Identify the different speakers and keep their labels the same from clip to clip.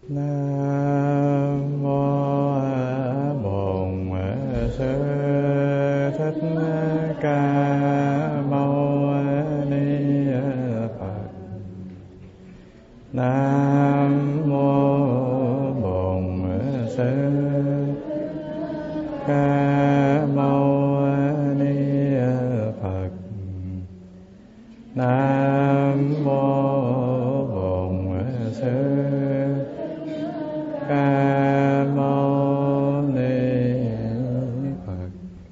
Speaker 1: Nam mô Bổn Sư Thích Ca Mâu Ni Phật. Nam mô Bổn Sư Ca Mâu Ni Phật. Nam mô Bổn Sư Ca Mâu Ni Phật.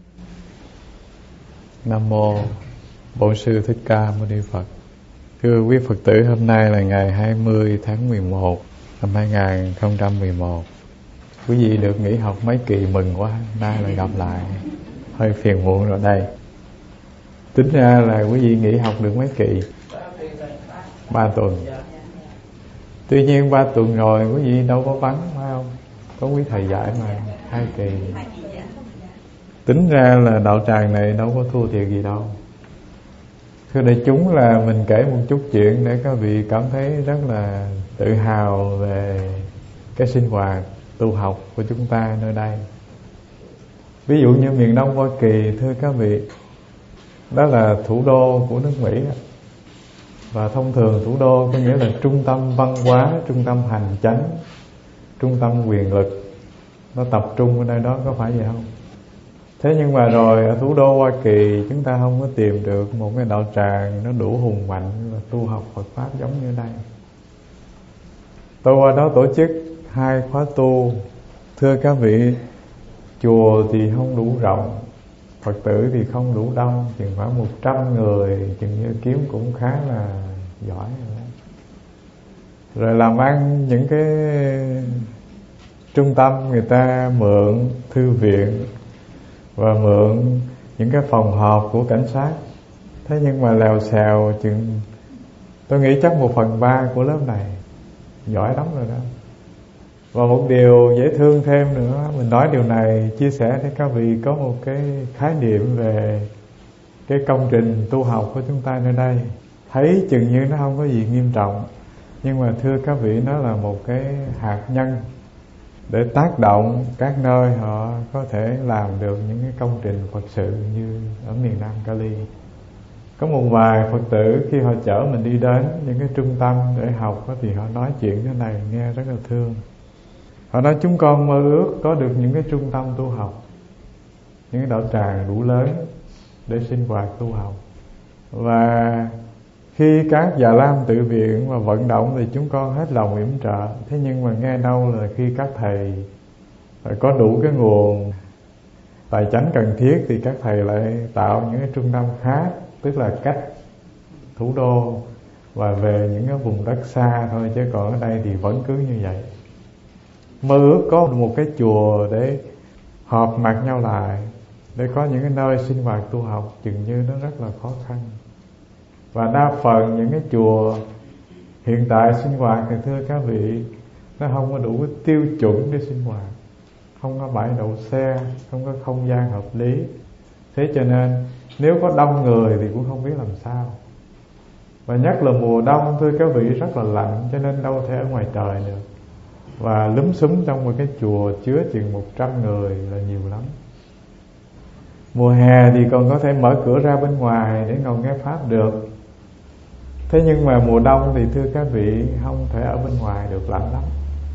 Speaker 1: Nam mô Bổn Sư Thích Ca Mâu Ni Phật. Thưa quý Phật tử, hôm nay là ngày 20 tháng 11 năm 2011. Quý vị được nghỉ học mấy kỳ mừng quá, nay lại gặp lại, hơi phiền muộn rồi đây. Tính ra là quý vị nghỉ học được mấy kỳ? 3 tuần. Tuy nhiên 3 tuần rồi quý vị đâu có vắng, phải không? Có quý thầy dạy mà 2 kỳ. Tính ra là đạo tràng này đâu có thua thiệt gì đâu. Thưa đại chúng, là mình kể một chút chuyện để các vị cảm thấy rất là tự hào về cái sinh hoạt tu học của chúng ta nơi đây. Ví dụ như miền Đông Hoa Kỳ, thưa các vị, đó là thủ đô của nước Mỹ. Và thông thường thủ đô có nghĩa là trung tâm văn hóa, trung tâm hành chánh, trung tâm quyền lực, nó tập trung ở nơi đó, có phải vậy không? Thế nhưng mà rồi ở thủ đô Hoa Kỳ chúng ta không có tìm được một cái đạo tràng nó đủ hùng mạnh và tu học Phật Pháp giống như đây. Tôi qua đó tổ chức 2 khóa tu. Thưa các vị, chùa thì không đủ rộng, Phật tử thì không đủ đông, chừng khoảng 100 người, chừng như kiếm cũng khá là giỏi rồi. Làm ăn những cái trung tâm người ta mượn thư viện và mượn những cái phòng họp của cảnh sát. Thế nhưng mà lèo xèo chừng, tôi nghĩ chắc 1/3 của lớp này giỏi lắm rồi đó. Và một điều dễ thương thêm nữa, mình nói điều này chia sẻ để các vị có một cái khái niệm về cái công trình tu học của chúng ta nơi đây. Thấy chừng như nó không có gì nghiêm trọng, nhưng mà thưa các vị, nó là một cái hạt nhân để tác động các nơi họ có thể làm được những cái công trình Phật sự như ở miền Nam Cali. Có một vài Phật tử khi họ chở mình đi đến những cái trung tâm để học thì họ nói chuyện thế này nghe rất là thương. Họ nói chúng con mơ ước có được những cái trung tâm tu học, những cái đạo tràng đủ lớn để sinh hoạt tu học. Và khi các Già Lam tự viện và vận động thì chúng con hết lòng yểm trợ. Thế nhưng mà nghe đâu là khi các thầy có đủ cái nguồn tài chánh cần thiết thì các thầy lại tạo những cái trung tâm khác, tức là cách thủ đô và về những cái vùng đất xa thôi, chứ còn ở đây thì vẫn cứ như vậy. Mơ ước có một cái chùa để họp mặt nhau lại, để có những cái nơi sinh hoạt tu học, chừng như nó rất là khó khăn. Và đa phần những cái chùa hiện tại sinh hoạt thì thưa các vị, nó không có đủ cái tiêu chuẩn để sinh hoạt, không có bãi đậu xe, không có không gian hợp lý. Thế cho nên nếu có đông người thì cũng không biết làm sao. Và nhất là mùa đông, thưa các vị, rất là lạnh, cho nên đâu thể ở ngoài trời được. Và lúm xúm trong một cái chùa chứa chừng 100 người là nhiều lắm. Mùa hè thì còn có thể mở cửa ra bên ngoài để ngồi nghe Pháp được. Thế nhưng mà mùa đông thì thưa các vị, không thể ở bên ngoài được, lạnh lắm.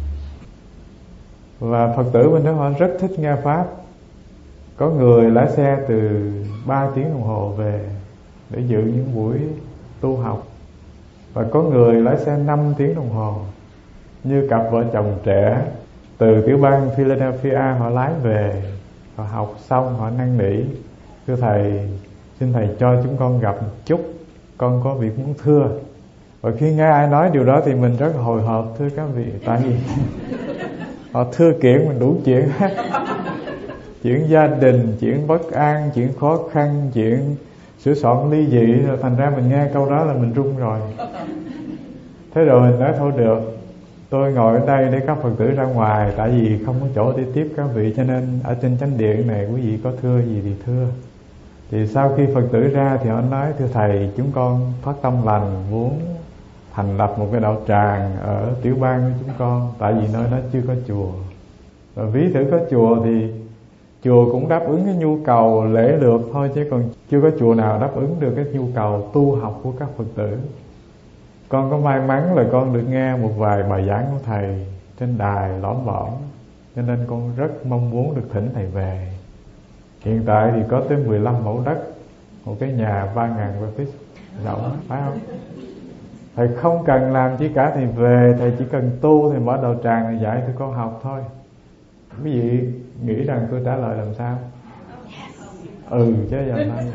Speaker 1: Và Phật tử bên đó họ rất thích nghe Pháp. Có người lái xe từ 3 tiếng đồng hồ về để dự những buổi tu học. Và có người lái xe 5 tiếng đồng hồ, như cặp vợ chồng trẻ từ tiểu bang Philadelphia, họ lái về, họ học xong họ năn nỉ: thưa thầy, xin thầy cho chúng con gặp một chút, con có việc muốn thưa. Và khi nghe ai nói điều đó thì mình rất hồi hộp, thưa các vị, tại vì họ thưa kiện mình đủ chuyện hết. Chuyện gia đình, chuyện bất an, chuyện khó khăn, chuyện sửa soạn ly dị. Rồi thành ra mình nghe câu đó là mình run rồi. Thế rồi mình nói thôi được, tôi ngồi ở đây để các Phật tử ra ngoài, tại vì không có chỗ để tiếp các vị, cho nên ở trên chánh điện này quý vị có thưa gì thì thưa. Thì sau khi Phật tử ra thì họ nói: thưa thầy, chúng con phát tâm lành muốn thành lập một cái đạo tràng ở tiểu bang của chúng con, tại vì nơi đó chưa có chùa. Và ví thử có chùa thì chùa cũng đáp ứng cái nhu cầu lễ lược thôi, chứ còn chưa có chùa nào đáp ứng được cái nhu cầu tu học của các Phật tử. Con có may mắn là con được nghe một vài bài giảng của thầy trên đài lõm bõm, cho nên con rất mong muốn được thỉnh thầy về. Hiện tại thì có tới 15 mẫu đất, một cái nhà 3.000 feet rộng, phải không? Thầy không cần làm chi cả, thầy về thầy chỉ cần tu, thầy mở đạo tràng, thầy dạy tụi con học thôi. Quý vị nghĩ rằng tôi trả lời làm sao? Chứ giờ nói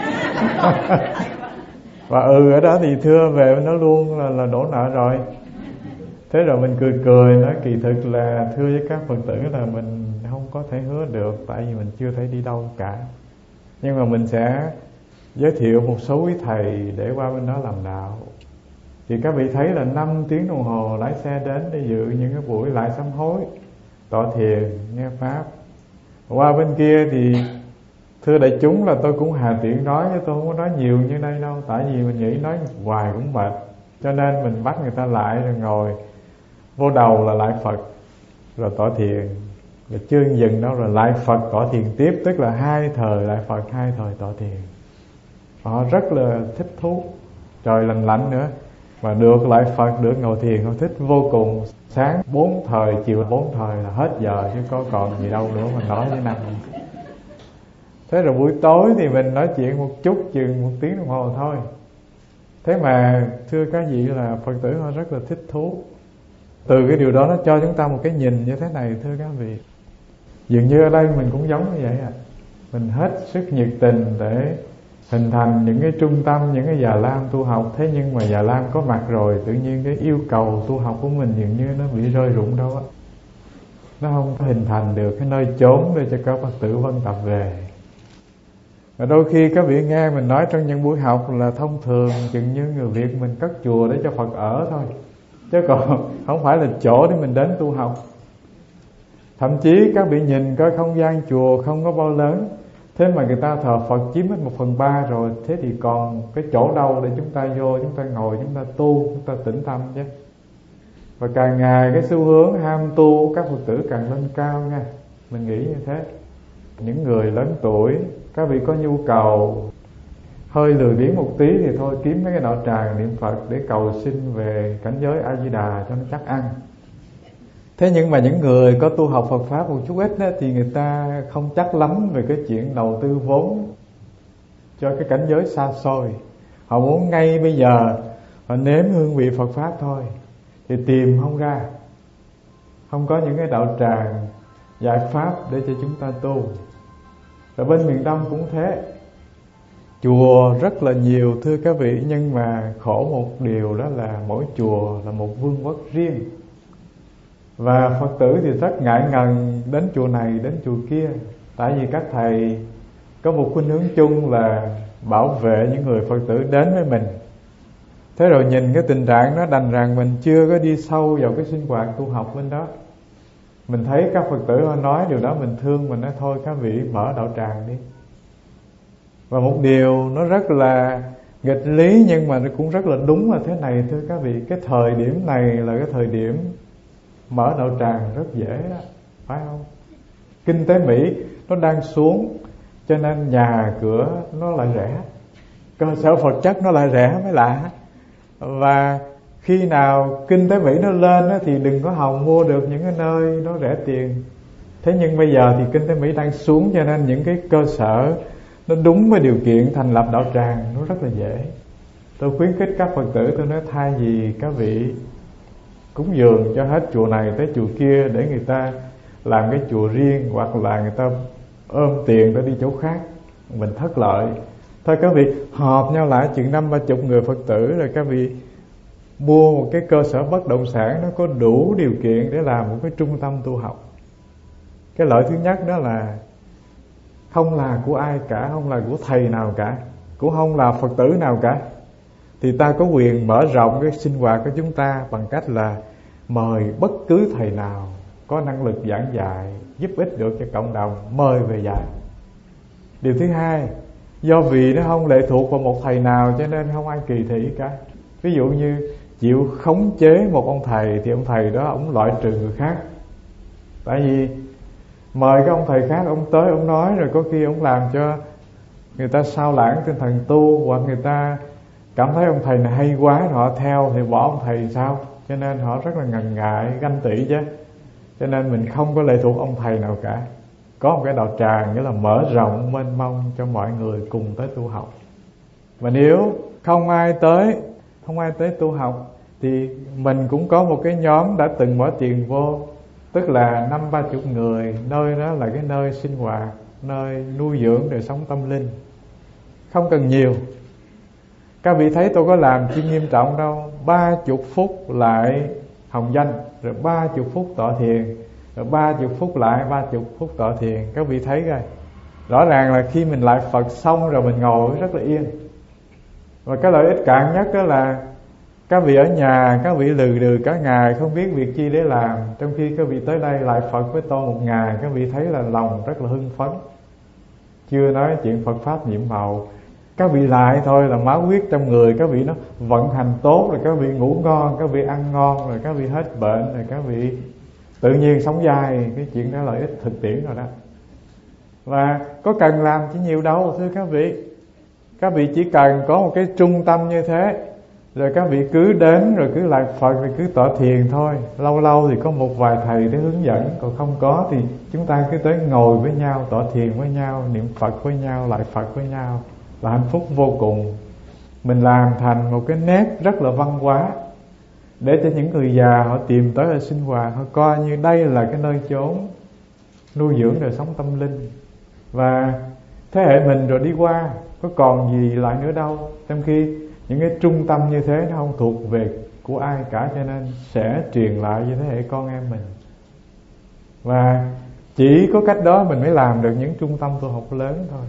Speaker 1: và ở đó thì thưa về nó luôn là đổ nợ rồi. Thế rồi mình cười cười nói kỳ thực là thưa với các Phật tử là mình không có thể hứa được, tại vì mình chưa thể đi đâu cả. Nhưng mà mình sẽ giới thiệu một số quý thầy để qua bên đó làm đạo. Thì các vị thấy là 5 tiếng đồng hồ lái xe đến để dự những cái buổi lại sám hối, tọa thiền, nghe pháp. Qua bên kia thì thưa đại chúng là tôi cũng hà tiện nói, chứ tôi không có nói nhiều như đây đâu. Tại vì mình nghĩ nói hoài cũng mệt, cho nên mình bắt người ta lại rồi ngồi vô đầu là lại Phật, rồi tọa thiền, rồi chưa dừng đâu rồi lại Phật tọa thiền tiếp. Tức là 2 thời lại Phật, 2 thời tọa thiền. Họ rất là thích thú. Trời lạnh lạnh nữa mà được lại Phật, được ngồi thiền, họ thích vô cùng. Sáng 4 thời, chiều 4 thời là hết giờ, chứ có còn gì đâu nữa mà nói với năm. Thế rồi buổi tối thì mình nói chuyện một chút, chừng 1 tiếng đồng hồ thôi. Thế mà thưa các vị là Phật tử họ rất là thích thú. Từ cái điều đó nó cho chúng ta một cái nhìn như thế này thưa các vị. Dường như ở đây mình cũng giống như vậy Mình hết sức nhiệt tình để hình thành những cái trung tâm, những cái già lam tu học. Thế nhưng mà già lam có mặt rồi, tự nhiên cái yêu cầu tu học của mình dường như nó bị rơi rụng đâu Nó không có hình thành được cái nơi chốn để cho các Phật tử vân tập về. Và đôi khi các vị nghe mình nói trong những buổi học là thông thường chừng như người Việt mình cất chùa để cho Phật ở thôi, chứ còn không phải là chỗ để mình đến tu học. Thậm chí các vị nhìn coi không gian chùa không có bao lớn, thế mà người ta thờ Phật chiếm hết 1/3 rồi. Thế thì còn cái chỗ đâu để chúng ta vô, chúng ta ngồi, chúng ta tu, chúng ta tĩnh tâm chứ. Và càng ngày cái xu hướng ham tu các Phật tử càng lên cao nha. Mình nghĩ như thế. Những người lớn tuổi, các vị có nhu cầu hơi lười biếng một tí thì thôi kiếm mấy cái đạo tràng niệm Phật để cầu xin về cảnh giới A Di Đà cho nó chắc ăn. Thế nhưng mà những người có tu học Phật Pháp một chút ít đó, thì người ta không chắc lắm về cái chuyện đầu tư vốn cho cái cảnh giới xa xôi. Họ muốn ngay bây giờ họ nếm hương vị Phật Pháp thôi, thì tìm không ra. Không có những cái đạo tràng giải pháp để cho chúng ta tu. Ở bên miền Đông cũng thế. Chùa rất là nhiều thưa các vị, nhưng mà khổ một điều đó là mỗi chùa là một vương quốc riêng. Và Phật tử thì rất ngại ngần đến chùa này, đến chùa kia. Tại vì các thầy có một khuynh hướng chung là bảo vệ những người Phật tử đến với mình. Thế rồi nhìn cái tình trạng đó, đành rằng mình chưa có đi sâu vào cái sinh hoạt tu học bên đó. Mình thấy các Phật tử họ nói điều đó mình thương, mình nói thôi các vị mở đạo tràng đi. Và một điều nó rất là nghịch lý nhưng mà nó cũng rất là đúng là thế này thưa các vị. Cái thời điểm này là cái thời điểm mở đạo tràng rất dễ đó, phải không? Kinh tế Mỹ nó đang xuống, cho nên nhà cửa nó lại rẻ, cơ sở vật chất nó lại rẻ mới lạ. Và khi nào kinh tế Mỹ nó lên đó, thì đừng có hòng mua được những cái nơi nó rẻ tiền. Thế nhưng bây giờ thì kinh tế Mỹ đang xuống, cho nên những cái cơ sở nó đúng với điều kiện thành lập đạo tràng nó rất là dễ. Tôi khuyến khích các Phật tử, tôi nói thay vì các vị cúng dường cho hết chùa này tới chùa kia để người ta làm cái chùa riêng, hoặc là người ta ôm tiền để đi chỗ khác, mình thất lợi. Thôi các vị họp nhau lại chừng 50-30 người Phật tử, rồi các vị mua một cái cơ sở bất động sản nó có đủ điều kiện để làm một cái trung tâm tu học. Cái lợi thứ nhất đó là không là của ai cả, không là của thầy nào cả, cũng không là Phật tử nào cả. Thì ta có quyền mở rộng cái sinh hoạt của chúng ta bằng cách là mời bất cứ thầy nào có năng lực giảng dạy, giúp ích được cho cộng đồng, mời về dạy. Điều thứ hai, do vì nó không lệ thuộc vào một thầy nào cho nên không ai kỳ thị cả. Ví dụ như chịu khống chế một ông thầy thì ông thầy đó ông loại trừ người khác. Tại vì mời cái ông thầy khác ông tới ông nói, rồi có khi ông làm cho người ta sao lãng tinh thần tu, hoặc người ta cảm thấy ông thầy này hay quá họ theo thì bỏ ông thầy sao. Cho nên họ rất là ngần ngại, ganh tị chứ. Cho nên mình không có lệ thuộc ông thầy nào cả. Có một cái đạo tràng nghĩa là mở rộng mênh mông cho mọi người cùng tới tu học. Và nếu không ai tới tu học thì mình cũng có một cái nhóm đã từng bỏ tiền vô, tức là 50-30 người. Nơi đó là cái nơi sinh hoạt, nơi nuôi dưỡng đời sống tâm linh, không cần nhiều. Các vị thấy tôi có làm chi nghiêm trọng đâu. 30 phút lại hồng danh, rồi 30 phút tọa thiền, rồi 30 phút lại 30 phút tọa thiền. Các vị thấy rồi, rõ ràng là khi mình lại Phật xong rồi mình ngồi rất là yên. Và cái lợi ích cạn nhất đó là các vị ở nhà, các vị lừ đừ cả ngày không biết việc chi để làm. Trong khi các vị tới đây lại Phật với tôi một ngày, các vị thấy là lòng rất là hưng phấn. Chưa nói chuyện Phật Pháp nhiệm màu. Các vị lại thôi là máu huyết trong người các vị nó vận hành tốt, rồi các vị ngủ ngon, các vị ăn ngon, rồi các vị hết bệnh, rồi các vị tự nhiên sống dài. Cái chuyện đó là lợi ích thực tiễn rồi đó. Và có cần làm chỉ nhiều đâu thưa các vị. Các vị chỉ cần có một cái trung tâm như thế, rồi các vị cứ đến rồi cứ lại Phật, rồi cứ tọa thiền thôi. Lâu lâu thì có một vài thầy để hướng dẫn, còn không có thì chúng ta cứ tới ngồi với nhau, tọa thiền với nhau, niệm Phật với nhau, lại Phật với nhau là hạnh phúc vô cùng. Mình làm thành một cái nét rất là văn hóa, để cho những người già họ tìm tới để sinh hoạt, họ coi như đây là cái nơi chốn nuôi dưỡng đời sống tâm linh. Và thế hệ mình rồi đi qua, có còn gì lại nữa đâu. Trong khi những cái trung tâm như thế nó không thuộc về của ai cả, cho nên sẽ truyền lại cho thế hệ con em mình. Và chỉ có cách đó mình mới làm được những trung tâm tu học lớn thôi.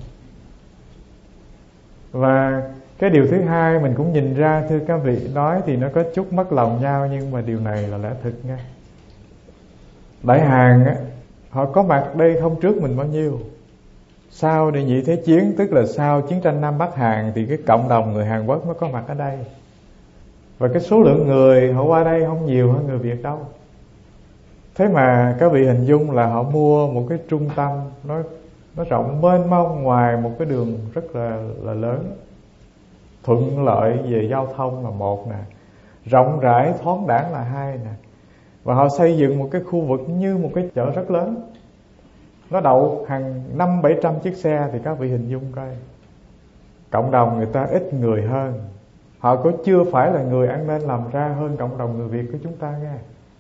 Speaker 1: Và cái điều thứ hai mình cũng nhìn ra, thưa các vị, nói thì nó có chút mất lòng nhau, nhưng mà điều này là lẽ thực nha. Đại Hàn á, họ có mặt đây không trước mình bao nhiêu. Sau Đệ Nhị Thế Chiến, tức là sau chiến tranh Nam Bắc Hàn, thì cái cộng đồng người Hàn Quốc mới có mặt ở đây. Và cái số lượng người họ qua đây không nhiều hơn người Việt đâu. Thế mà các vị hình dung là họ mua một cái trung tâm nó rộng mênh mông, ngoài một cái đường rất là lớn, thuận lợi về giao thông là một nè, rộng rãi thoáng đãng là hai nè. Và họ xây dựng một cái khu vực như một cái chợ rất lớn, nó đậu hàng 500-700 chiếc xe. Thì các vị hình dung coi, cộng đồng người ta ít người hơn, họ có chưa phải là người ăn nên làm ra hơn cộng đồng người Việt của chúng ta nghe.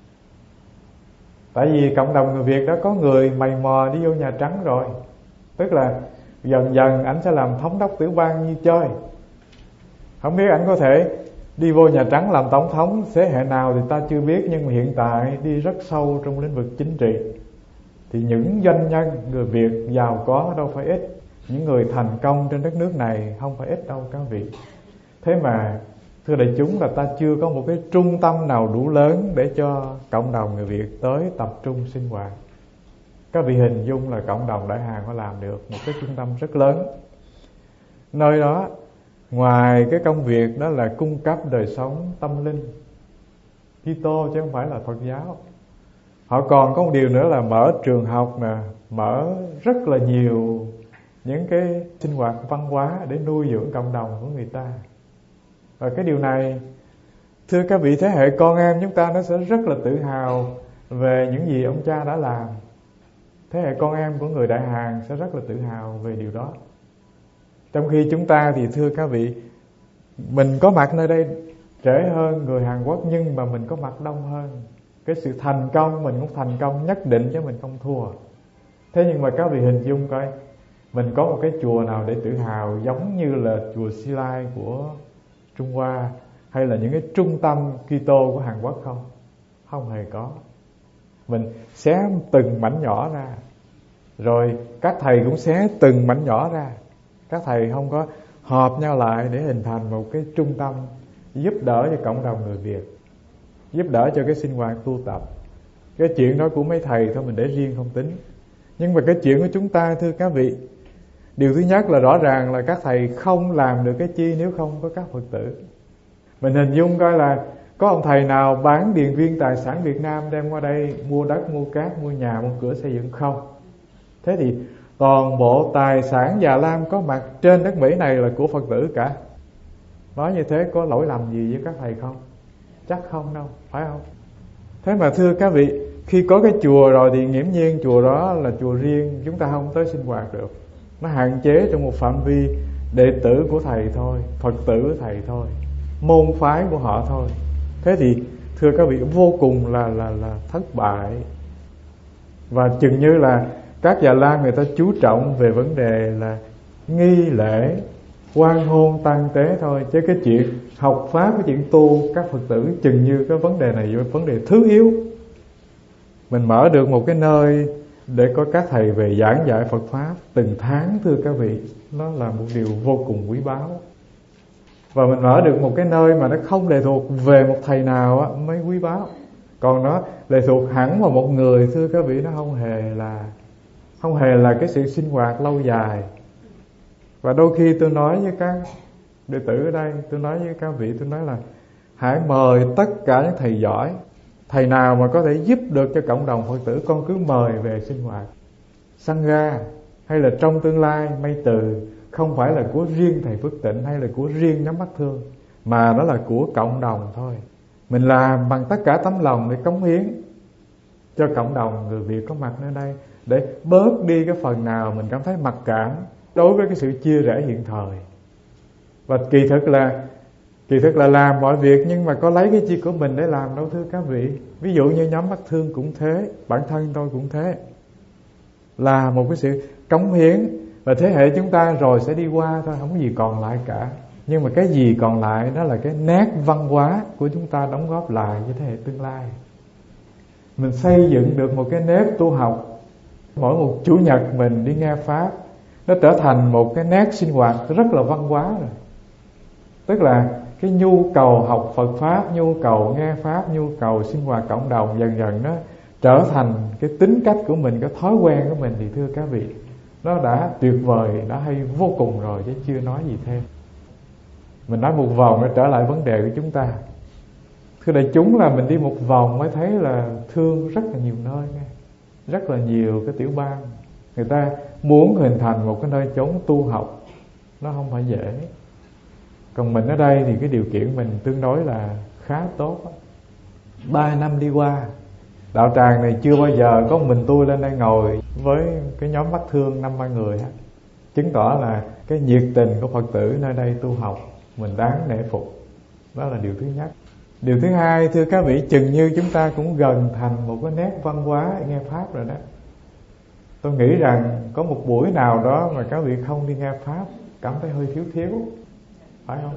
Speaker 1: Tại vì cộng đồng người Việt đó có người mày mò đi vô Nhà Trắng rồi, tức là dần dần ảnh sẽ làm thống đốc tiểu bang như chơi. Không biết ảnh có thể đi vô Nhà Trắng làm tổng thống thế hệ nào thì ta chưa biết, nhưng mà hiện tại đi rất sâu trong lĩnh vực chính trị. Thì những doanh nhân người Việt giàu có đâu phải ít, những người thành công trên đất nước này không phải ít đâu các vị. Thế mà thưa đại chúng, là ta chưa có một cái trung tâm nào đủ lớn để cho cộng đồng người Việt tới tập trung sinh hoạt. Các vị hình dung là cộng đồng Đại Hàn họ làm được một cái trung tâm rất lớn. Nơi đó ngoài cái công việc đó là cung cấp đời sống tâm linh Kitô chứ không phải là Phật giáo, họ còn có một điều nữa là mở trường học nè, mở rất là nhiều những cái sinh hoạt văn hóa để nuôi dưỡng cộng đồng của người ta. Và cái điều này, thưa các vị, thế hệ con em chúng ta nó sẽ rất là tự hào về những gì ông cha đã làm. Thế hệ con em của người Đại Hàn sẽ rất là tự hào về điều đó. Trong khi chúng ta thì thưa các vị, mình có mặt nơi đây trễ hơn người Hàn Quốc, nhưng mà mình có mặt đông hơn. Cái sự thành công mình cũng thành công nhất định chứ mình không thua. Thế nhưng mà các vị hình dung coi, mình có một cái chùa nào để tự hào giống như là chùa Si Lai của Trung Hoa, hay là những cái trung tâm Kitô của Hàn Quốc không? Không hề có. Mình xé từng mảnh nhỏ ra, rồi các thầy cũng xé từng mảnh nhỏ ra. Các thầy không có hợp nhau lại để hình thành một cái trung tâm giúp đỡ cho cộng đồng người Việt, giúp đỡ cho cái sinh hoạt tu tập. Cái chuyện đó của mấy thầy thôi mình để riêng không tính. Nhưng mà cái chuyện của chúng ta, thưa các vị, điều thứ nhất là rõ ràng là các thầy không làm được cái chi nếu không có các Phật tử. Mình hình dung coi là Có ông thầy nào bán điền viên tài sản Việt Nam đem qua đây mua đất, mua cát, mua nhà, mua cửa xây dựng không? Thế thì toàn bộ tài sản Già Lam có mặt trên đất Mỹ này là của Phật tử cả. Nói như thế có lỗi lầm gì với các thầy không? Chắc không đâu, phải không? Thế mà thưa các vị, khi có cái chùa rồi thì nghiễm nhiên chùa đó là chùa riêng, chúng ta không tới sinh hoạt được. Nó hạn chế trong một phạm vi đệ tử của thầy thôi, Phật tử của thầy thôi, môn phái của họ thôi. Thế thì thưa các vị, vô cùng là thất bại. Và chừng như là các Già Lam người ta chú trọng về vấn đề là nghi lễ, quan hôn, tang tế thôi, chứ cái chuyện học pháp, cái chuyện tu các Phật tử chừng như cái vấn đề này là vấn đề thứ yếu. Mình mở được một cái nơi để có các thầy về giảng dạy Phật pháp từng tháng, thưa các vị, nó là một điều vô cùng quý báu. Và mình mở được một cái nơi mà nó không lệ thuộc về một thầy nào á, mới quý báu. Còn nó lệ thuộc hẳn vào một người, thưa các vị, nó không hề là cái sự sinh hoạt lâu dài. Và đôi khi tôi nói với các đệ tử ở đây, tôi nói với các vị, tôi nói là hãy mời tất cả những thầy giỏi, thầy nào mà có thể giúp được cho cộng đồng Phật tử, con cứ mời về sinh hoạt. Sangha hay là trong tương lai Mây Từ không phải là của riêng thầy Phước Tịnh hay là của riêng nhóm Bắc Thương, mà nó là của cộng đồng thôi. Mình làm bằng tất cả tấm lòng để cống hiến cho cộng đồng người Việt có mặt nơi đây, để bớt đi cái phần nào mình cảm thấy mặc cảm đối với cái sự chia rẽ hiện thời. Và kỳ thực là làm mọi việc, nhưng mà có lấy cái chi của mình để làm đâu, thưa các vị. Ví dụ như nhóm Bắc Thương cũng thế, bản thân tôi cũng thế, là một cái sự cống hiến. Và thế hệ chúng ta rồi sẽ đi qua thôi, không có gì còn lại cả. Nhưng mà cái gì còn lại đó là cái nét văn hóa của chúng ta đóng góp lại với thế hệ tương lai. Mình xây dựng được một cái nếp tu học, mỗi một chủ nhật mình đi nghe pháp, nó trở thành một cái nét sinh hoạt rất là văn hóa rồi. Tức là cái nhu cầu học Phật pháp, nhu cầu nghe pháp, nhu cầu sinh hoạt cộng đồng dần dần nó trở thành cái tính cách của mình, cái thói quen của mình. Thì thưa các vị, nó đã tuyệt vời, đã hay vô cùng rồi, chứ chưa nói gì thêm. Mình nói một vòng để trở lại vấn đề của chúng ta. Thưa đại chúng, là mình đi một vòng mới thấy là thương rất là nhiều nơi nghe. Rất là nhiều cái tiểu bang người ta muốn hình thành một cái nơi chốn tu học, nó không phải dễ. Còn mình ở đây thì cái điều kiện mình tương đối là khá tốt. 3 năm đi qua, đạo tràng này chưa bao giờ có mình tôi lên đây ngồi với cái nhóm Bắc Thương 5-3 người hết. Chứng tỏ là cái nhiệt tình của Phật tử nơi đây tu học mình đáng nể phục. Đó là điều thứ nhất. Điều thứ hai, thưa các vị, chừng như chúng ta cũng gần thành một cái nét văn hóa nghe pháp rồi đó. Tôi nghĩ rằng có một buổi nào đó mà các vị không đi nghe pháp cảm thấy hơi thiếu, phải không?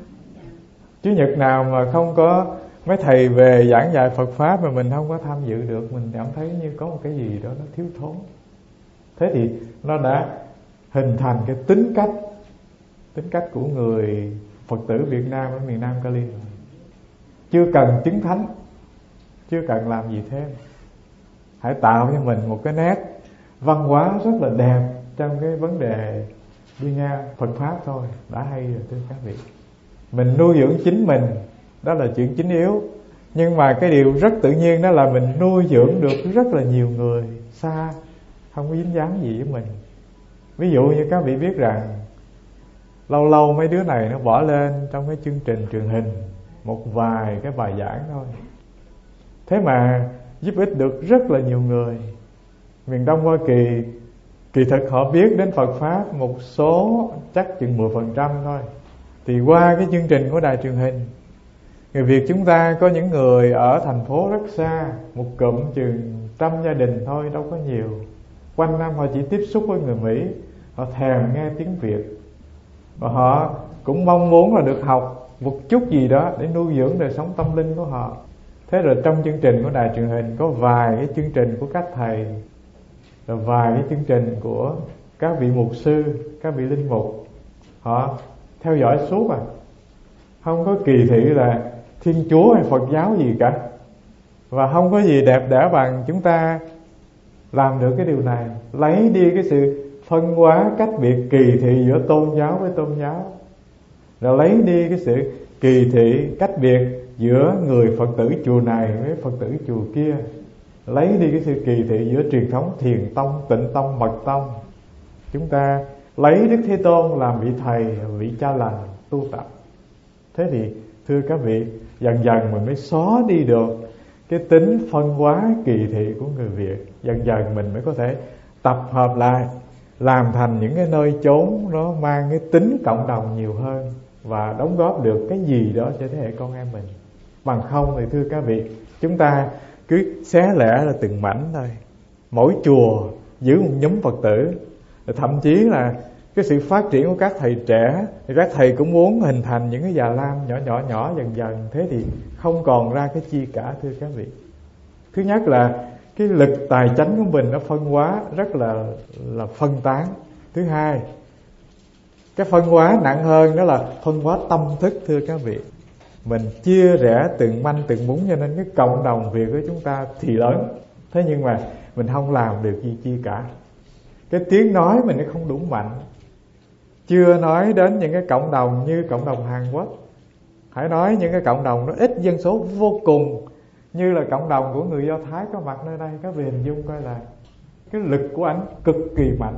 Speaker 1: Chủ nhật nào mà không có mấy thầy về giảng dạy Phật pháp mà mình không có tham dự được, mình cảm thấy như có một cái gì đó nó thiếu thốn. Thế thì nó đã hình thành cái tính cách của người Phật tử Việt Nam ở miền Nam Cali. Chưa cần chứng thánh, chưa cần làm gì thêm. Hãy tạo cho mình một cái nét văn hóa rất là đẹp trong cái vấn đề đi nghe Phật pháp thôi, đã hay rồi thưa các vị. Mình nuôi dưỡng chính mình, đó là chuyện chính yếu. Nhưng mà cái điều rất tự nhiên đó là mình nuôi dưỡng được rất là nhiều người xa, không có dính dáng gì với mình. Ví dụ như các vị biết rằng lâu lâu mấy đứa này nó bỏ lên trong cái chương trình truyền hình một vài cái bài giảng thôi, thế mà giúp ích được rất là nhiều người. Miền Đông Hoa Kỳ kỳ thực họ biết đến Phật pháp một số chắc chừng 10% thôi. Thì qua cái chương trình của đài truyền hình, người Việt chúng ta có những người ở thành phố rất xa, một cụm chừng 100 gia đình thôi, đâu có nhiều. Quanh năm họ chỉ tiếp xúc với người Mỹ, họ thèm nghe tiếng Việt, và họ cũng mong muốn là được học một chút gì đó để nuôi dưỡng đời sống tâm linh của họ. Thế rồi trong chương trình của đài truyền hình có vài cái chương trình của các thầy, rồi vài cái chương trình của các vị mục sư, các vị linh mục, họ theo dõi suốt không có kỳ thị là Thiên Chúa hay Phật giáo gì cả. Và không có gì đẹp đẽ bằng chúng ta làm được cái điều này, lấy đi cái sự phân hóa cách biệt kỳ thị giữa tôn giáo với tôn giáo, rồi lấy đi cái sự kỳ thị cách biệt giữa người Phật tử chùa này với Phật tử chùa kia, lấy đi cái sự kỳ thị giữa truyền thống Thiền Tông, Tịnh Tông, Mật Tông. Chúng ta lấy Đức Thế Tôn làm vị thầy, vị cha lành tu tập. Thế thì thưa các vị, dần dần mình mới xóa đi được cái tính phân hóa kỳ thị của người Việt. Dần dần mình mới có thể tập hợp lại, làm thành những cái nơi chốn nó mang cái tính cộng đồng nhiều hơn, và đóng góp được cái gì đó cho thế hệ con em mình. Bằng không thì thưa các vị, chúng ta cứ xé lẻ là từng mảnh thôi. Mỗi chùa giữ một nhóm Phật tử, thậm chí là cái sự phát triển của các thầy trẻ thì các thầy cũng muốn hình thành những cái già lam nhỏ dần dần. Thế thì không còn ra cái chi cả thưa các vị. Thứ nhất là cái lực tài chánh của mình nó phân hóa rất là phân tán. Thứ hai, cái phân hóa nặng hơn đó là phân hóa tâm thức thưa các vị. Mình chia rẽ từng manh từng búng, cho nên cái cộng đồng Việt của chúng ta thì lớn, thế nhưng mà mình không làm được gì chi cả. Cái tiếng nói mình nó không đủ mạnh. Chưa nói đến những cái cộng đồng như cộng đồng Hàn Quốc, hãy nói những cái cộng đồng nó ít dân số vô cùng, như là cộng đồng của người Do Thái có mặt nơi đây. Các vị hình dung coi là cái lực của ảnh cực kỳ mạnh.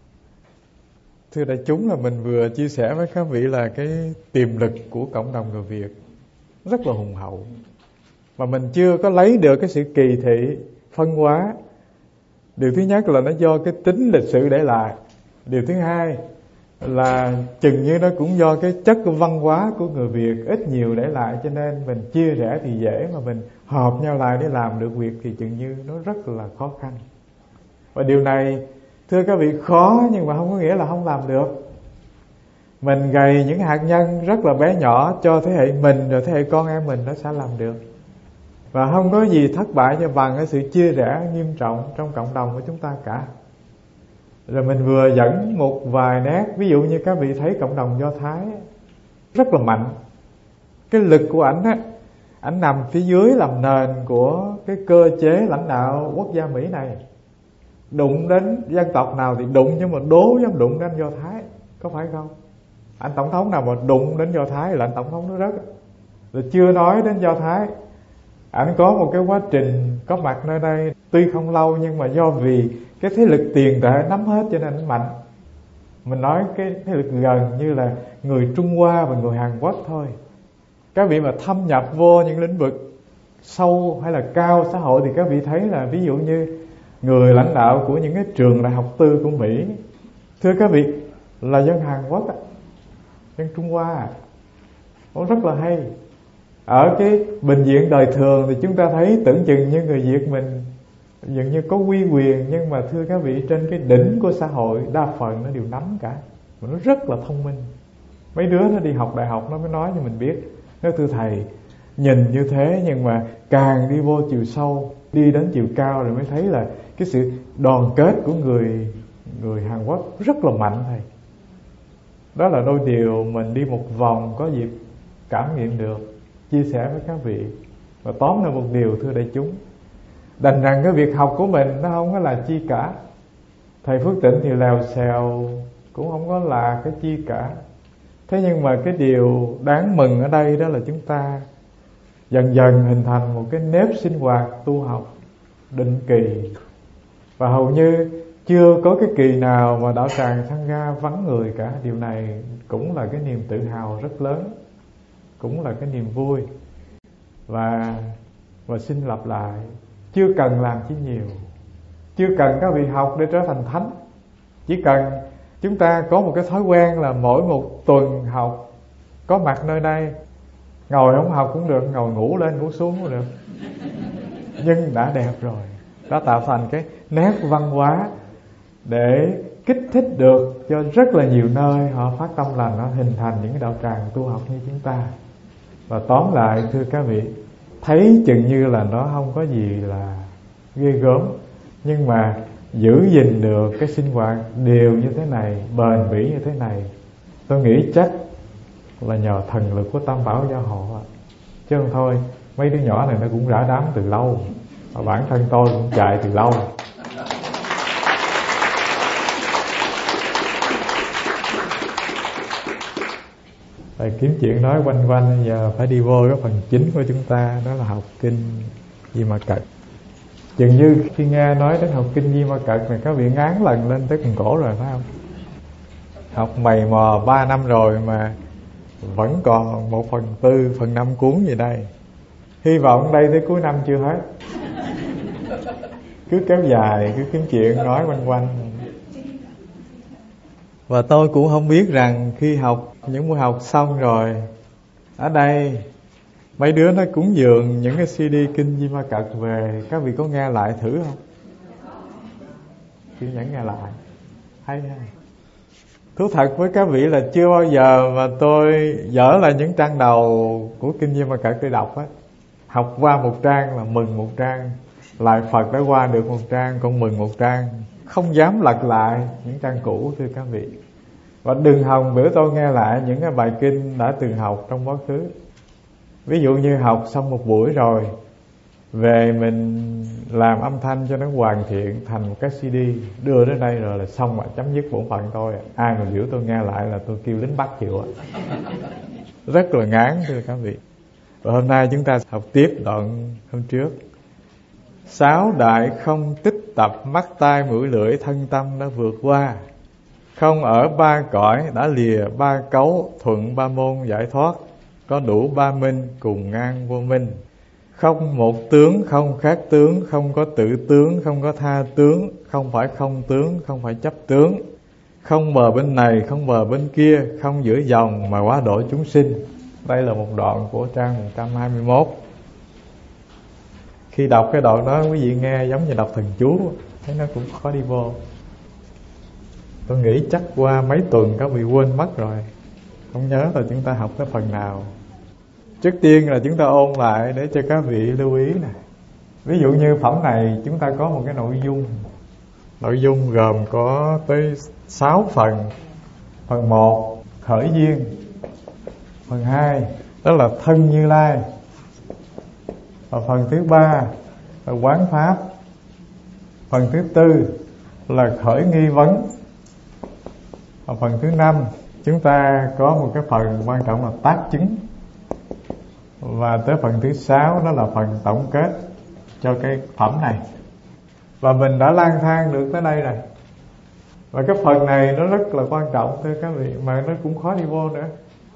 Speaker 1: Thưa đại chúng, là mình vừa chia sẻ với các vị là cái tiềm lực của cộng đồng người Việt rất là hùng hậu, mà mình chưa có lấy được cái sự kỳ thị, phân hóa. Điều thứ nhất là nó do cái tính lịch sử để lại. Điều thứ hai là chừng như nó cũng do cái chất văn hóa của người Việt ít nhiều để lại, cho nên mình chia rẽ thì dễ, mà mình hợp nhau lại để làm được việc thì chừng như nó rất là khó khăn. Và điều này thưa các vị khó, nhưng mà không có nghĩa là không làm được. Mình gầy những hạt nhân rất là bé nhỏ cho thế hệ mình rồi thế hệ con em mình, nó sẽ làm được. Và không có gì thất bại cho bằng cái sự chia rẽ nghiêm trọng trong cộng đồng của chúng ta cả. Rồi mình vừa dẫn một vài nét, ví dụ như các vị thấy cộng đồng Do Thái rất là mạnh. Cái lực của ảnh á, ảnh nằm phía dưới làm nền của cái cơ chế lãnh đạo quốc gia Mỹ này. Đụng đến dân tộc nào thì đụng, nhưng mà đố dám đụng đến Do Thái, có phải không? Anh tổng thống nào mà đụng đến Do Thái là anh tổng thống nó rớt. Rồi chưa nói đến Do Thái, ảnh có một cái quá trình có mặt nơi đây tuy không lâu, nhưng mà do vì cái thế lực tiền tệ nắm hết cho nên ảnh mạnh. Mình nói cái thế lực gần như là người Trung Hoa và người Hàn Quốc thôi. Các vị mà thâm nhập vô những lĩnh vực sâu hay là cao xã hội thì các vị thấy là ví dụ như người lãnh đạo của những cái trường đại học tư của Mỹ, thưa các vị, là dân Hàn Quốc, dân Trung Hoa. Nó rất là hay. Ở cái bệnh viện đời thường thì chúng ta thấy tưởng chừng như người Việt mình dường như có uy quyền, nhưng mà thưa các vị, trên cái đỉnh của xã hội đa phần nó đều nắm cả, mà nó rất là thông minh. Mấy đứa nó đi học đại học nó mới nói cho mình biết, nói thưa thầy, nhìn như thế nhưng mà càng đi vô chiều sâu, đi đến chiều cao rồi mới thấy là cái sự đoàn kết của người Hàn Quốc rất là mạnh thầy. Đó là đôi điều mình đi một vòng có dịp cảm nghiệm được, chia sẻ với các vị. Và tóm lại một điều thưa đại chúng, đành rằng cái việc học của mình nó không có là chi cả. Thầy Phước Tịnh thì lèo xèo cũng không có là cái chi cả. Thế nhưng mà cái điều đáng mừng ở đây đó là chúng ta dần dần hình thành một cái nếp sinh hoạt tu học định kỳ. Và hầu như chưa có cái kỳ nào mà đạo tràng Sangha vắng người cả. Điều này cũng là cái niềm tự hào rất lớn, cũng là cái niềm vui. Và xin lặp lại, chưa cần làm chi nhiều, chưa cần các vị học để trở thành thánh. Chỉ cần chúng ta có một cái thói quen là mỗi một tuần học, có mặt nơi đây. Ngồi không học cũng được, ngồi ngủ lên ngủ xuống cũng được, nhưng đã đẹp rồi. Đã tạo thành cái nét văn hóa để kích thích được cho rất là nhiều nơi họ phát tâm lành, nó hình thành những cái đạo tràng tu học như chúng ta. Và tóm lại thưa các vị, thấy chừng như là nó không có gì là ghê gớm, nhưng mà giữ gìn được cái sinh hoạt đều như thế này, bền bỉ như thế này, tôi nghĩ chắc là nhờ thần lực của Tam Bảo Gia Hộ. Chứ không thôi mấy đứa nhỏ này nó cũng rã đám từ lâu, và bản thân tôi cũng chạy từ lâu. Rồi kiếm chuyện nói quanh quanh, giờ phải đi vô cái phần chính của chúng ta, đó là học kinh Di Ma Cật. Chừng như khi nghe nói đến học kinh Di Ma Cật này, các vị ngán lần lên tới cần cổ rồi phải không? Học mày mò 3 năm rồi mà vẫn còn 1/4, 1/5 cuốn gì đây. Hy vọng đây tới cuối năm chưa hết. Cứ kéo dài, cứ kiếm chuyện nói quanh quanh. Và tôi cũng không biết rằng khi học những buổi học xong rồi, ở đây mấy đứa nó cúng dường những cái CD kinh Di Ma Cật về, các vị có nghe lại thử không? Kiên nhẫn nghe lại. Hay ha. Thú thật với các vị là chưa bao giờ mà tôi dở lại những trang đầu của kinh Di Ma Cật tôi đọc á. Học qua một trang là mừng một trang, lại Phật đã qua được một trang còn mừng một trang, không dám lật lại những trang cũ thưa các vị. Và đừng hòng biểu tôi nghe lại những cái bài kinh đã từng học trong quá khứ. Ví dụ như học xong một buổi rồi, về mình làm âm thanh cho nó hoàn thiện thành một cái CD, đưa đến đây rồi là xong rồi, chấm dứt bổn phận tôi. Ai mà biểu tôi nghe lại là tôi kêu lính bắt chịu. Rất là ngán thưa các vị. Và hôm nay chúng ta học tiếp đoạn hôm trước. 6 đại không tích tập, mắt tai mũi lưỡi thân tâm đã vượt qua. Không ở 3 cõi đã lìa 3 cấu, thuận 3 môn giải thoát. Có đủ 3 minh cùng ngang vô minh. Không một tướng, không khác tướng, không có tự tướng, không có tha tướng, không phải không tướng, không phải chấp tướng. Không bờ bên này, không bờ bên kia, không giữa dòng mà quá độ chúng sinh. Đây là một đoạn của trang 121. Khi đọc cái đoạn đó quý vị nghe giống như đọc thần chú, thấy nó cũng khó đi vô. Tôi nghĩ chắc qua mấy tuần các vị quên mất rồi, không nhớ là chúng ta học cái phần nào. Trước tiên là chúng ta ôn lại để cho các vị lưu ý nè. Ví dụ như phẩm này chúng ta có một cái nội dung. Nội dung gồm có tới 6 phần. Phần 1 khởi duyên. Phần 2 đó là thân Như Lai. Và phần thứ 3 là quán pháp. Phần thứ 4 là khởi nghi vấn. Và phần thứ 5 chúng ta có một cái phần quan trọng là tác chứng. Và tới phần thứ 6 đó là phần tổng kết cho cái phẩm này. Và mình đã lang thang được tới đây rồi. Và cái phần này nó rất là quan trọng thưa các vị, mà nó cũng khó đi vô nữa.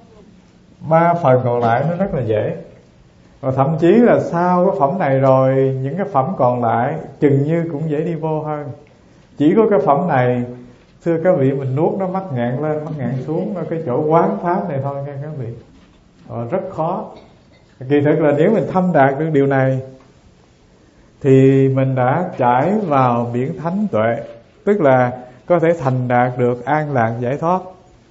Speaker 1: 3 phần còn lại nó rất là dễ. Và thậm chí là sau cái phẩm này rồi, những cái phẩm còn lại chừng như cũng dễ đi vô hơn. Chỉ có cái phẩm này thưa các vị, mình nuốt nó mắc ngạn lên mắc ngạn xuống ở cái chỗ quán pháp này thôi nha các vị. Rất khó. Kỳ thực là nếu mình thâm đạt được điều này thì mình đã trải vào biển thánh tuệ, tức là có thể thành đạt được an lạc giải thoát.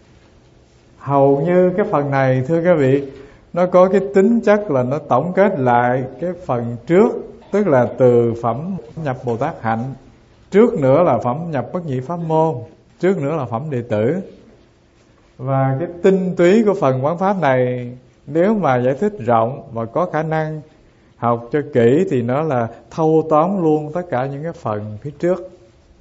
Speaker 1: Hầu như cái phần này thưa các vị, nó có cái tính chất là nó tổng kết lại cái phần trước, tức là từ phẩm nhập Bồ Tát hạnh, trước nữa là phẩm nhập bất nhị pháp môn, trước nữa là phẩm đệ tử. Và cái tinh túy của phần quán pháp này, nếu mà giải thích rộng và có khả năng học cho kỹ thì nó là thâu tóm luôn tất cả những cái phần phía trước.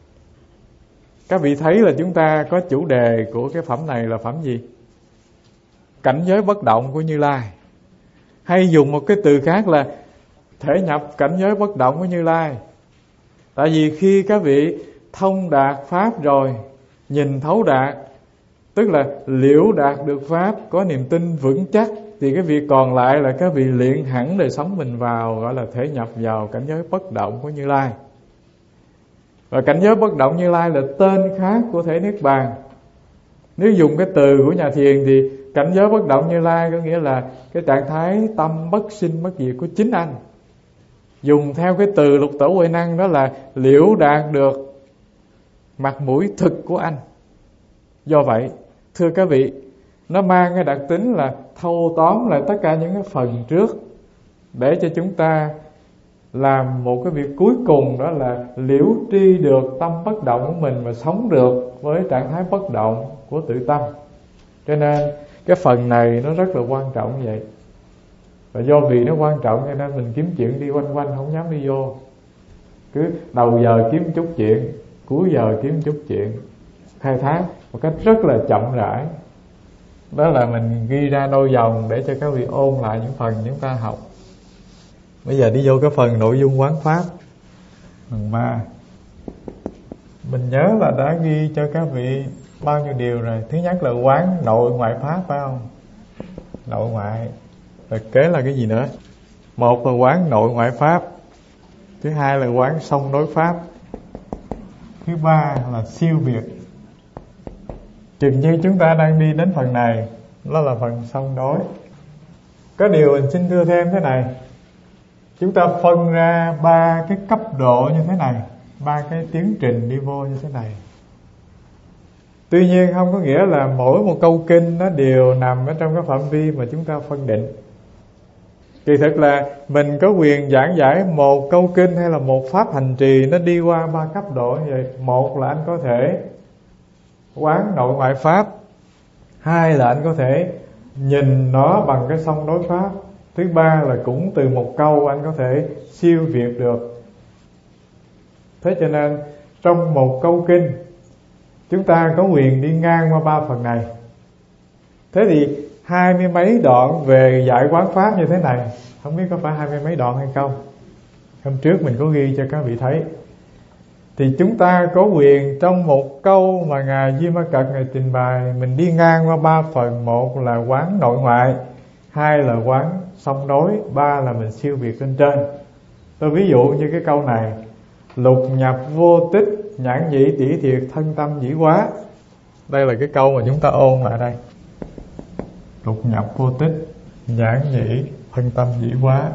Speaker 1: Các vị thấy là chúng ta có chủ đề của cái phẩm này là phẩm gì? Cảnh giới bất động của Như Lai. Hay dùng một cái từ khác là thể nhập cảnh giới bất động của Như Lai. Tại vì khi các vị thông đạt pháp rồi, nhìn thấu đạt, tức là liễu đạt được pháp, có niềm tin vững chắc, thì cái việc còn lại là các vị luyện hẳn đời sống mình vào, gọi là thể nhập vào cảnh giới bất động của Như Lai. Và cảnh giới bất động Như Lai là tên khác của thể Niết Bàn. Nếu dùng cái từ của nhà thiền thì cảnh giới bất động Như Lai có nghĩa là cái trạng thái tâm bất sinh bất diệt của chính anh. Dùng theo cái từ Lục Tổ Huệ Năng đó là liễu đạt được mặt mũi thực của anh. Do vậy thưa các vị, nó mang cái đặc tính là thâu tóm lại tất cả những cái phần trước, để cho chúng ta làm một cái việc cuối cùng, đó là liễu tri được tâm bất động của mình và sống được với trạng thái bất động của tự tâm. Cho nên cái phần này nó rất là quan trọng như vậy. Và do vì nó quan trọng cho nên mình kiếm chuyện đi quanh quanh, không dám đi vô. Cứ đầu giờ kiếm chút chuyện, cuối giờ kiếm chút chuyện, khai thác một cách rất là chậm rãi. Đó là mình ghi ra đôi dòng để cho các vị ôn lại những phần chúng ta học. Bây giờ đi vô cái phần nội dung quán pháp phần 3. Mình nhớ là đã ghi cho các vị bao nhiêu điều rồi. Thứ nhất là quán nội ngoại pháp, phải không? Nội ngoại. Rồi kế là cái gì nữa? Một là quán nội ngoại pháp, thứ hai là quán song đối pháp, thứ ba là siêu biệt. Chừng như chúng ta đang đi đến phần này, đó là phần song đối. Có điều mình xin thưa thêm thế này, chúng ta phân ra 3 cái cấp độ như thế này, 3 cái tiến trình đi vô như thế này. Tuy nhiên không có nghĩa là mỗi một câu kinh nó đều nằm ở trong cái phạm vi mà chúng ta phân định. Kỳ thực là mình có quyền giảng giải một câu kinh hay là một pháp hành trì nó đi qua 3 cấp độ như vậy. Một là anh có thể quán nội ngoại pháp, hai là anh có thể nhìn nó bằng cái song đối pháp, thứ ba là cũng từ một câu anh có thể siêu việt được. Thế cho nên trong một câu kinh chúng ta có quyền đi ngang qua 3 phần này. Thế thì 20 mấy đoạn về giải quán pháp như thế này, không biết có phải 20 mấy đoạn hay không. Hôm trước mình có ghi cho các vị thấy. Thì chúng ta có quyền trong một câu mà Ngài Di Ma Cật Ngài trình bày, mình đi ngang qua 3 phần. Một là quán nội ngoại, hai là quán song đối, ba là mình siêu việt lên trên. Tôi ví dụ như cái câu này: lục nhập vô tích, nhãn nhĩ tỷ thiệt, thân tâm dĩ hóa. Đây là cái câu mà chúng ta ôn lại đây. Lục nhập vô tích, nhãn nhĩ, thân tâm dĩ hóa.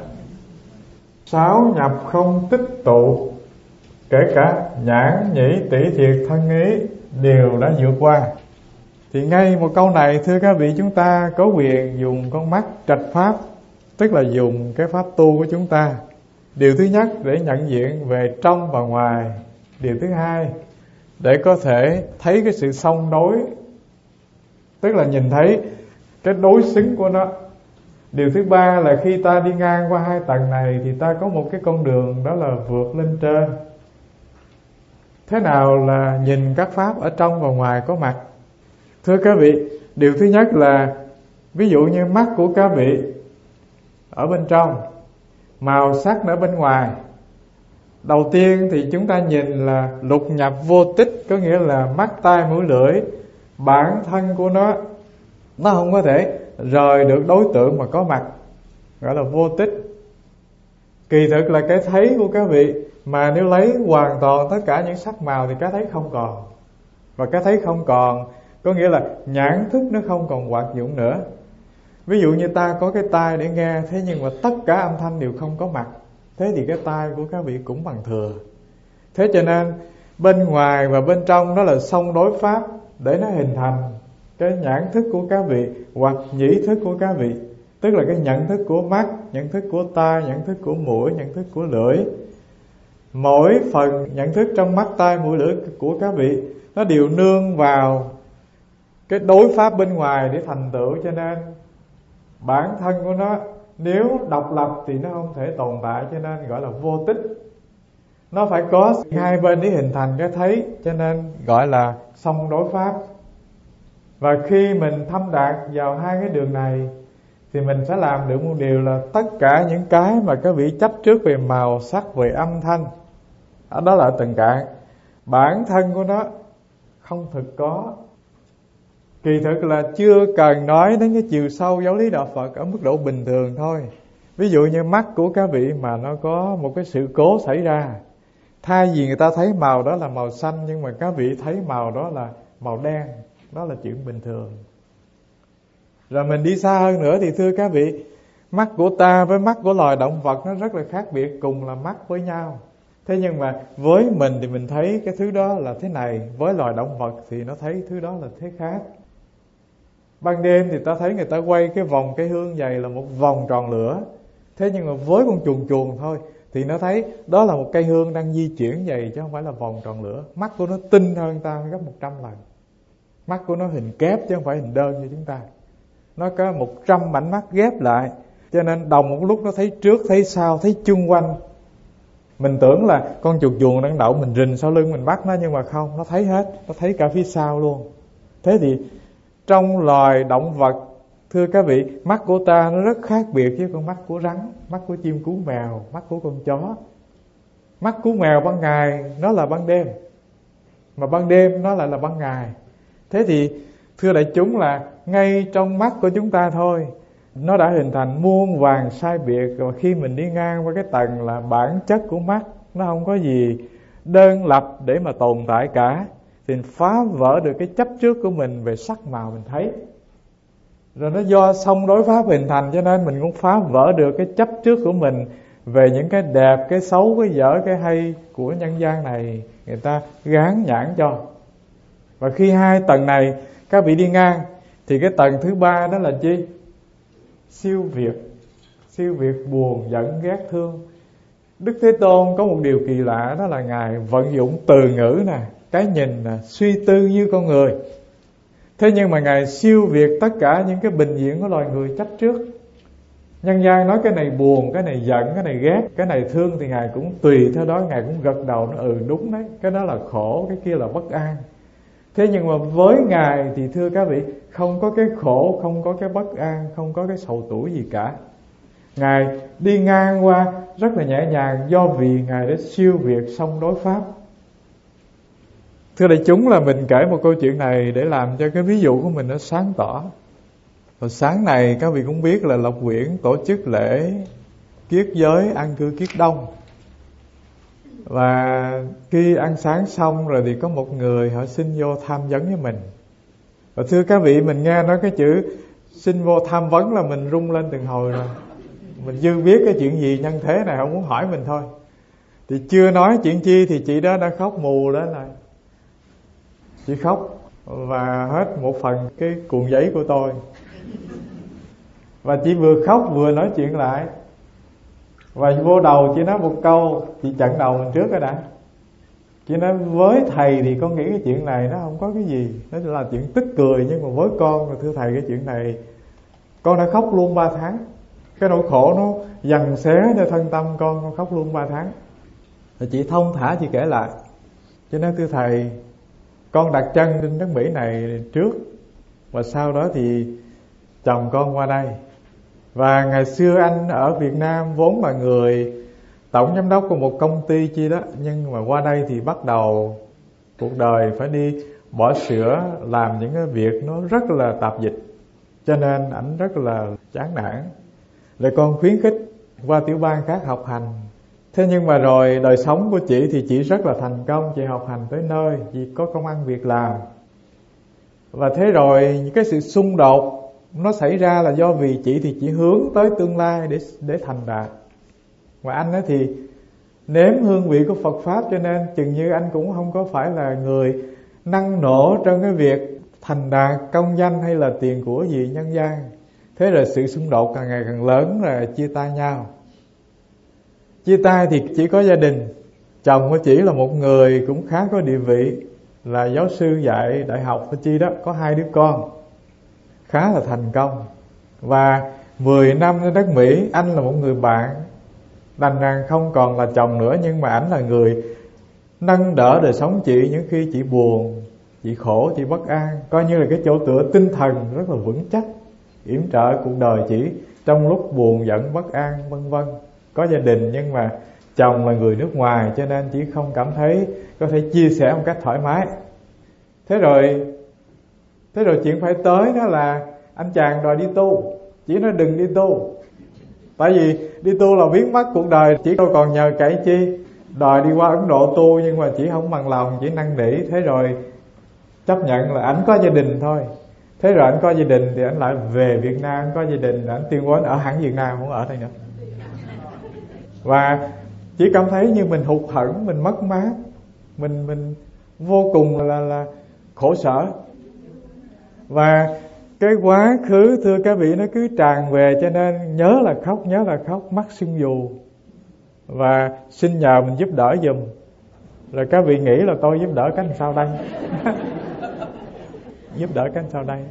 Speaker 1: 6 nhập không tích tụ, kể cả nhãn nhĩ tỷ thiệt thân ý đều đã vượt qua. Thì ngay một câu này thưa các vị, chúng ta có quyền dùng con mắt trạch pháp, tức là dùng cái pháp tu của chúng ta. Điều thứ nhất để nhận diện về trong và ngoài. Điều thứ hai để có thể thấy cái sự song đối, tức là nhìn thấy cái đối xứng của nó. Điều thứ ba là khi ta đi ngang qua 2 tầng này thì ta có một cái con đường, đó là vượt lên trên. Thế nào là nhìn các pháp ở trong và ngoài có mặt? Thưa các vị, điều thứ nhất là ví dụ như mắt của các vị ở bên trong, màu sắc ở bên ngoài. Đầu tiên thì chúng ta nhìn là lục nhập vô tích, có nghĩa là mắt, tai, mũi, lưỡi, bản thân của nó không có thể rời được đối tượng mà có mặt, gọi là vô tích. Kỳ thực là cái thấy của các vị, mà nếu lấy hoàn toàn tất cả những sắc màu thì cái thấy không còn. Và cái thấy không còn có nghĩa là nhãn thức nó không còn hoạt dụng nữa. Ví dụ như ta có cái tai để nghe, thế nhưng mà tất cả âm thanh đều không có mặt, thế thì cái tai của các vị cũng bằng thừa. Thế cho nên bên ngoài và bên trong đó là song đối pháp để nó hình thành cái nhãn thức của các vị hoặc nhĩ thức của các vị, tức là cái nhận thức của mắt, nhận thức của tai, nhận thức của mũi, nhận thức của lưỡi. Mỗi phần nhận thức trong mắt, tai, mũi, lưỡi của các vị nó đều nương vào cái đối pháp bên ngoài để thành tựu. Cho nên bản thân của nó nếu độc lập thì nó không thể tồn tại, cho nên gọi là vô tích. Nó phải có 2 bên để hình thành cái thấy, cho nên gọi là song đối pháp. Và khi mình thâm đạt vào 2 cái đường này thì mình sẽ làm được một điều là tất cả những cái mà các vị chấp trước về màu sắc, về âm thanh, đó là từng cạn, bản thân của nó không thực có. Kỳ thực là chưa cần nói đến cái chiều sâu giáo lý đạo Phật ở mức độ bình thường thôi. Ví dụ như mắt của các vị mà nó có một cái sự cố xảy ra, thay vì người ta thấy màu đó là màu xanh, nhưng mà các vị thấy màu đó là màu đen, đó là chuyện bình thường. Rồi mình đi xa hơn nữa thì thưa các vị, mắt của ta với mắt của loài động vật nó rất là khác biệt, cùng là mắt với nhau. Thế nhưng mà với mình thì mình thấy cái thứ đó là thế này, với loài động vật thì nó thấy thứ đó là thế khác. Ban đêm thì ta thấy người ta quay cái vòng cây hương dày là một vòng tròn lửa, thế nhưng mà với con chuồn chuồn thôi thì nó thấy đó là một cây hương đang di chuyển dày chứ không phải là vòng tròn lửa. Mắt của nó tinh hơn ta gấp 100 lần. Mắt của nó hình kép chứ không phải hình đơn như chúng ta. Nó có 100 mảnh mắt ghép lại, cho nên đồng một lúc nó thấy trước, thấy sau, thấy chung quanh. Mình tưởng là con chuột chuồn đang đậu, mình rình sau lưng mình bắt nó, nhưng mà không, nó thấy hết, nó thấy cả phía sau luôn. Thế thì trong loài động vật, thưa các vị, mắt của ta nó rất khác biệt với con mắt của rắn, mắt của chim cú mèo, mắt của con chó. Mắt của mèo ban ngày nó là ban đêm, mà ban đêm nó lại là ban ngày. Thế thì thưa đại chúng là ngay trong mắt của chúng ta thôi, nó đã hình thành muôn vàn sai biệt. Và khi mình đi ngang qua cái tầng là bản chất của mắt, nó không có gì đơn lập để mà tồn tại cả, thì phá vỡ được cái chấp trước của mình về sắc màu mình thấy. Rồi nó do song đối pháp hình thành, cho nên mình cũng phá vỡ được cái chấp trước của mình về những cái đẹp, cái xấu, cái dở, cái hay của nhân gian này người ta gán nhãn cho. Và khi hai tầng này các vị đi ngang, thì cái tầng thứ ba đó là chi? Siêu việt buồn, giận, ghét, thương. Đức Thế Tôn có một điều kỳ lạ, đó là Ngài vận dụng từ ngữ nè, cái nhìn nè, suy tư như con người. Thế nhưng mà Ngài siêu việt tất cả những cái bình diện của loài người chấp trước. Nhân gian nói cái này buồn, cái này giận, cái này ghét, cái này thương, thì Ngài cũng tùy theo đó, Ngài cũng gật đầu nó đúng đấy, cái đó là khổ, cái kia là bất an. Thế nhưng mà với Ngài thì thưa các vị, không có cái khổ, không có cái bất an, không có cái sầu tủi gì cả. Ngài đi ngang qua rất là nhẹ nhàng, do vì Ngài đã siêu việt song đối pháp. Thưa đại chúng, là mình kể một câu chuyện này để làm cho cái ví dụ của mình nó sáng tỏ. Hồi sáng này các vị cũng biết là Lộc Quyển tổ chức lễ kiết giới an cư kiết đông. Và khi ăn sáng xong rồi thì có một người họ xin vô tham vấn với mình. Và thưa các vị, mình nghe nói cái chữ xin vô tham vấn là mình rung lên từng hồi rồi. Mình dư biết cái chuyện gì nhân thế này không muốn hỏi mình thôi. Thì chưa nói chuyện chi thì chị đó đã khóc mù lên rồi. Chị khóc và hết một phần cái cuộn giấy của tôi. Và chị vừa khóc vừa nói chuyện lại. Và vô đầu chị nói một câu, chị chặn đầu mình trước rồi đã. Chị nói với thầy thì con nghĩ cái chuyện này nó không có cái gì, nó là chuyện tức cười. Nhưng mà với con, thưa thầy, cái chuyện này con đã khóc luôn 3 tháng. Cái nỗi khổ nó giằng xé cho thân tâm con khóc luôn 3 tháng. Rồi chị thông thả chị kể lại. Chị nói thưa thầy, con đặt chân trên đất Mỹ này trước, và sau đó thì chồng con qua đây. Và ngày xưa anh ở Việt Nam vốn là người tổng giám đốc của một công ty chi đó, nhưng mà qua đây thì bắt đầu cuộc đời phải đi bỏ sữa, làm những cái việc nó rất là tạp dịch, cho nên ảnh rất là chán nản. Rồi con khuyến khích qua tiểu bang khác học hành. Thế nhưng mà rồi đời sống của chị thì chị rất là thành công, chị học hành tới nơi, chị có công ăn việc làm. Và thế rồi những cái sự xung đột nó xảy ra là do vì chị thì chỉ hướng tới tương lai để thành đạt. Và anh ấy thì nếm hương vị của Phật Pháp, cho nên chừng như anh cũng không có phải là người năng nổ trong cái việc thành đạt công danh hay là tiền của gì nhân gian. Thế rồi sự xung đột càng ngày càng lớn, rồi chia tay nhau. Chia tay thì chỉ có gia đình. Chồng của chị là một người cũng khá có địa vị, là giáo sư dạy đại học của chi đó, có 2 đứa con, khá là thành công. Và 10 năm ở đất Mỹ, anh là một người bạn, đành rằng không còn là chồng nữa, nhưng mà ảnh là người nâng đỡ đời sống chị những khi chị buồn, chị khổ, chị bất an, coi như là cái chỗ tựa tinh thần rất là vững chắc, yểm trợ cuộc đời chị trong lúc buồn giận bất an vân vân. Có gia đình nhưng mà chồng là người nước ngoài, cho nên chị không cảm thấy có thể chia sẻ một cách thoải mái. Thế rồi chuyện phải tới đó là anh chàng đòi đi tu. Chị nói đừng đi tu, tại vì đi tu là biến mất cuộc đời. Chỉ đâu còn nhờ cậy chi, đòi đi qua Ấn Độ tu, nhưng mà chị không bằng lòng, chỉ năn nỉ. Thế rồi chấp nhận là ảnh có gia đình thôi. Thế rồi ảnh có gia đình thì ảnh lại về Việt Nam, có gia đình ảnh tuyên bố ở hẳn Việt Nam, không ở đây nữa. Và chỉ cảm thấy như mình hụt hẫng, mình mất mát, mình vô cùng là khổ sở. Và cái quá khứ, thưa các vị, nó cứ tràn về, cho nên nhớ là khóc, mắt sưng vù. Và xin nhờ mình giúp đỡ giùm. Rồi các vị nghĩ là tôi giúp đỡ cách sao đây? Giúp đỡ cách sao đây?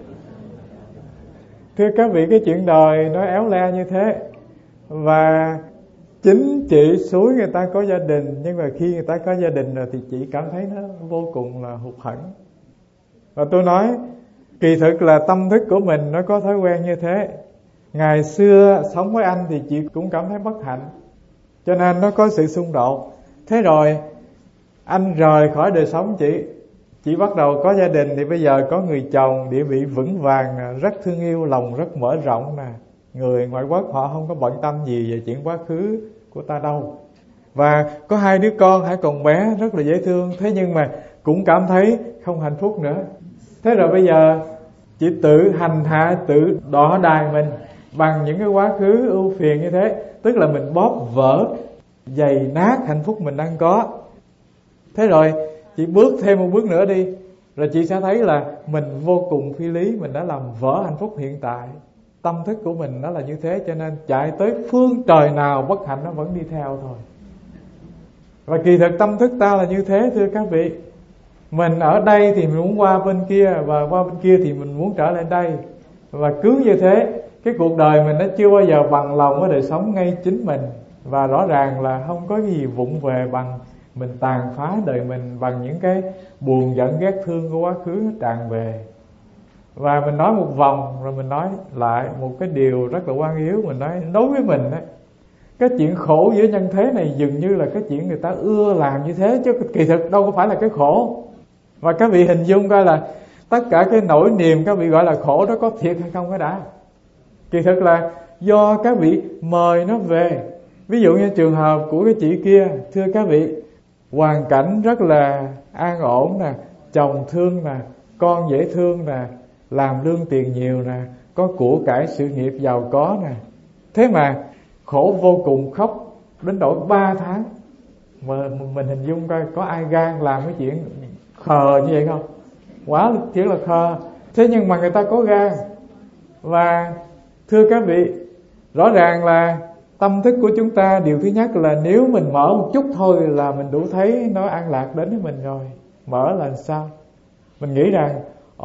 Speaker 1: Thưa các vị, cái chuyện đời nó éo le như thế. Và chính chị xúi người ta có gia đình, nhưng mà khi người ta có gia đình rồi thì chị cảm thấy nó vô cùng là hụt hẫng. Và tôi nói Kỳ thực là tâm thức của mình nó có thói quen như thế. Ngày xưa sống với anh thì chị cũng cảm thấy bất hạnh, cho nên nó có sự xung đột. Thế rồi anh rời khỏi đời sống chị bắt đầu có gia đình, thì bây giờ có người chồng địa vị vững vàng, rất thương yêu, lòng rất mở rộng nè. Người ngoại quốc họ không có bận tâm gì về chuyện quá khứ của ta đâu. Và có 2 đứa con hãy còn bé, rất là dễ thương. Thế nhưng mà cũng cảm thấy không hạnh phúc nữa. Thế rồi bây giờ chị tự hành hạ, tự đọ đài mình bằng những cái quá khứ ưu phiền như thế. Tức là mình bóp vỡ, giày nát hạnh phúc mình đang có. Thế rồi chị bước thêm một bước nữa đi, rồi chị sẽ thấy là mình vô cùng phi lý, mình đã làm vỡ hạnh phúc hiện tại. Tâm thức của mình nó là như thế, cho nên chạy tới phương trời nào bất hạnh nó vẫn đi theo thôi. Và kỳ thực tâm thức ta là như thế, thưa các vị. Mình ở đây thì mình muốn qua bên kia, và qua bên kia thì mình muốn trở lại đây. Và cứ như thế, cái cuộc đời mình nó chưa bao giờ bằng lòng với đời sống ngay chính mình. Và rõ ràng là không có cái gì vụng về bằng mình tàn phá đời mình bằng những cái buồn giận ghét thương của quá khứ tràn về. Và mình nói một vòng rồi mình nói lại một cái điều rất là quan yếu. Mình nói đối với mình ấy, cái chuyện khổ giữa nhân thế này dường như là cái chuyện người ta ưa làm như thế, chứ kỳ thực đâu có phải là cái khổ. Và các vị hình dung coi là tất cả cái nỗi niềm các vị gọi là khổ đó có thiệt hay không cái đã. Kỳ thực là do các vị mời nó về. Ví dụ như trường hợp của cái chị kia, thưa các vị, hoàn cảnh rất là an ổn nè, chồng thương nè, con dễ thương nè, làm lương tiền nhiều nè, có của cải sự nghiệp giàu có nè. Thế mà khổ vô cùng, khóc đến độ 3 tháng. Mà mình hình dung coi có ai gan làm cái chuyện khờ như vậy không? Quá chỉ là khờ. Thế nhưng mà người ta có gan. Và thưa các vị, rõ ràng là tâm thức của chúng ta, điều thứ nhất là nếu mình mở một chút thôi là mình đủ thấy nó an lạc đến với mình rồi. Mở là sao? Mình nghĩ rằng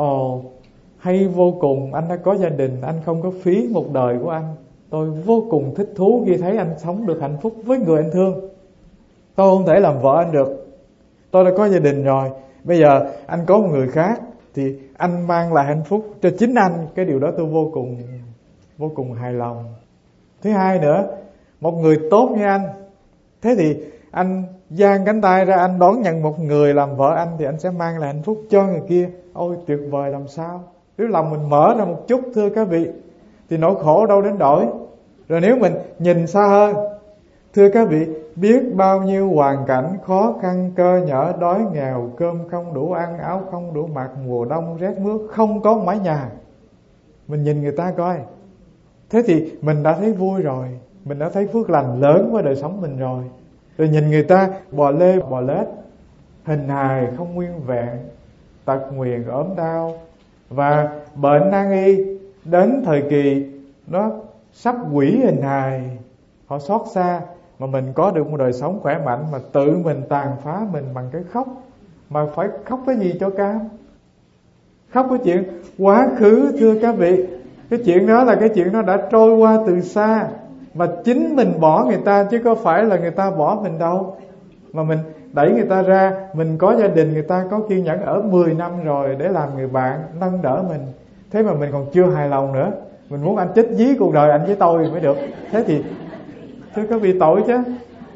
Speaker 1: hay vô cùng, anh đã có gia đình, anh không có phí một đời của anh. Tôi vô cùng thích thú khi thấy anh sống được hạnh phúc với người anh thương. Tôi không thể làm vợ anh được. Tôi đã có gia đình rồi, bây giờ anh có một người khác thì anh mang lại hạnh phúc cho chính anh. Cái điều đó tôi vô cùng hài lòng. Thứ hai nữa, một người tốt như anh, thế thì anh dang cánh tay ra, anh đón nhận một người làm vợ anh, thì anh sẽ mang lại hạnh phúc cho người kia. Ôi tuyệt vời làm sao. Nếu lòng mình mở ra một chút, thưa các vị, thì nỗi khổ đâu đến đổi. Rồi nếu mình nhìn xa hơn, thưa các vị, biết bao nhiêu hoàn cảnh khó khăn, cơ nhở, đói nghèo, cơm không đủ ăn, áo không đủ mặc, mùa đông rét mướt, không có mái nhà. Mình nhìn người ta coi, thế thì mình đã thấy vui rồi, mình đã thấy phước lành lớn với đời sống mình rồi. Rồi nhìn người ta bò lê bò lết, hình hài không nguyên vẹn, tật nguyền ốm đau, và bệnh nan y, đến thời kỳ nó sắp hủy hình hài, họ xót xa. Mà mình có được một đời sống khỏe mạnh mà tự mình tàn phá mình bằng cái khóc. Mà phải khóc cái gì cho cam? Khóc cái chuyện quá khứ, thưa các vị. Cái chuyện đó là cái chuyện nó đã trôi qua từ xa, mà chính mình bỏ người ta, chứ có phải là người ta bỏ mình đâu. Mà mình đẩy người ta ra. Mình có gia đình, người ta có kiên nhẫn ở 10 năm rồi để làm người bạn, nâng đỡ mình. Thế mà mình còn chưa hài lòng nữa. Mình muốn anh chết dí cuộc đời anh với tôi mới được. Thế thì thưa các vị, tội chứ.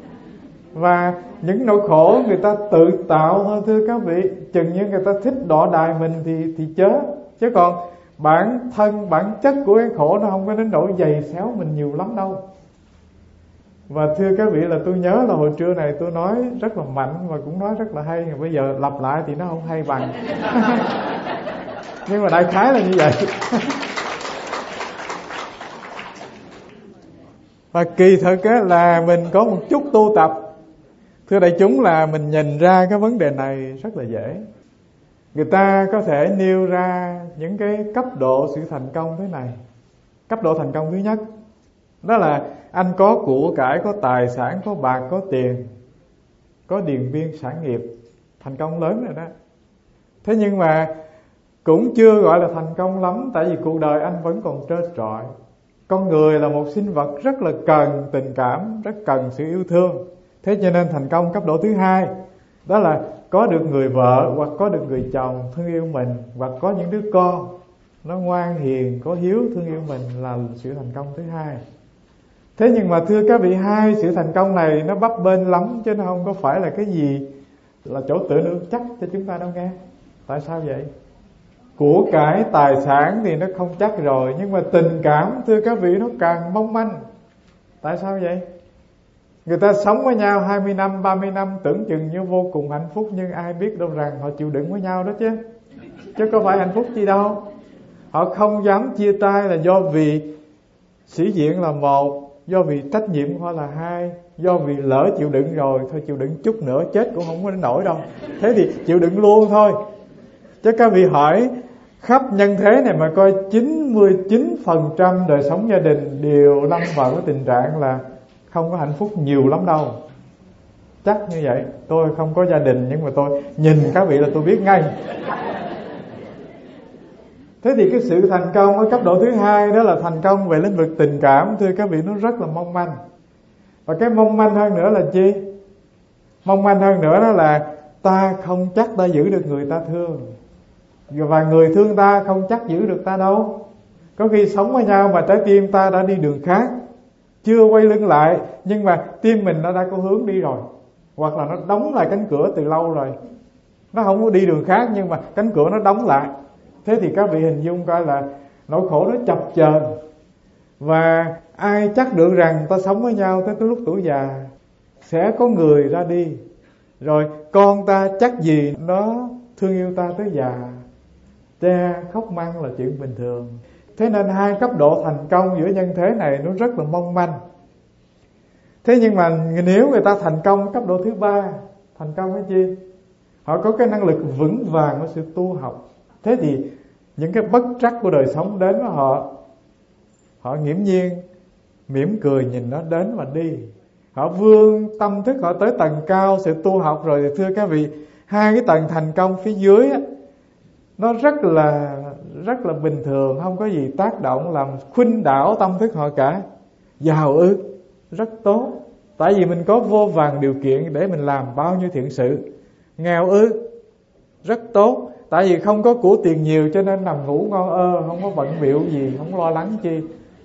Speaker 1: Và những nỗi khổ người ta tự tạo thôi, thưa các vị. Chừng như người ta thích đọ đài mình thì chớ. Chứ còn bản thân, bản chất của cái khổ nó không có đến nỗi giày xéo mình nhiều lắm đâu. Và thưa các vị, là tôi nhớ là hồi trưa này tôi nói rất là mạnh và cũng nói rất là hay. Bây giờ lặp lại thì nó không hay bằng. Nhưng mà đại khái là như vậy. Và kỳ thực á, là mình có một chút tu tập, thưa đại chúng, là mình nhìn ra cái vấn đề này rất là dễ. Người ta có thể nêu ra những cái cấp độ sự thành công thế này. Cấp độ thành công thứ nhất, đó là anh có của cải, có tài sản, có bạc, có tiền, có điền biên sản nghiệp. Thành công lớn rồi đó. Thế nhưng mà cũng chưa gọi là thành công lắm. Tại vì cuộc đời anh vẫn còn trơ trọi. Con người là một sinh vật rất là cần tình cảm, rất cần sự yêu thương. Thế cho nên thành công cấp độ thứ hai, đó là có được người vợ hoặc có được người chồng thương yêu mình, hoặc có những đứa con. nó ngoan hiền, có hiếu, thương yêu mình là sự thành công thứ hai. Thế nhưng mà thưa các vị, hai sự thành công này nó bấp bênh lắm, chứ nó không có phải là cái gì là chỗ tựa nương chắc cho chúng ta đâu nghe. Tại sao vậy? Của cải tài sản thì nó không chắc rồi, nhưng mà tình cảm thưa các vị nó càng mong manh. Tại sao vậy? Người ta sống với nhau 20 năm, 30 năm tưởng chừng như vô cùng hạnh phúc, nhưng ai biết đâu rằng họ chịu đựng với nhau đó chứ. Chứ có phải hạnh phúc chi đâu. Họ không dám chia tay là do vì sĩ diện là một, do vì trách nhiệm của họ là hai, do vì lỡ chịu đựng rồi, thôi chịu đựng chút nữa chết cũng không có đến nổi đâu. Thế thì chịu đựng luôn thôi. Chứ các vị hỏi khắp nhân thế này mà coi 99% đời sống gia đình đều lâm vào cái tình trạng là không có hạnh phúc nhiều lắm đâu. Chắc như vậy. Tôi không có gia đình nhưng mà tôi nhìn các vị là tôi biết ngay. Thế thì cái sự thành công ở cấp độ thứ hai đó là thành công về lĩnh vực tình cảm, thưa các vị, nó rất là mong manh. Và cái mong manh hơn nữa là chi? Mong manh hơn nữa đó là ta không chắc ta giữ được người ta thương, và người thương ta không chắc giữ được ta đâu. Có khi sống với nhau mà trái tim ta đã đi đường khác, chưa quay lưng lại, nhưng mà tim mình nó đã có hướng đi rồi. Hoặc là nó đóng lại cánh cửa từ lâu rồi, nó không có đi đường khác nhưng mà cánh cửa nó đóng lại. Thế thì các vị hình dung coi là nỗi khổ nó chập chờn. Và ai chắc được rằng ta sống với nhau tới lúc tuổi già sẽ có người ra đi, rồi con ta chắc gì nó thương yêu ta tới già. Cha khóc măng là chuyện bình thường. Thế nên hai cấp độ thành công giữa nhân thế này nó rất là mong manh. Thế nhưng mà nếu người ta thành công cấp độ thứ ba, thành công cái chi? Họ có cái năng lực vững vàng của sự tu học. Thế thì những cái bất trắc của đời sống đến với họ nghiễm nhiên mỉm cười nhìn nó đến và đi. Họ vươn tâm thức họ tới tầng cao sự tu học rồi thì thưa các vị, hai cái tầng thành công phía dưới á, nó rất là bình thường, không có gì tác động làm khuynh đảo tâm thức họ cả. Giàu ư? Rất tốt. Tại vì mình có vô vàn điều kiện để mình làm bao nhiêu thiện sự. Nghèo ư? Rất tốt. Tại vì không có của tiền nhiều cho nên nằm ngủ ngon ơ, không có bận bịu gì, không lo lắng chi.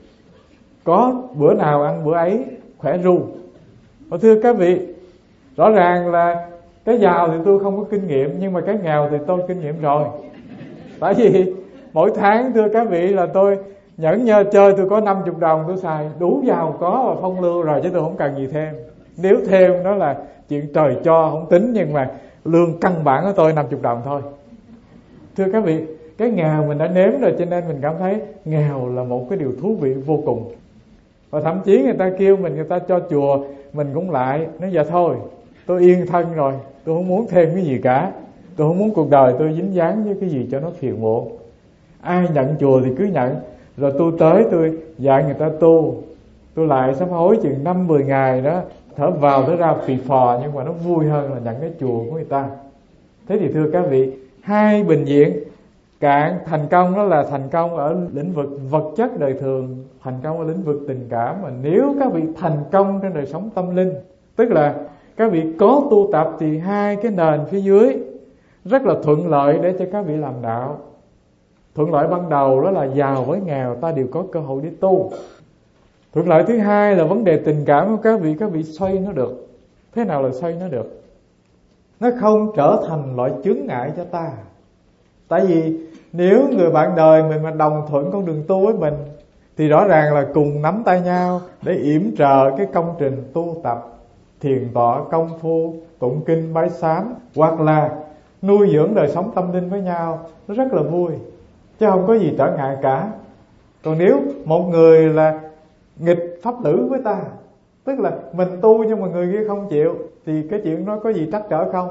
Speaker 1: Có bữa nào ăn bữa ấy, khỏe ru. Thưa các vị, rõ ràng là cái giàu thì tôi không có kinh nghiệm, nhưng mà cái nghèo thì tôi kinh nghiệm rồi. Tại vì mỗi tháng thưa các vị là tôi nhẫn nhơ chơi, tôi có 50 đồng tôi xài đủ giàu có và phong lưu rồi, chứ tôi không cần gì thêm. Nếu thêm đó là chuyện trời cho không tính, nhưng mà lương căn bản của tôi 50 đồng thôi. Thưa các vị, cái nghèo mình đã nếm rồi, cho nên mình cảm thấy nghèo là một cái điều thú vị vô cùng. Và thậm chí người ta kêu mình, người ta cho chùa, mình cũng lại nói dạ thôi, tôi yên thân rồi, tôi không muốn thêm cái gì cả. Tôi không muốn cuộc đời tôi dính dáng với cái gì cho nó phiền muộn. Ai nhận chùa thì cứ nhận. Rồi tôi tới tôi dạy người ta tu. Tôi lại sám hối chừng 5-10 ngày đó, thở vào thở ra phì phò, nhưng mà nó vui hơn là nhận cái chùa của người ta. Thế thì thưa các vị, hai bình diện cạn thành công đó là thành công ở lĩnh vực vật chất đời thường, thành công ở lĩnh vực tình cảm. Mà nếu các vị thành công trong đời sống tâm linh, tức là các vị có tu tập, thì hai cái nền phía dưới rất là thuận lợi để cho các vị làm đạo. Thuận lợi ban đầu đó là giàu với nghèo ta đều có cơ hội để tu. Thuận lợi thứ hai là vấn đề tình cảm của các vị xoay nó được. Thế nào là xoay nó được? Nó không trở thành loại chướng ngại cho ta. Tại vì nếu người bạn đời mình mà đồng thuận con đường tu với mình, thì rõ ràng là cùng nắm tay nhau để yểm trợ cái công trình tu tập, thiền tọa, công phu, tụng kinh, bái sám, hoặc là nuôi dưỡng đời sống tâm linh với nhau, nó rất là vui, chứ không có gì trở ngại cả. Còn nếu một người là nghịch pháp tử với ta, tức là mình tu nhưng mà người kia không chịu, thì cái chuyện đó có gì trắc trở không?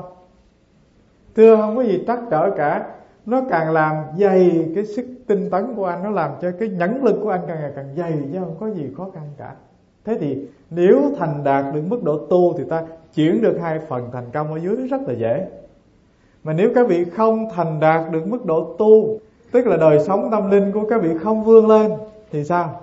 Speaker 1: Thưa, không có gì trắc trở cả. Nó càng làm dày cái sức tinh tấn của anh, nó làm cho cái nhẫn lực của anh càng ngày càng dày, chứ không có gì khó khăn cả. Thế thì nếu thành đạt được mức độ tu thì ta chuyển được hai phần thành công ở dưới rất là dễ. Mà nếu các vị không thành đạt được mức độ tu, tức là đời sống tâm linh của các vị không vươn lên, thì sao?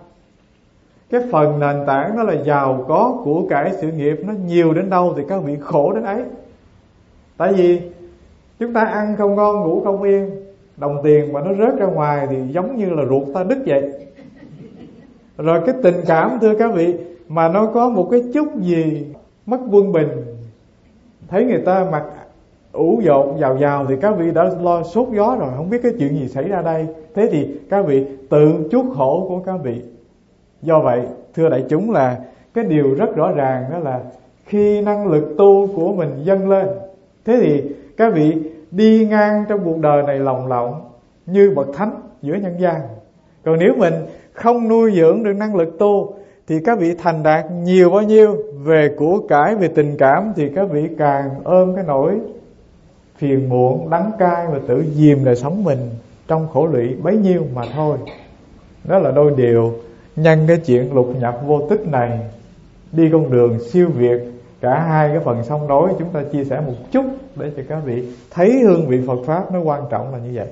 Speaker 1: Cái phần nền tảng đó là giàu có của cải sự nghiệp nó nhiều đến đâu thì các vị khổ đến ấy. Tại vì chúng ta ăn không ngon, ngủ không yên, đồng tiền mà nó rớt ra ngoài thì giống như là ruột ta đứt vậy. Rồi cái tình cảm thưa các vị, mà nó có một cái chút gì mất quân bình, thấy người ta mặc ủ dột giàu thì các vị đã lo sốt gió rồi, không biết cái chuyện gì xảy ra đây. Thế thì các vị tự chuốc khổ của các vị. Do vậy thưa đại chúng, là cái điều rất rõ ràng đó là khi năng lực tu của mình dâng lên, thế thì các vị đi ngang trong cuộc đời này lồng lộng như bậc thánh giữa nhân gian. Còn nếu mình không nuôi dưỡng được năng lực tu thì các vị thành đạt nhiều bao nhiêu về của cải, về tình cảm, thì các vị càng ôm cái nỗi phiền muộn, đắng cay và tự dìm đời sống mình trong khổ lụy bấy nhiêu mà thôi. Đó là đôi điều nhân cái chuyện lục nhập vô tích này, đi con đường siêu việt cả hai cái phần song đối, chúng ta chia sẻ một chút để cho các vị thấy hương vị Phật Pháp nó quan trọng là như vậy.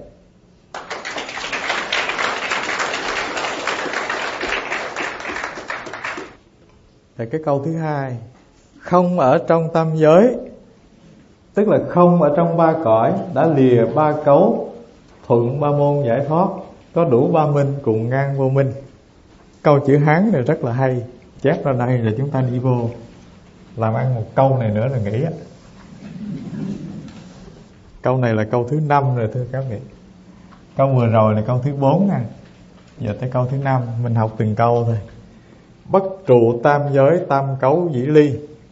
Speaker 1: Thì cái câu thứ hai, không ở trong tam giới, tức là không ở trong ba cõi, đã lìa ba cấu, thuận ba môn giải thoát, có đủ ba minh cùng ngang vô minh. Câu chữ Hán này rất là hay, chép ra đây là chúng ta đi vô làm ăn một câu này nữa là nghỉ á. Câu này là câu thứ 5 rồi thưa các vị. Câu vừa rồi là câu thứ 4 nha. Giờ tới câu thứ 5, mình học từng câu thôi. Bất trụ tam giới tam cấu dĩ ly.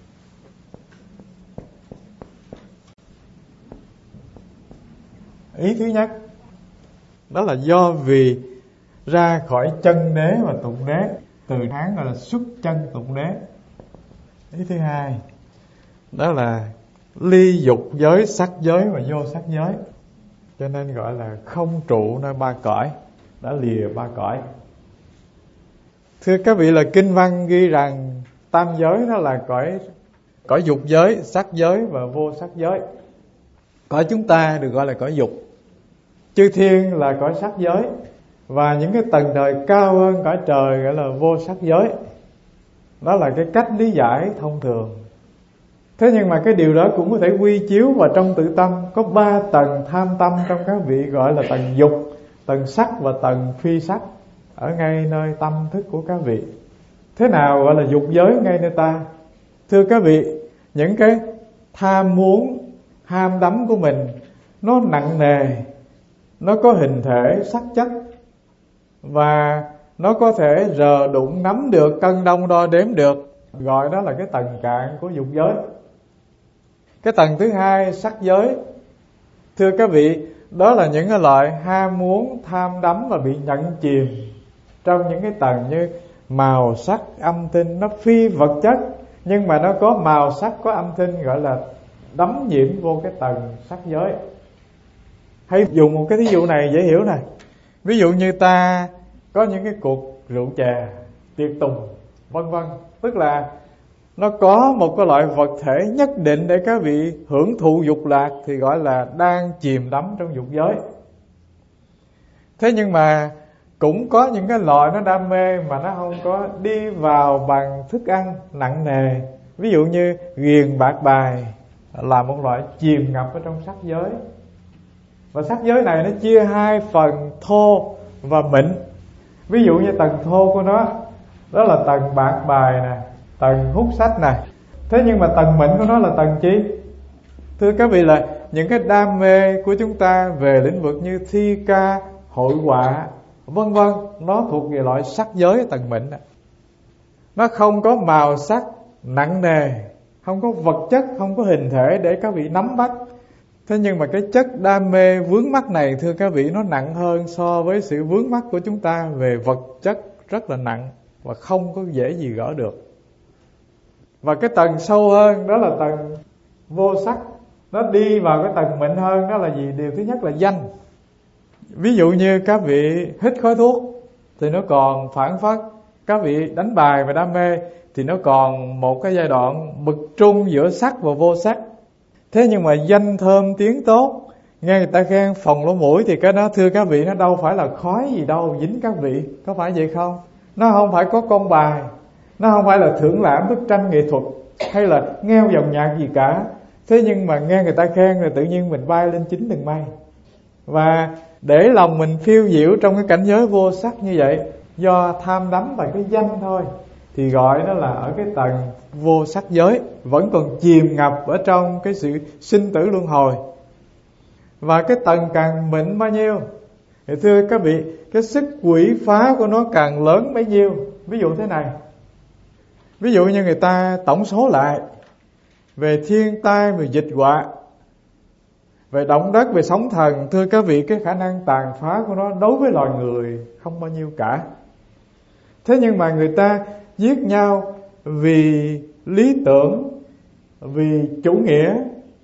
Speaker 1: Ý thứ nhất, đó là do vì ra khỏi chân đế và tụng đế, từ Hán gọi là xuất chân tụng đế. Ý thứ hai, đó là ly dục giới, sắc giới và vô sắc giới, cho nên gọi là không trụ nơi ba cõi, đã lìa ba cõi. Thưa các vị, là kinh văn ghi rằng tam giới đó là cõi dục giới, sắc giới và vô sắc giới. Cõi chúng ta được gọi là cõi dục, chư thiên là cõi sắc giới, và những cái tầng đời cao hơn cõi trời gọi là vô sắc giới. Đó là cái cách lý giải thông thường. Thế nhưng mà cái điều đó cũng có thể quy chiếu vào trong tự tâm. Có 3 tầng tham tâm trong các vị, gọi là tầng dục, tầng sắc và tầng phi sắc, ở ngay nơi tâm thức của các vị. Thế nào gọi là dục giới ngay nơi ta? Thưa các vị, những cái tham muốn, ham đắm của mình nó nặng nề, nó có hình thể sắc chất, và nó có thể rờ đụng nắm được, cân đong đo đếm được, gọi đó là cái tầng cạn của dục giới. Cái tầng thứ hai, sắc giới. Thưa các vị, đó là những cái loại ham muốn, tham đắm và bị nhận chìm trong những cái tầng như màu sắc, âm thanh. Nó phi vật chất nhưng mà nó có màu sắc, có âm thanh, gọi là đắm nhiễm vô cái tầng sắc giới. Hay dùng một cái thí dụ này dễ hiểu này. Ví dụ như ta có những cái cuộc rượu chè, tiệc tùng, vân vân, tức là nó có một cái loại vật thể nhất định để các vị hưởng thụ dục lạc, thì gọi là đang chìm đắm trong dục giới. Thế nhưng mà cũng có những cái loại nó đam mê mà nó không có đi vào bằng thức ăn nặng nề. Ví dụ như ghiền bạc bài là một loại chìm ngập ở trong sắc giới. Và sắc giới này nó chia 2 phần thô và mịn. Ví dụ như tầng thô của nó, đó là tầng bạc bài nè, tầng hút sách nè. Thế nhưng mà tầng mịn của nó là tầng chi? Thưa các vị, là những cái đam mê của chúng ta về lĩnh vực như thi ca, hội họa, vân vân, nó thuộc về loại sắc giới tầng mịn. Nó không có màu sắc nặng nề, không có vật chất, không có hình thể để các vị nắm bắt. Thế nhưng mà cái chất đam mê vướng mắc này, thưa các vị, nó nặng hơn so với sự vướng mắc của chúng ta về vật chất, rất là nặng và không có dễ gì gỡ được. Và cái tầng sâu hơn, đó là tầng vô sắc, nó đi vào cái tầng mịn hơn. Đó là gì? Điều thứ nhất là danh. Ví dụ như các vị hít khói thuốc thì nó còn phản phất, các vị đánh bài và đam mê thì nó còn một cái giai đoạn bực trung giữa sắc và vô sắc. Thế nhưng mà danh thơm tiếng tốt, nghe người ta khen phồng lỗ mũi, thì cái đó thưa các vị, nó đâu phải là khói gì đâu dính các vị, có phải vậy không? Nó không phải có con bài, nó không phải là thưởng lãm bức tranh nghệ thuật hay là nghe dòng nhạc gì cả. Thế nhưng mà nghe người ta khen rồi tự nhiên mình bay lên 9 tầng mây. Và để lòng mình phiêu diệu trong cái cảnh giới vô sắc như vậy, do tham đắm vào cái danh thôi, thì gọi nó là ở cái tầng vô sắc giới, vẫn còn chìm ngập ở trong cái sự sinh tử luân hồi. Và cái tầng càng mịn bao nhiêu thì thưa các vị, cái sức quỷ phá của nó càng lớn bấy nhiêu. Ví dụ thế này, ví dụ như người ta tổng số lại về thiên tai, về dịch họa, về động đất, về sóng thần, thưa các vị, cái khả năng tàn phá của nó đối với loài người không bao nhiêu cả. Thế nhưng mà người ta giết nhau vì lý tưởng, vì chủ nghĩa,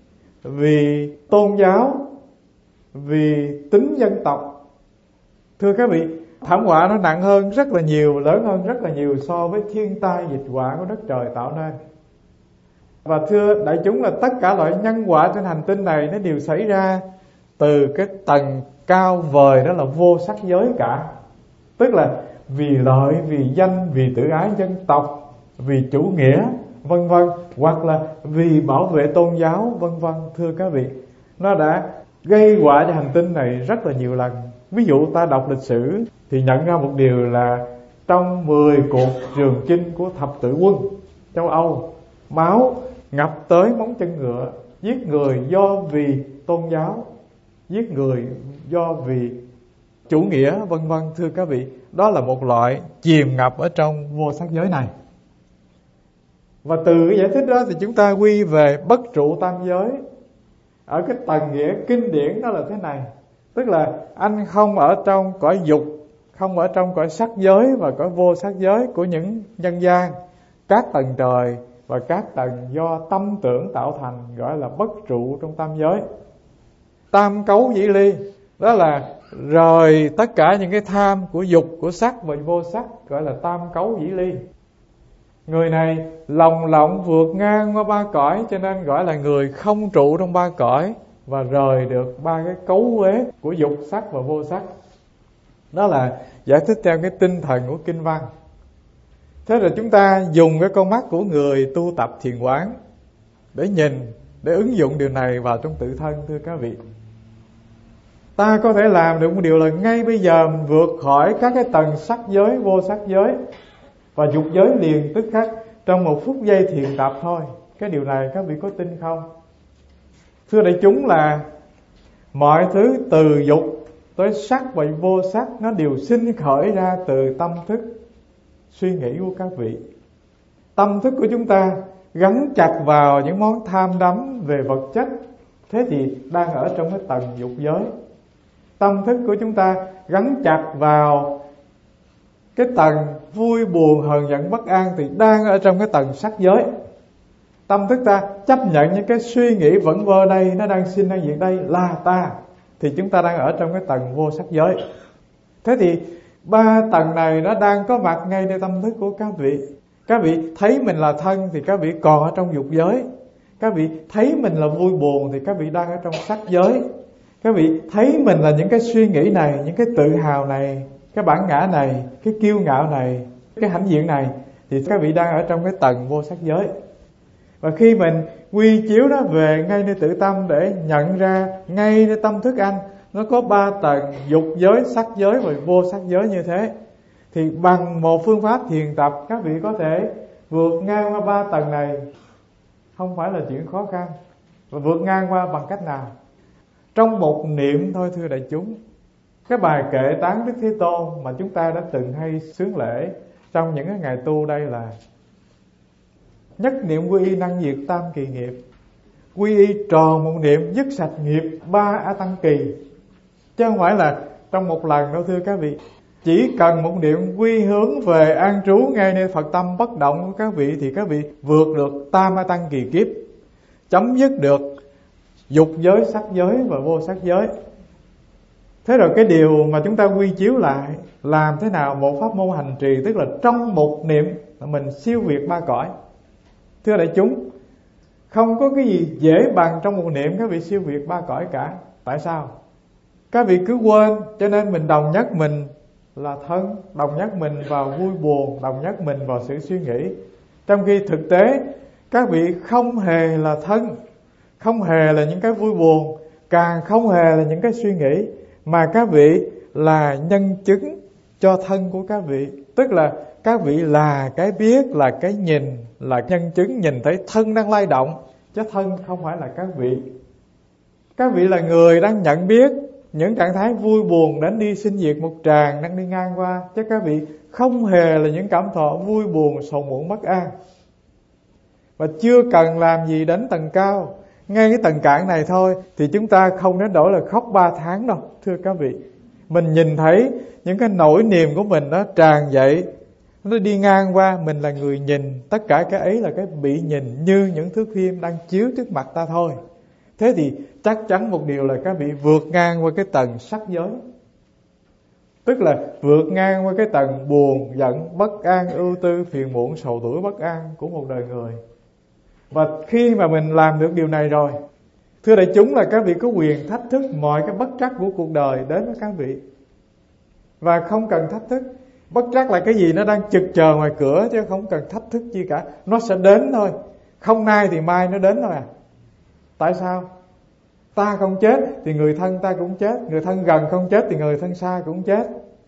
Speaker 1: vì tôn giáo, vì tính dân tộc. Thưa các vị, thảm họa nó nặng hơn rất là nhiều, lớn hơn rất là nhiều so với thiên tai dịch họa của đất trời tạo nên. Và thưa đại chúng, là tất cả loại nhân quả trên hành tinh này nó đều xảy ra từ cái tầng cao vời, đó là vô sắc giới cả. Tức là vì lợi, vì danh, vì tự ái dân tộc, vì chủ nghĩa vân vân, hoặc là vì bảo vệ tôn giáo vân vân. Thưa các vị, nó đã gây họa cho hành tinh này rất là nhiều lần. Ví dụ ta đọc lịch sử thì nhận ra một điều là trong 10 cuộc trường chinh của thập tự quân châu Âu, máu ngập tới móng chân ngựa, giết người do vì tôn giáo, giết người do vì chủ nghĩa vân vân. Thưa các vị, đó là một loại chìm ngập ở trong vô sắc giới này. Và từ cái giải thích đó thì chúng ta quy về bất trụ tam giới. Ở cái tầng nghĩa kinh điển đó là thế này, tức là anh không ở trong cõi dục, không ở trong cõi sắc giới và cõi vô sắc giới của những nhân gian, các tầng trời và các tầng do tâm tưởng tạo thành, gọi là bất trụ trong tam giới. Tam cấu dĩ ly, đó là rời tất cả những cái tham của dục, của sắc và vô sắc, gọi là tam cấu dĩ ly. Người này lòng lộng vượt ngang qua ba cõi, cho nên gọi là người không trụ trong ba cõi và rời được ba cái cấu uế của dục, sắc và vô sắc. Đó là giải thích theo cái tinh thần của kinh văn. Thế rồi chúng ta dùng cái con mắt của người tu tập thiền quán để nhìn, để ứng dụng điều này vào trong tự thân. Thưa các vị, ta có thể làm được một điều là ngay bây giờ mình vượt khỏi các cái tầng sắc giới, vô sắc giới và dục giới liền tức khắc trong một phút giây thiền tập thôi. Cái điều này các vị có tin không? Thưa đại chúng, là mọi thứ từ dục tới sắc và vô sắc nó đều sinh khởi ra từ tâm thức suy nghĩ của các vị. Tâm thức của chúng ta gắn chặt vào những món tham đắm về vật chất, thế thì đang ở trong cái tầng dục giới. Tâm thức của chúng ta gắn chặt vào cái tầng vui buồn hờn giận bất an thì đang ở trong cái tầng sắc giới. Tâm thức ta chấp nhận những cái suy nghĩ vẩn vơ đây, nó đang sinh đang diệt đây là ta, thì chúng ta đang ở trong cái tầng vô sắc giới. Thế thì ba tầng này nó đang có mặt ngayในtâm thức của các vị. Các vị thấy mình là thân thì các vị còn ở trong dục giới. Các vị thấy mình là vui buồn thì các vị đang ở trong sắc giới. Các vị thấy mình là những cái suy nghĩ này, những cái tự hào này, cái bản ngã này, cái kiêu ngạo này, cái hãnh diện này, thì các vị đang ở trong cái tầng vô sắc giới. Và khi mình quy chiếu đó về ngay nơi tự tâm để nhận ra ngay nơi tâm thức anh, nó có ba tầng dục giới, sắc giới và vô sắc giới như thế, thì bằng một phương pháp thiền tập các vị có thể vượt ngang qua ba tầng này. Không phải là chuyện khó khăn. Và vượt ngang qua bằng cách nào? Trong một niệm thôi thưa đại chúng. Cái bài kệ tán Đức Thế Tôn mà chúng ta đã từng hay xướng lễ trong những cái ngày tu đây là: nhất niệm quy y năng diệt tam kỳ nghiệp, quy y tròn một niệm dứt sạch nghiệp ba a tăng kỳ. Chứ không phải là trong một lần đâu thưa các vị. Chỉ cần một niệm quy hướng về an trú ngay nơi Phật tâm bất động của các vị thì các vị vượt được tam a tăng kỳ kiếp, chấm dứt được dục giới, sắc giới và vô sắc giới. Thế rồi cái điều mà chúng ta quy chiếu lại, làm thế nào một pháp môn hành trì, tức là trong một niệm mình siêu việt ba cõi. Thưa đại chúng, không có cái gì dễ bằng trong một niệm các vị siêu việt ba cõi cả. Tại sao? Các vị cứ quên, cho nên mình đồng nhất mình là thân, đồng nhất mình vào vui buồn, đồng nhất mình vào sự suy nghĩ. Trong khi thực tế các vị không hề là thân, không hề là những cái vui buồn, càng không hề là những cái suy nghĩ, mà các vị là nhân chứng cho thân của các vị. Tức là các vị là cái biết, là cái nhìn, là nhân chứng nhìn thấy thân đang lay động, chứ thân không phải là các vị. Các vị là người đang nhận biết những trạng thái vui buồn đến đi sinh diệt một tràng đang đi ngang qua, chứ các vị không hề là những cảm thọ vui buồn, sầu muộn, bất an. Và chưa cần làm gì đến tầng cao, ngay cái tầng cạn này thôi thì chúng ta không đến đổi là khóc 3 tháng đâu, thưa các vị. Mình nhìn thấy những cái nỗi niềm của mình nó tràn dậy, nó đi ngang qua, mình là người nhìn. Tất cả cái ấy là cái bị nhìn như những thước phim đang chiếu trước mặt ta thôi. Thế thì chắc chắn một điều là các vị vượt ngang qua cái tầng sắc giới. Tức là vượt ngang qua cái tầng buồn, giận, bất an, ưu tư, phiền muộn, sầu tuổi, bất an của một đời người. Và khi mà mình làm được điều này rồi, thưa đại chúng, là các vị có quyền thách thức mọi cái bất trắc của cuộc đời đến với các vị. Và không cần thách thức. Bất trắc là cái gì nó đang trực chờ ngoài cửa, chứ không cần thách thức gì cả. Nó sẽ đến thôi. Không nay thì mai nó đến thôi à. Tại sao? Ta không chết thì người thân ta cũng chết. Người thân gần không chết thì người thân xa cũng chết.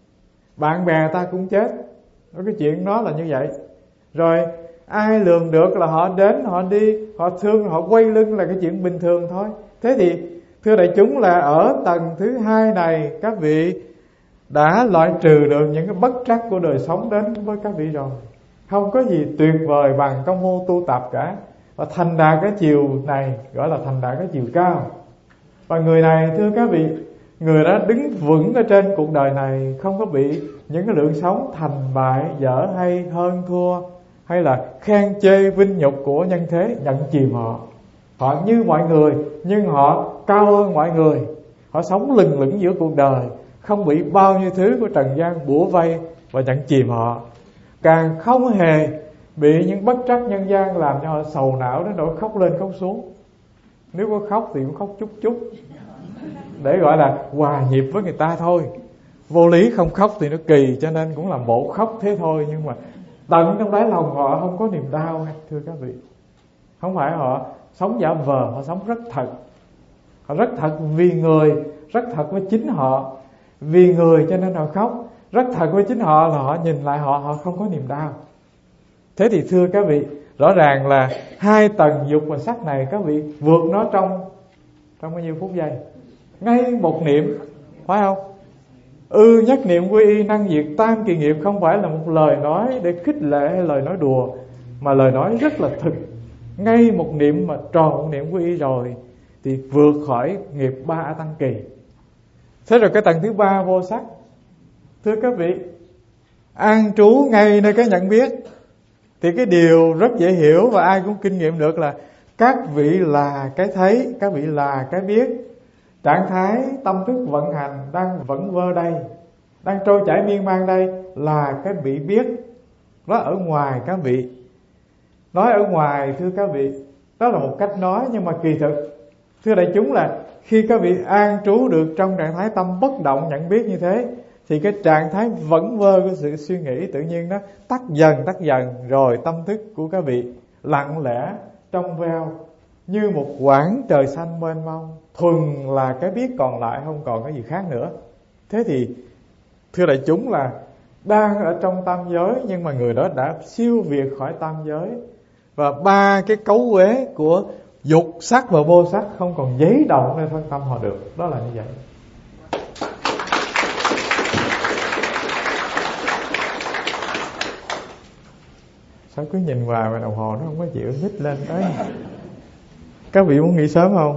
Speaker 1: Bạn bè ta cũng chết. Cái chuyện đó là như vậy. Rồi ai lường được là họ đến, họ đi, họ thương, họ quay lưng là cái chuyện bình thường thôi. Thế thì thưa đại chúng, là ở tầng thứ 2 này các vị đã loại trừ được những cái bất trắc của đời sống đến với các vị rồi. Không có gì tuyệt vời bằng công phu tu tập cả. Và thành đạt cái chiều này gọi là thành đạt cái chiều cao. Và người này thưa các vị, người đã đứng vững ở trên cuộc đời này, không có bị những cái lượng sống thành bại, dở hay, hơn thua, hay là khen chê vinh nhục của nhân thế nhận chìm họ. Họ như mọi người nhưng họ cao hơn mọi người. Họ sống lừng lững giữa cuộc đời, không bị bao nhiêu thứ của trần gian bủa vây và nhận chìm họ. Càng không hề bị những bất trắc nhân gian làm cho họ sầu não đến nỗi khóc lên khóc xuống. Nếu có khóc thì cũng khóc chút chút để gọi là hòa nhịp với người ta thôi. Vô lý không khóc thì nó kỳ, cho nên cũng làm bộ khóc thế thôi. Nhưng mà tận trong đáy lòng họ không có niềm đau, thưa các vị. Không phải họ sống giả vờ, họ sống rất thật. Họ rất thật vì người, rất thật với chính họ. Vì người cho nên họ khóc. Rất thật với chính họ là họ nhìn lại họ không có niềm đau. Thế thì thưa các vị, rõ ràng là 2 tầng dục và sắc này các vị vượt nó trong bao nhiêu phút giây. Ngay một niệm, phải không? Nhất niệm quy y năng diệt tam kỳ nghiệp không phải là một lời nói để khích lệ hay lời nói đùa, mà lời nói rất là thực. Ngay một niệm mà tròn một niệm quy y rồi thì vượt khỏi nghiệp 3 tăng kỳ. Thế rồi cái tầng thứ 3 vô sắc. Thưa các vị, an trú ngay nơi cái nhận biết. Thì cái điều rất dễ hiểu và ai cũng kinh nghiệm được là các vị là cái thấy, các vị là cái biết. Trạng thái tâm thức vận hành đang vẩn vơ đây, đang trôi chảy miên man đây là cái bị biết. Nó ở ngoài các vị. Nói ở ngoài thưa các vị, đó là một cách nói, nhưng mà kỳ thực thưa đại chúng là khi các vị an trú được trong trạng thái tâm bất động nhận biết như thế, thì cái trạng thái vẩn vơ của sự suy nghĩ tự nhiên nó tắt dần, rồi tâm thức của các vị lặng lẽ trong veo như một quãng trời xanh mênh mông, thuần là cái biết còn lại, không còn cái gì khác nữa. Thế thì thưa đại chúng là đang ở trong tam giới, nhưng mà người đó đã siêu việt khỏi tam giới, và 3 cái cấu uế của dục, sắc và vô sắc không còn giấy động nơi thân tâm họ được. Đó là như vậy. Sao cứ nhìn hoài mà đồng hồ nó không có chịu nhích lên tới. Các vị muốn nghỉ sớm không?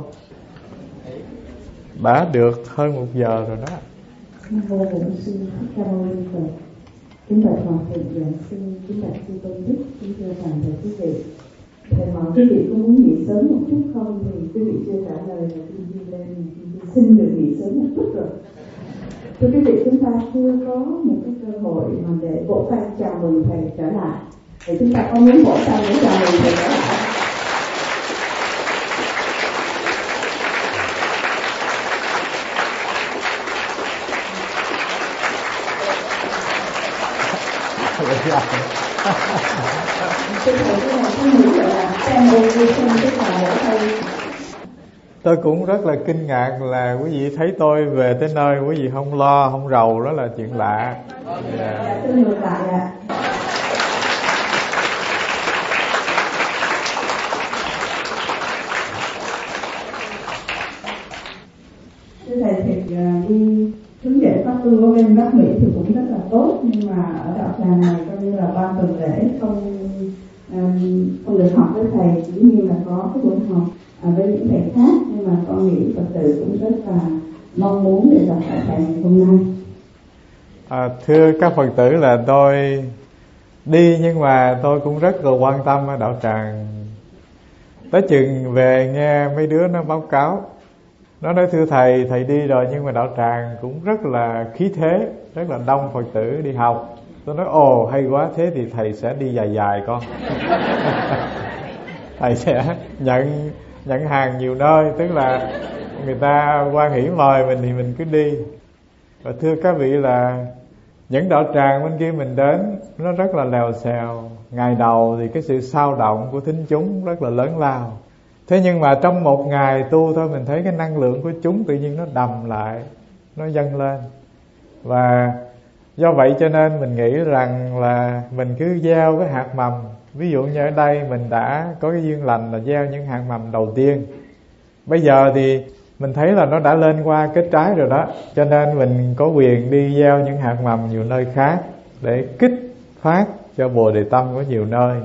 Speaker 1: Đã được hơn 1 giờ rồi đó.
Speaker 2: Vô Bổn Sư Thích Ca Mâu Ni Phật. Kính bạch Hòa Thượng Giảng Sư, kính bạch Sư Tôn Đức, kính thưa toàn thể quý vị. Thầy hỏi quý vị có muốn nghỉ sớm một chút không, thì quý vị chưa trả lời là tôi đi lên xin được nghỉ sớm một chút rồi. Thưa quý vị, chúng ta chưa có một cái cơ hội mà để vỗ tay chào mừng thầy trở lại. Thì chúng ta có muốn vỗ tay để chào mừng thầy trở lại?
Speaker 1: Tôi cũng rất là kinh ngạc là quý vị thấy tôi về tới nơi quý vị không lo, không rầu, đó là chuyện lạ.
Speaker 2: Dạ, tôi ngược lại ạ. Thưa thầy, thì đi hướng dẫn pháp tu ở bên Bắc Mỹ thì cũng rất là tốt, nhưng mà ở đạo tràng này coi như là 3 tuần lễ không được học với thầy, chỉ như là có cái buổi học với những thầy khác, nhưng mà con nghĩ Phật tử cũng rất là mong muốn để gặp lại thầy ngày hôm nay.
Speaker 1: Thưa các Phật tử, là tôi đi nhưng mà tôi cũng rất là quan tâm ở đạo tràng. Tới chừng về nghe mấy đứa nó báo cáo, nó nói thưa thầy, thầy đi rồi nhưng mà đạo tràng cũng rất là khí thế, rất là đông Phật tử đi học. Tôi nói ồ hay quá, thế thì thầy sẽ đi dài dài con. Thầy sẽ nhận hàng nhiều nơi, tức là người ta hoan hỷ mời mình thì mình cứ đi. Và thưa các vị là những đạo tràng bên kia mình đến nó rất là lèo xèo. Ngày đầu thì cái sự sao động của thính chúng rất là lớn lao. Thế nhưng mà trong một ngày tu thôi, mình thấy cái năng lượng của chúng tự nhiên nó đầm lại, nó dâng lên. Và do vậy cho nên mình nghĩ rằng là mình cứ gieo cái hạt mầm. Ví dụ như ở đây mình đã có cái duyên lành là gieo những hạt mầm đầu tiên. Bây giờ thì mình thấy là nó đã lên qua kết trái rồi đó, cho nên mình có quyền đi gieo những hạt mầm nhiều nơi khác để kích phát cho Bồ Đề Tâm có nhiều nơi.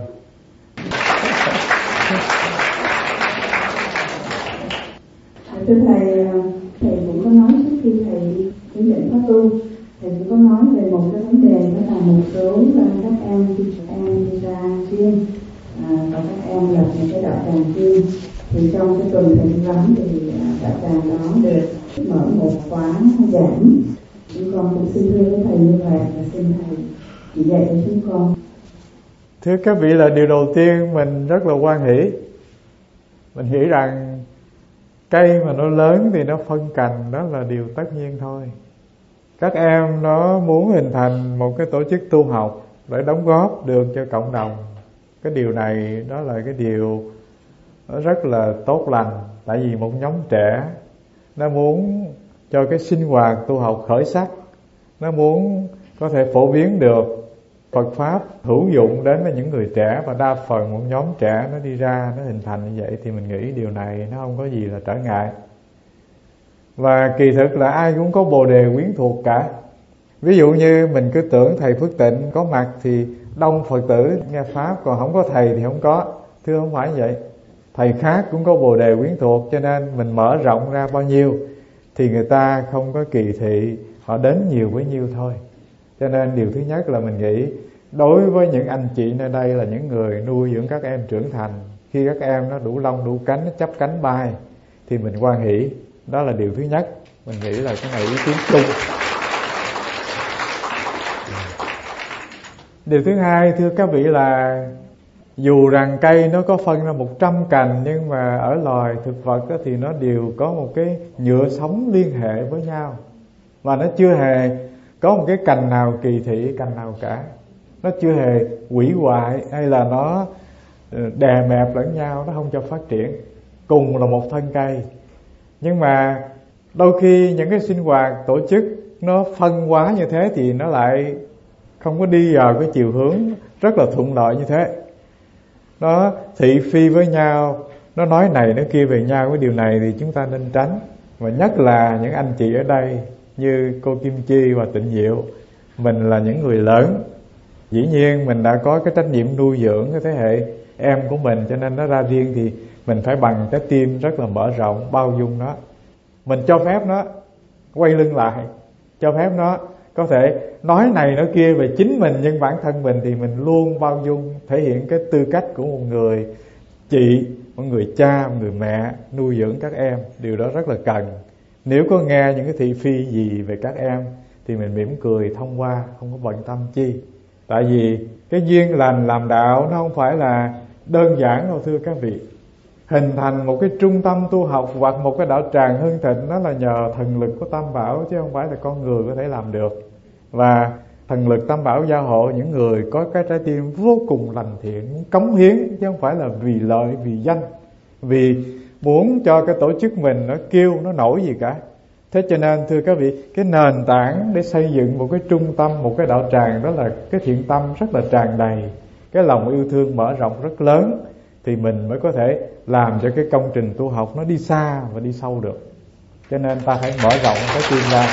Speaker 2: Thưa thầy, thầy cũng có nói trước khi thầy hướng dẫn pháp tu, thầy cũng có nói về một cái vấn đề, đó là một số các em đi ra riêng và các em lập những cái đạo tràng riêng. Thì trong cái tuần thầy đi vắng thì đạo tràng đó được mở một khóa giảng. Chúng con cũng xin thưa với thầy như vậy và xin thầy chỉ dạy cho chúng con.
Speaker 1: Thưa các vị, là điều đầu tiên mình rất là hoan hỷ. Mình nghĩ rằng cây mà nó lớn thì nó phân cành, đó là điều tất nhiên thôi. Các em nó muốn hình thành một cái tổ chức tu học để đóng góp được cho cộng đồng. Cái điều này đó là cái điều rất là tốt lành. Tại vì một nhóm trẻ nó muốn cho cái sinh hoạt tu học khởi sắc, nó muốn có thể phổ biến được Phật Pháp hữu dụng đến với những người trẻ. Và đa phần một nhóm trẻ nó đi ra, nó hình thành như vậy, thì mình nghĩ điều này nó không có gì là trở ngại. Và kỳ thực là ai cũng có Bồ Đề quyến thuộc cả. Ví dụ như mình cứ tưởng thầy Phước Tịnh có mặt thì đông Phật tử nghe Pháp, còn không có thầy thì không có. Thưa không phải vậy. Thầy khác cũng có Bồ Đề quyến thuộc, cho nên mình mở rộng ra bao nhiêu thì người ta không có kỳ thị, họ đến nhiều bấy nhiêu thôi. Cho nên điều thứ nhất là mình nghĩ đối với những anh chị nơi đây là những người nuôi dưỡng các em trưởng thành, khi các em nó đủ lông đủ cánh, nó chắp cánh bay thì mình hoan hỷ. Đó là điều thứ nhất. Mình nghĩ là cái này ý kiến chung. Điều thứ hai, thưa các vị, là dù rằng cây nó có phân ra 100 cành, nhưng mà ở loài thực vật thì nó đều có một cái nhựa sống liên hệ với nhau. Và nó chưa hề có một cái cành nào kỳ thị cành nào cả. Nó chưa hề hủy hoại hay là nó đè mẹp lẫn nhau, nó không cho phát triển. Cùng là một thân cây. Nhưng mà đôi khi những cái sinh hoạt tổ chức nó phân hóa như thế thì nó lại không có đi vào cái chiều hướng rất là thuận lợi như thế. Nó thị phi với nhau, nó nói này nói kia về nhau. Cái điều này thì chúng ta nên tránh. Và nhất là những anh chị ở đây như cô Kim Chi và Tịnh Diệu, mình là những người lớn, dĩ nhiên mình đã có cái trách nhiệm nuôi dưỡng cái thế hệ em của mình, cho nên nó ra riêng thì mình phải bằng trái tim rất là mở rộng, bao dung nó. Mình cho phép nó quay lưng lại, cho phép nó có thể nói này nói kia về chính mình, nhưng bản thân mình thì mình luôn bao dung, thể hiện cái tư cách của một người chị, một người cha, một người mẹ nuôi dưỡng các em. Điều đó rất là cần. Nếu có nghe những cái thị phi gì về các em thì mình mỉm cười thông qua, không có bận tâm chi. Tại vì cái duyên lành làm đạo nó không phải là đơn giản đâu thưa các vị. Hình thành một cái trung tâm tu học hoặc một cái đạo tràng hưng thịnh, đó là nhờ thần lực của Tam Bảo, chứ không phải là con người có thể làm được. Và thần lực Tam Bảo gia hộ những người có cái trái tim vô cùng lành thiện, cống hiến, chứ không phải là vì lợi, vì danh, vì muốn cho cái tổ chức mình nó kêu, nó nổi gì cả. Thế cho nên thưa các vị, cái nền tảng để xây dựng một cái trung tâm, một cái đạo tràng, đó là cái thiện tâm rất là tràn đầy, cái lòng yêu thương mở rộng rất lớn, thì mình mới có thể làm cho cái công trình tu học nó đi xa và đi sâu được. Cho nên ta phải mở rộng cái tim ra.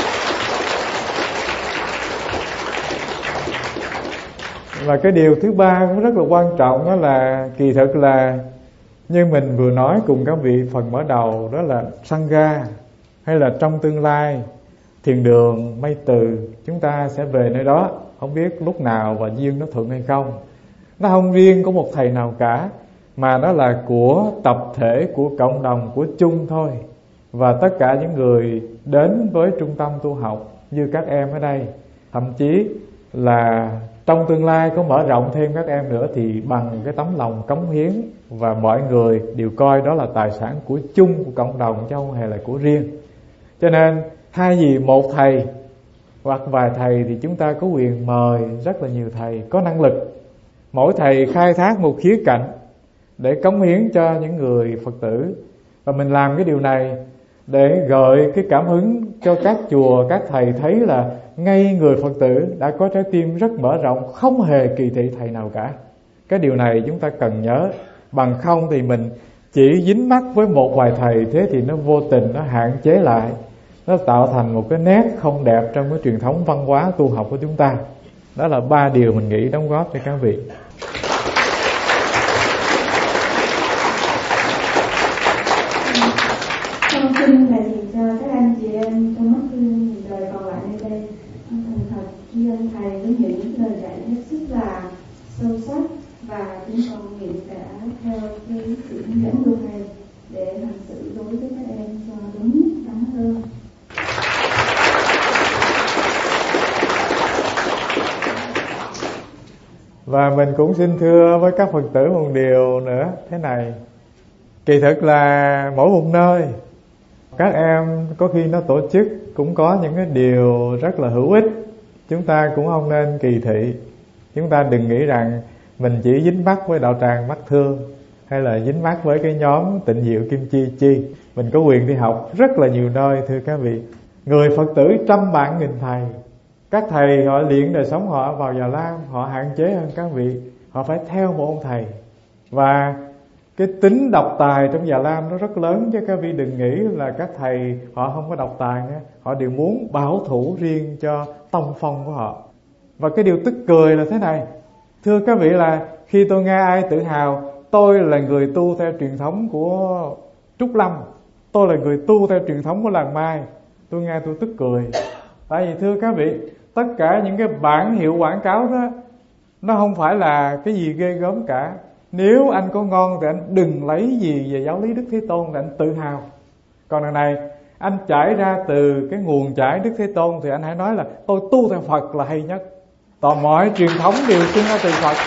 Speaker 1: Và cái điều thứ ba cũng rất là quan trọng, đó là kỳ thực là như mình vừa nói cùng các vị phần mở đầu, đó là Sangha, hay là trong tương lai thiền đường Mây Từ chúng ta sẽ về nơi đó, không biết lúc nào và duyên nó thuận hay không. Nó không riêng của một thầy nào cả, mà nó là của tập thể, của cộng đồng, của chung thôi. Và tất cả những người đến với trung tâm tu học như các em ở đây, thậm chí là trong tương lai có mở rộng thêm các em nữa, thì bằng cái tấm lòng cống hiến, và mọi người đều coi đó là tài sản của chung của cộng đồng chứ không hề là của riêng. Cho nên thay vì một thầy hoặc vài thầy thì chúng ta có quyền mời rất là nhiều thầy có năng lực, mỗi thầy khai thác một khía cạnh để cống hiến cho những người Phật tử. Và mình làm cái điều này để gợi cái cảm hứng cho các chùa, các thầy thấy là ngay người Phật tử đã có trái tim rất mở rộng, không hề kỳ thị thầy nào cả. Cái điều này chúng ta cần nhớ, bằng không thì mình chỉ dính mắc với một vài thầy, thế thì nó vô tình nó hạn chế lại, nó tạo thành một cái nét không đẹp trong cái truyền thống văn hóa tu học của chúng ta. Đó là 3 điều mình nghĩ đóng góp cho các vị.
Speaker 2: Con xin đại diện cho các anh chị em trong mắt thương đời còn lại nơi đây, con thành thật tri ân thầy với những lời dạy hết sức là sâu sắc, và chúng con nguyện sẽ theo cái sự hướng dẫn của thầy để hành xử đối với các em cho đúng đắn hơn.
Speaker 1: Và mình cũng xin thưa với các Phật tử một điều nữa thế này. Kỳ thực là mỗi một nơi các em có khi nó tổ chức cũng có những cái điều rất là hữu ích. Chúng ta cũng không nên kỳ thị. Chúng ta đừng nghĩ rằng mình chỉ dính mắc với đạo tràng Mắt Thương, hay là dính mắc với cái nhóm Tịnh Diệu Kim Chi. Mình có quyền đi học rất là nhiều nơi thưa các vị. Người Phật tử trăm vạn nghìn thầy. Các thầy họ luyện đời sống họ vào Già Lam, họ hạn chế hơn các vị. Họ phải theo một ông thầy. Và cái tính độc tài trong Già Lam nó rất lớn, chứ các vị đừng nghĩ là các thầy họ không có độc tài nha. Họ đều muốn bảo thủ riêng cho tông phong của họ. Và cái điều tức cười là thế này. Thưa các vị, là khi tôi nghe ai tự hào tôi là người tu theo truyền thống của Trúc Lâm, tôi là người tu theo truyền thống của làng Mai, tôi nghe tôi tức cười. Tại vì thưa các vị, tất cả những cái bản hiệu quảng cáo đó nó không phải là cái gì ghê gớm cả. Nếu anh có ngon thì anh đừng lấy gì về giáo lý Đức Thế Tôn để anh tự hào. Còn đằng này anh chảy ra từ cái nguồn chảy Đức Thế Tôn thì anh hãy nói là tôi tu theo Phật là hay nhất. Toàn mọi truyền thống đều sinh ra từ Phật.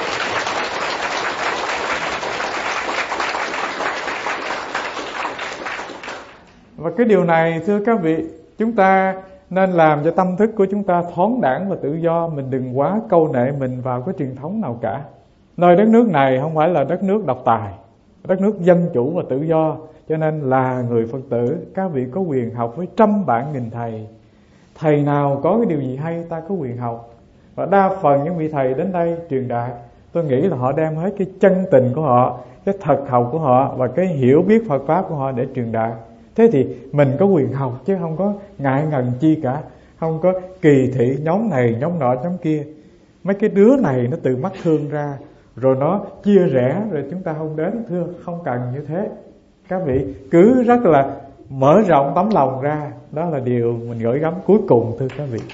Speaker 1: Và cái điều này thưa các vị, chúng ta nên làm cho tâm thức của chúng ta thoáng đãng và tự do. Mình đừng quá câu nệ mình vào cái truyền thống nào cả. Nơi đất nước này không phải là đất nước độc tài, đất nước dân chủ và tự do. Cho nên là người Phật tử, các vị có quyền học với trăm vạn nghìn thầy. Thầy nào có cái điều gì hay ta có quyền học. Và đa phần những vị thầy đến đây truyền đạt, tôi nghĩ là họ đem hết cái chân tình của họ, cái thật học của họ và cái hiểu biết Phật Pháp của họ để truyền đạt. Thế thì mình có quyền học chứ không có ngại ngần chi cả. Không có kỳ thị nhóm này, nhóm nọ, nhóm kia. Mấy cái đứa này nó từ Mắt Thương ra, rồi nó chia rẽ, rồi chúng ta không đến. Thưa, không cần như thế. Các vị cứ rất là mở rộng tấm lòng ra. Đó là điều mình gửi gắm cuối cùng thưa các vị.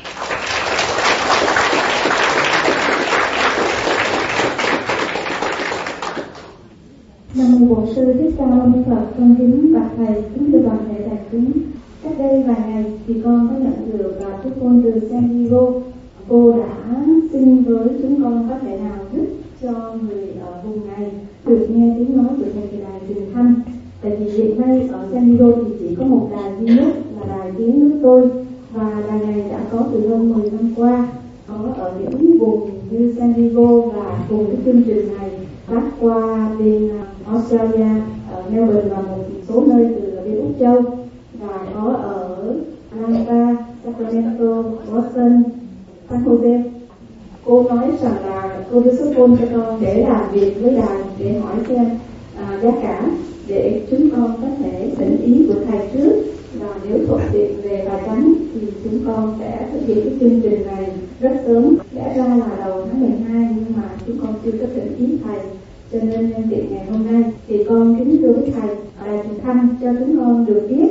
Speaker 2: Nam mô Bổn Sư Thích Ca Mâu Ni Phật. Con kính bạch thầy, kính thưa toàn thể đại chúng. Cách đây vài ngày thì con có nhận được phúc phôn từ San Diego. Cô đã xin với chúng con có thể nào giúp cho người ở vùng này được nghe tiếng nói của thầy đài truyền thanh. Tại vì hiện nay ở San Diego thì chỉ có một đài duy nhất là đài tiếng nước tôi, và đài này đã có từ hơn 10 năm qua. Có ở những vùng như San Diego và cùng cái chương trình này phát qua bên Australia, Melbourne và một số nơi từ bên Úc Châu, và có ở Atlanta, Sacramento, Boston, San Jose. Cô nói rằng là cô đưa số phone cho con để làm việc với đài để hỏi xem giá cả để chúng con có thể định ý của thầy trước, và nếu thuận tiện về Bà Chánh thì chúng con sẽ thực hiện cái chương trình này rất sớm. Lẽ ra là đầu tháng 12 nhưng mà chúng con chưa có định ý thầy, cho nên nhân tiện ngày hôm nay thì con kính thưa với thầy đài truyền thanh cho chúng con được biết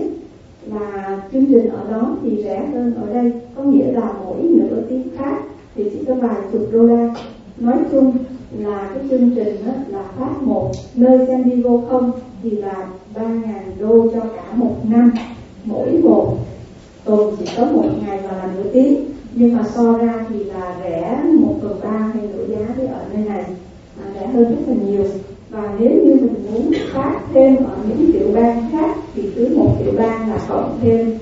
Speaker 2: là chương trình ở đó thì rẻ hơn ở đây, có nghĩa là mỗi nửa tiếng khác thì chỉ có vài chục đô la. Nói chung là cái chương trình đó là phát một nơi San Diego không thì là 3.000 đô cho cả một năm, mỗi một tuần chỉ có một ngày và là nửa tiếng, nhưng mà so ra thì là rẻ 1/3 hay nửa giá với ở nơi này, rẻ hơn rất là nhiều. Và nếu như mình muốn phát thêm ở những tiểu bang khác thì cứ một tiểu bang là cộng thêm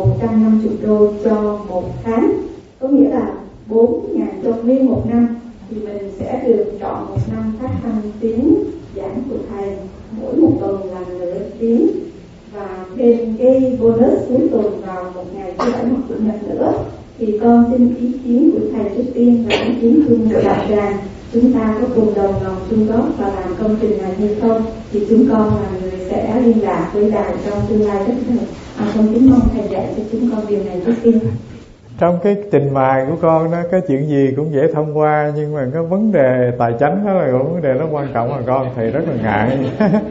Speaker 2: 150 đô cho một tháng, có nghĩa là 4.000 cho nguyên một năm, thì mình sẽ được chọn một năm phát thanh tiếng giảng của thầy, mỗi một tuần là nửa tiếng, và thêm cái bonus cuối tuần vào một ngày thứ bảy hoặc chủ nhật nữa. Thì con xin ý kiến của thầy trước tiên và ý kiến chung của đạo tràng, chúng ta có cùng đồng lòng chung góp và làm công trình này hay không, thì chúng con là người sẽ liên lạc với đài trong tương lai rất gần. Con kính mong thầy dạy cho chúng con điều này trước tiên.
Speaker 1: Trong cái trình bày của con đó, cái chuyện gì cũng dễ thông qua, nhưng mà cái vấn đề tài chánh đó là vấn đề nó quan trọng, mà con thầy rất là ngại.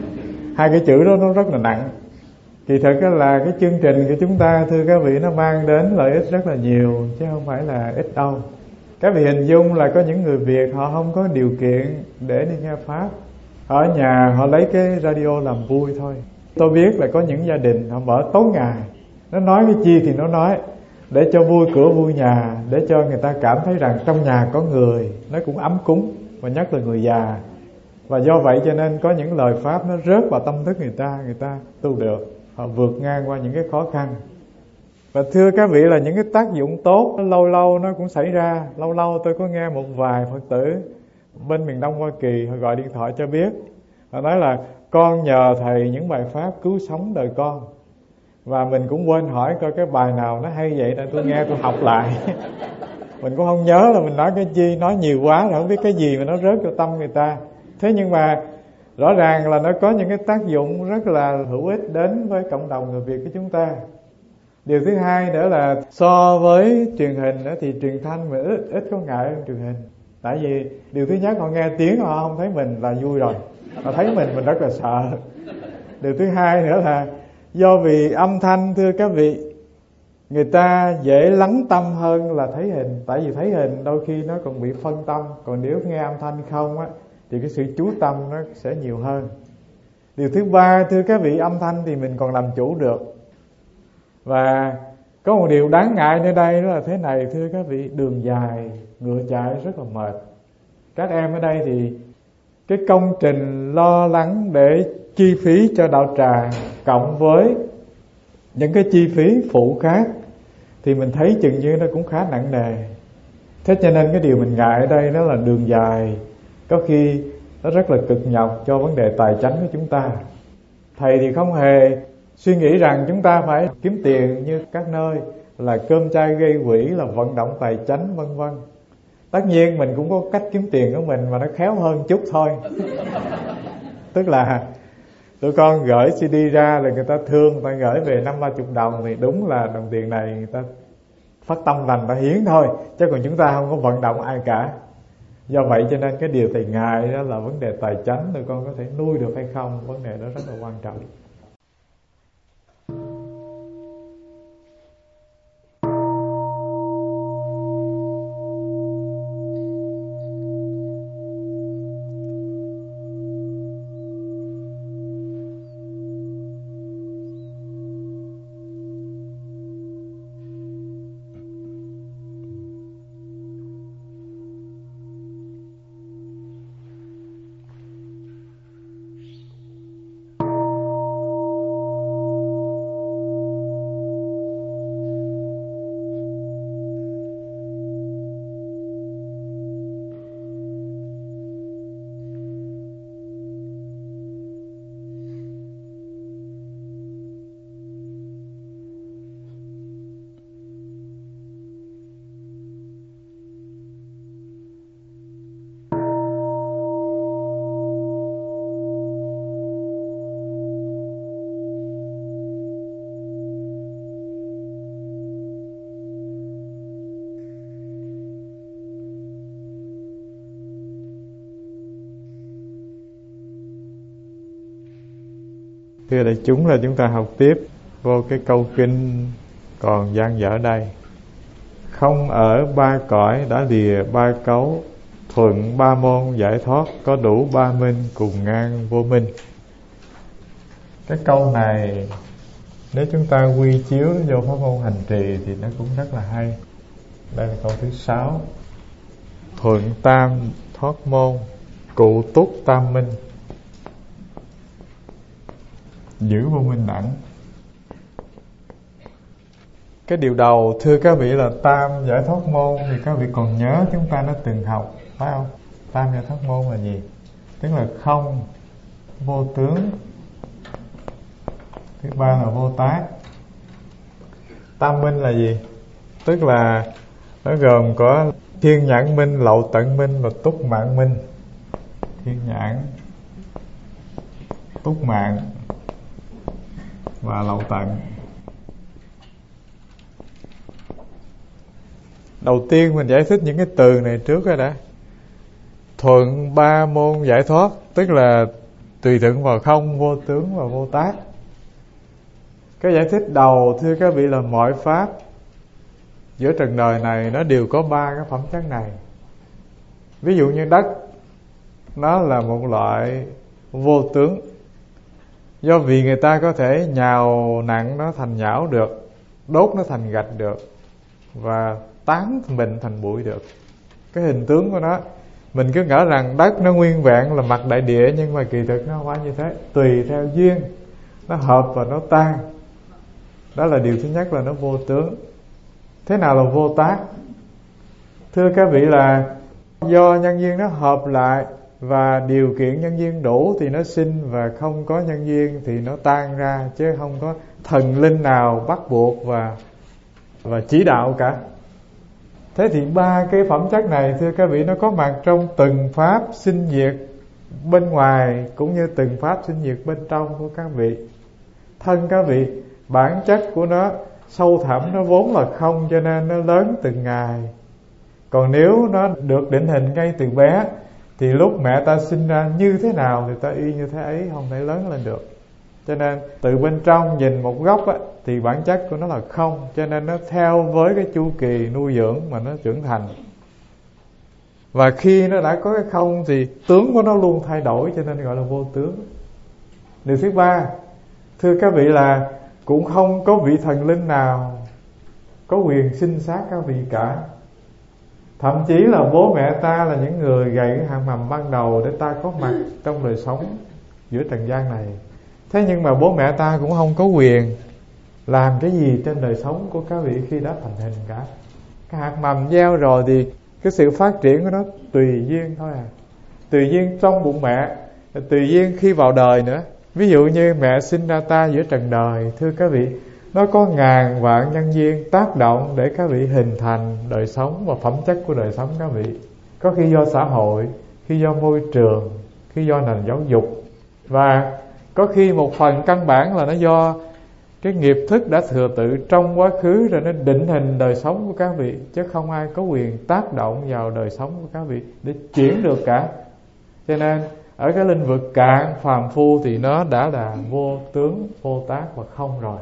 Speaker 1: Hai cái chữ đó nó rất là nặng. Thì thật là cái chương trình của chúng ta, thưa các vị, nó mang đến lợi ích rất là nhiều, chứ không phải là ít đâu. Các vị hình dung là có những người Việt họ không có điều kiện để đi nghe Pháp, ở nhà họ lấy cái radio làm vui thôi. Tôi biết là có những gia đình họ mở tối ngày, nó nói cái chi thì nó nói, để cho vui cửa vui nhà, để cho người ta cảm thấy rằng trong nhà có người, nó cũng ấm cúng, và nhất là người già. Và do vậy cho nên có những lời Pháp nó rớt vào tâm thức người ta tu được, họ vượt ngang qua những cái khó khăn. Và thưa các vị là những cái tác dụng tốt lâu lâu nó cũng xảy ra. Lâu lâu tôi có nghe một vài Phật tử bên miền Đông Hoa Kỳ họ gọi điện thoại cho biết, họ nói là con nhờ thầy những bài Pháp cứu sống đời con. Và mình cũng quên hỏi coi cái bài nào nó hay vậy, để tôi nghe tôi học lại. Mình cũng không nhớ là mình nói cái chi, nói nhiều quá rồi không biết cái gì mà nó rớt vào tâm người ta. Thế nhưng mà rõ ràng là nó có những cái tác dụng rất là hữu ích đến với cộng đồng người Việt của chúng ta. Điều thứ hai nữa là so với truyền hình đó, thì truyền thanh mình ít có ngại hơn truyền hình. Tại vì điều thứ nhất, họ nghe tiếng họ không thấy mình là vui rồi, họ thấy mình rất là sợ. Điều thứ hai nữa là do vì âm thanh, thưa các vị, người ta dễ lắng tâm hơn là thấy hình. Tại vì thấy hình đôi khi nó còn bị phân tâm, còn nếu nghe âm thanh không á thì cái sự chú tâm nó sẽ nhiều hơn. Điều thứ ba, thưa các vị, âm thanh thì mình còn làm chủ được. Và có một điều đáng ngại nơi đây đó là thế này, thưa các vị, đường dài, ngựa chạy rất là mệt. Các em ở đây thì cái công trình lo lắng để chi phí cho đạo tràng cộng với những cái chi phí phụ khác thì mình thấy chừng như nó cũng khá nặng nề. Thế cho nên cái điều mình ngại ở đây đó là đường dài, có khi nó rất là cực nhọc cho vấn đề tài chánh của chúng ta. Thầy thì không hề suy nghĩ rằng chúng ta phải kiếm tiền như các nơi là cơm chay gây quỹ, là vận động tài chánh vân vân. Tất nhiên mình cũng có cách kiếm tiền của mình mà nó khéo hơn chút thôi. Tức là tụi con gửi CD ra là người ta thương, người ta gửi về 50-30 đồng thì đúng là đồng tiền này người ta phát tâm lành, ta hiến thôi, chứ còn chúng ta không có vận động ai cả. Do vậy cho nên cái điều thầy ngại đó là vấn đề tài chánh, tụi con có thể nuôi được hay không, vấn đề đó rất là quan trọng. Thưa đại chúng, là chúng ta học tiếp vô cái câu kinh còn dang dở đây. Không ở ba cõi đã lìa ba cấu, thuận ba môn giải thoát, có đủ ba minh cùng ngang vô minh. Cái câu này nếu chúng ta quy chiếu vô pháp môn hành trì thì nó cũng rất là hay. Đây là câu thứ 6. Thuận tam thoát môn, cụ túc tam minh, giữ vô minh đẳng. Cái điều đầu thưa các vị là tam giải thoát môn thì các vị còn nhớ chúng ta đã từng học, phải không? Tam giải thoát môn là gì? Tức là không, vô tướng. Thứ ba là vô tác. Tam minh là gì? Tức là nó gồm có thiên nhãn minh, lậu tận minh và túc mạng minh. Thiên nhãn, túc mạng và lậu tận. Đầu tiên mình giải thích những cái từ này trước rồi đã. Thuận ba môn giải thoát, tức là tùy thuận vào không, vô tướng và vô tác. Cái giải thích đầu thưa các vị là mọi pháp giữa trần đời này nó đều có ba cái phẩm chất này. Ví dụ như đất, nó là một loại vô tướng, do vì người ta có thể nhào nặng nó thành nhão được, đốt nó thành gạch được, và tán mình thành bụi được. Cái hình tướng của nó, mình cứ ngỡ rằng đất nó nguyên vẹn là mặt đại địa, nhưng mà kỳ thực nó không phải như thế. Tùy theo duyên, nó hợp và nó tan. Đó là điều thứ nhất, là nó vô tướng. Thế nào là vô tác? Thưa các vị là do nhân duyên nó hợp lại và điều kiện nhân duyên đủ thì nó sinh, và không có nhân duyên thì nó tan ra, chứ không có thần linh nào bắt buộc và chỉ đạo cả. Thế thì ba cái phẩm chất này thưa các vị nó có mặt trong từng pháp sinh diệt bên ngoài cũng như từng pháp sinh diệt bên trong của các vị. Thân các vị, bản chất của nó sâu thẳm, nó vốn là không, cho nên nó lớn từng ngày. Còn nếu nó được định hình ngay từ bé thì lúc mẹ ta sinh ra như thế nào thì ta y như thế ấy, không thể lớn lên được. Cho nên từ bên trong nhìn một góc á, thì bản chất của nó là không, cho nên nó theo với cái chu kỳ nuôi dưỡng mà nó trưởng thành. Và khi nó đã có cái không thì tướng của nó luôn thay đổi, cho nên gọi là vô tướng. Điều thứ ba, thưa các vị là cũng không có vị thần linh nào có quyền sinh sát các vị cả. Thậm chí là bố mẹ ta là những người gầy cái hạt mầm ban đầu để ta có mặt trong đời sống giữa trần gian này. Thế nhưng mà bố mẹ ta cũng không có quyền làm cái gì trên đời sống của các vị khi đã thành hình cả. Cái hạt mầm gieo rồi thì cái sự phát triển của nó tùy duyên thôi à. Tùy duyên trong bụng mẹ, tùy duyên khi vào đời nữa. Ví dụ như mẹ sinh ra ta giữa trần đời, thưa các vị, nó có ngàn vạn nhân duyên tác động để các vị hình thành đời sống và phẩm chất của đời sống các vị. Có khi do xã hội, khi do môi trường, khi do nền giáo dục, và có khi một phần căn bản là nó do cái nghiệp thức đã thừa tự trong quá khứ rồi nó định hình đời sống của các vị, chứ không ai có quyền tác động vào đời sống của các vị để chuyển được cả. Cho nên ở cái lĩnh vực cạn phàm phu thì nó đã là vô tướng, vô tác và không rồi.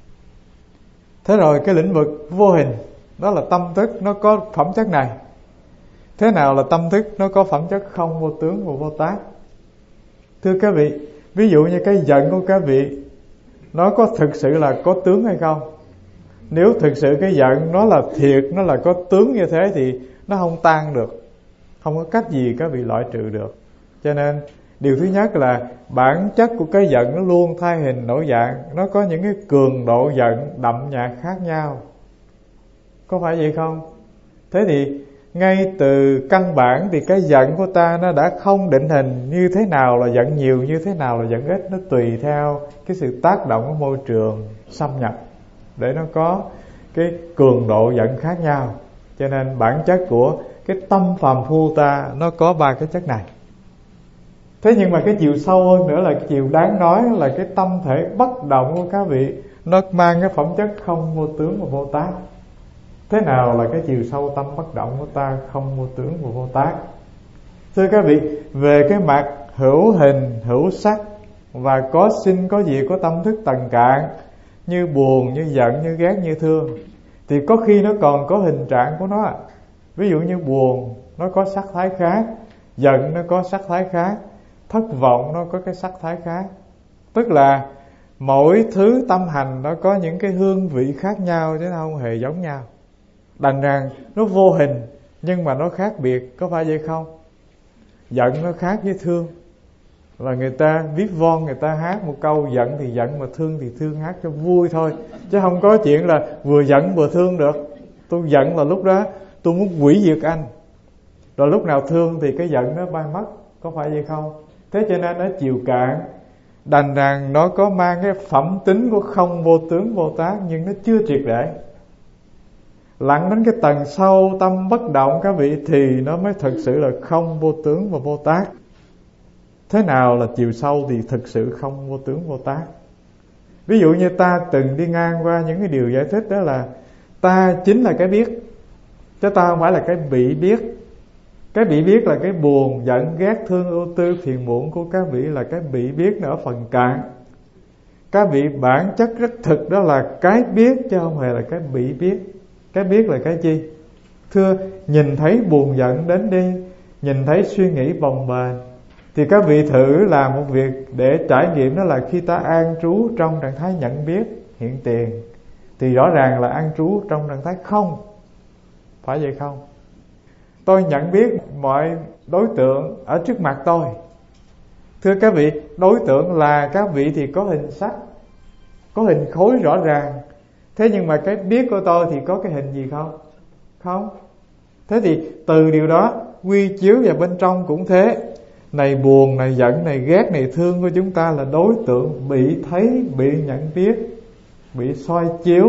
Speaker 1: Thế rồi cái lĩnh vực vô hình, đó là tâm thức, nó có phẩm chất này. Thế nào là tâm thức nó có phẩm chất không, vô tướng và vô tác? Thưa các vị, ví dụ như cái giận của các vị, nó có thực sự là có tướng hay không? Nếu thực sự cái giận nó là thiệt, nó là có tướng như thế thì nó không tan được, không có cách gì các vị loại trừ được. Cho nên điều thứ nhất là bản chất của cái giận nó luôn thay hình đổi dạng, nó có những cái cường độ giận đậm nhạt khác nhau. Có phải vậy không? Thế thì ngay từ căn bản thì cái giận của ta nó đã không định hình như thế nào là giận nhiều, như thế nào là giận ít. Nó tùy theo cái sự tác động của môi trường xâm nhập để nó có cái cường độ giận khác nhau. Cho nên bản chất của cái tâm phàm phu ta nó có ba cái chất này. Thế nhưng mà cái chiều sâu hơn nữa là cái chiều đáng nói là cái tâm thể bất động của các vị, nó mang cái phẩm chất không, vô tướng và vô tác. Thế nào là cái chiều sâu tâm bất động của ta, không, vô tướng và vô tác? Thưa các vị, về cái mặt hữu hình, hữu sắc và có sinh có diệt, có tâm thức tầng cạn, như buồn, như giận, như ghét, như thương. Thì có khi nó còn có hình trạng của nó. Ví dụ như buồn nó có sắc thái khác, giận nó có sắc thái khác, thất vọng nó có cái sắc thái khác. Tức là mỗi thứ tâm hành nó có những cái hương vị khác nhau chứ nó không hề giống nhau. Đành rằng nó vô hình nhưng mà nó khác biệt, có phải vậy không? Giận nó khác với thương. Là người ta viết von, người ta hát một câu giận thì giận, mà thương thì thương, hát cho vui thôi. Chứ không có chuyện là vừa giận vừa thương được. Tôi giận là lúc đó tôi muốn hủy diệt anh, rồi lúc nào thương thì cái giận nó bay mất, có phải vậy không? Thế cho nên nó chiều cạn. Đành rằng nó có mang cái phẩm tính của không vô tướng vô tác, nhưng nó chưa triệt để. Lặn đến cái tầng sâu tâm bất động các vị, thì nó mới thực sự là không vô tướng và vô tác. Thế nào là chiều sâu thì thực sự không vô tướng vô tác? Ví dụ như ta từng đi ngang qua những cái điều giải thích, đó là ta chính là cái biết, chứ ta không phải là cái bị biết. Cái bị biết là cái buồn, giận, ghét, thương, ưu tư, phiền muộn của các vị là cái bị biết nó ở phần cạn. Các vị bản chất rất thực đó là cái biết, chứ không hề là cái bị biết. Cái biết là cái gì? Thưa, nhìn thấy buồn giận đến đi, nhìn thấy suy nghĩ bồng bềnh, thì các vị thử làm một việc để trải nghiệm, đó là khi ta an trú trong trạng thái nhận biết hiện tiền, thì rõ ràng là an trú trong trạng thái không. Phải vậy không? Tôi nhận biết mọi đối tượng ở trước mặt tôi. Thưa các vị, đối tượng là các vị thì có hình sắc, có hình khối rõ ràng. Thế nhưng mà cái biết của tôi thì có cái hình gì không? Không. Thế thì từ điều đó quy chiếu vào bên trong cũng thế. Này buồn, này giận, này ghét, này thương của chúng ta là đối tượng bị thấy, bị nhận biết, bị soi chiếu.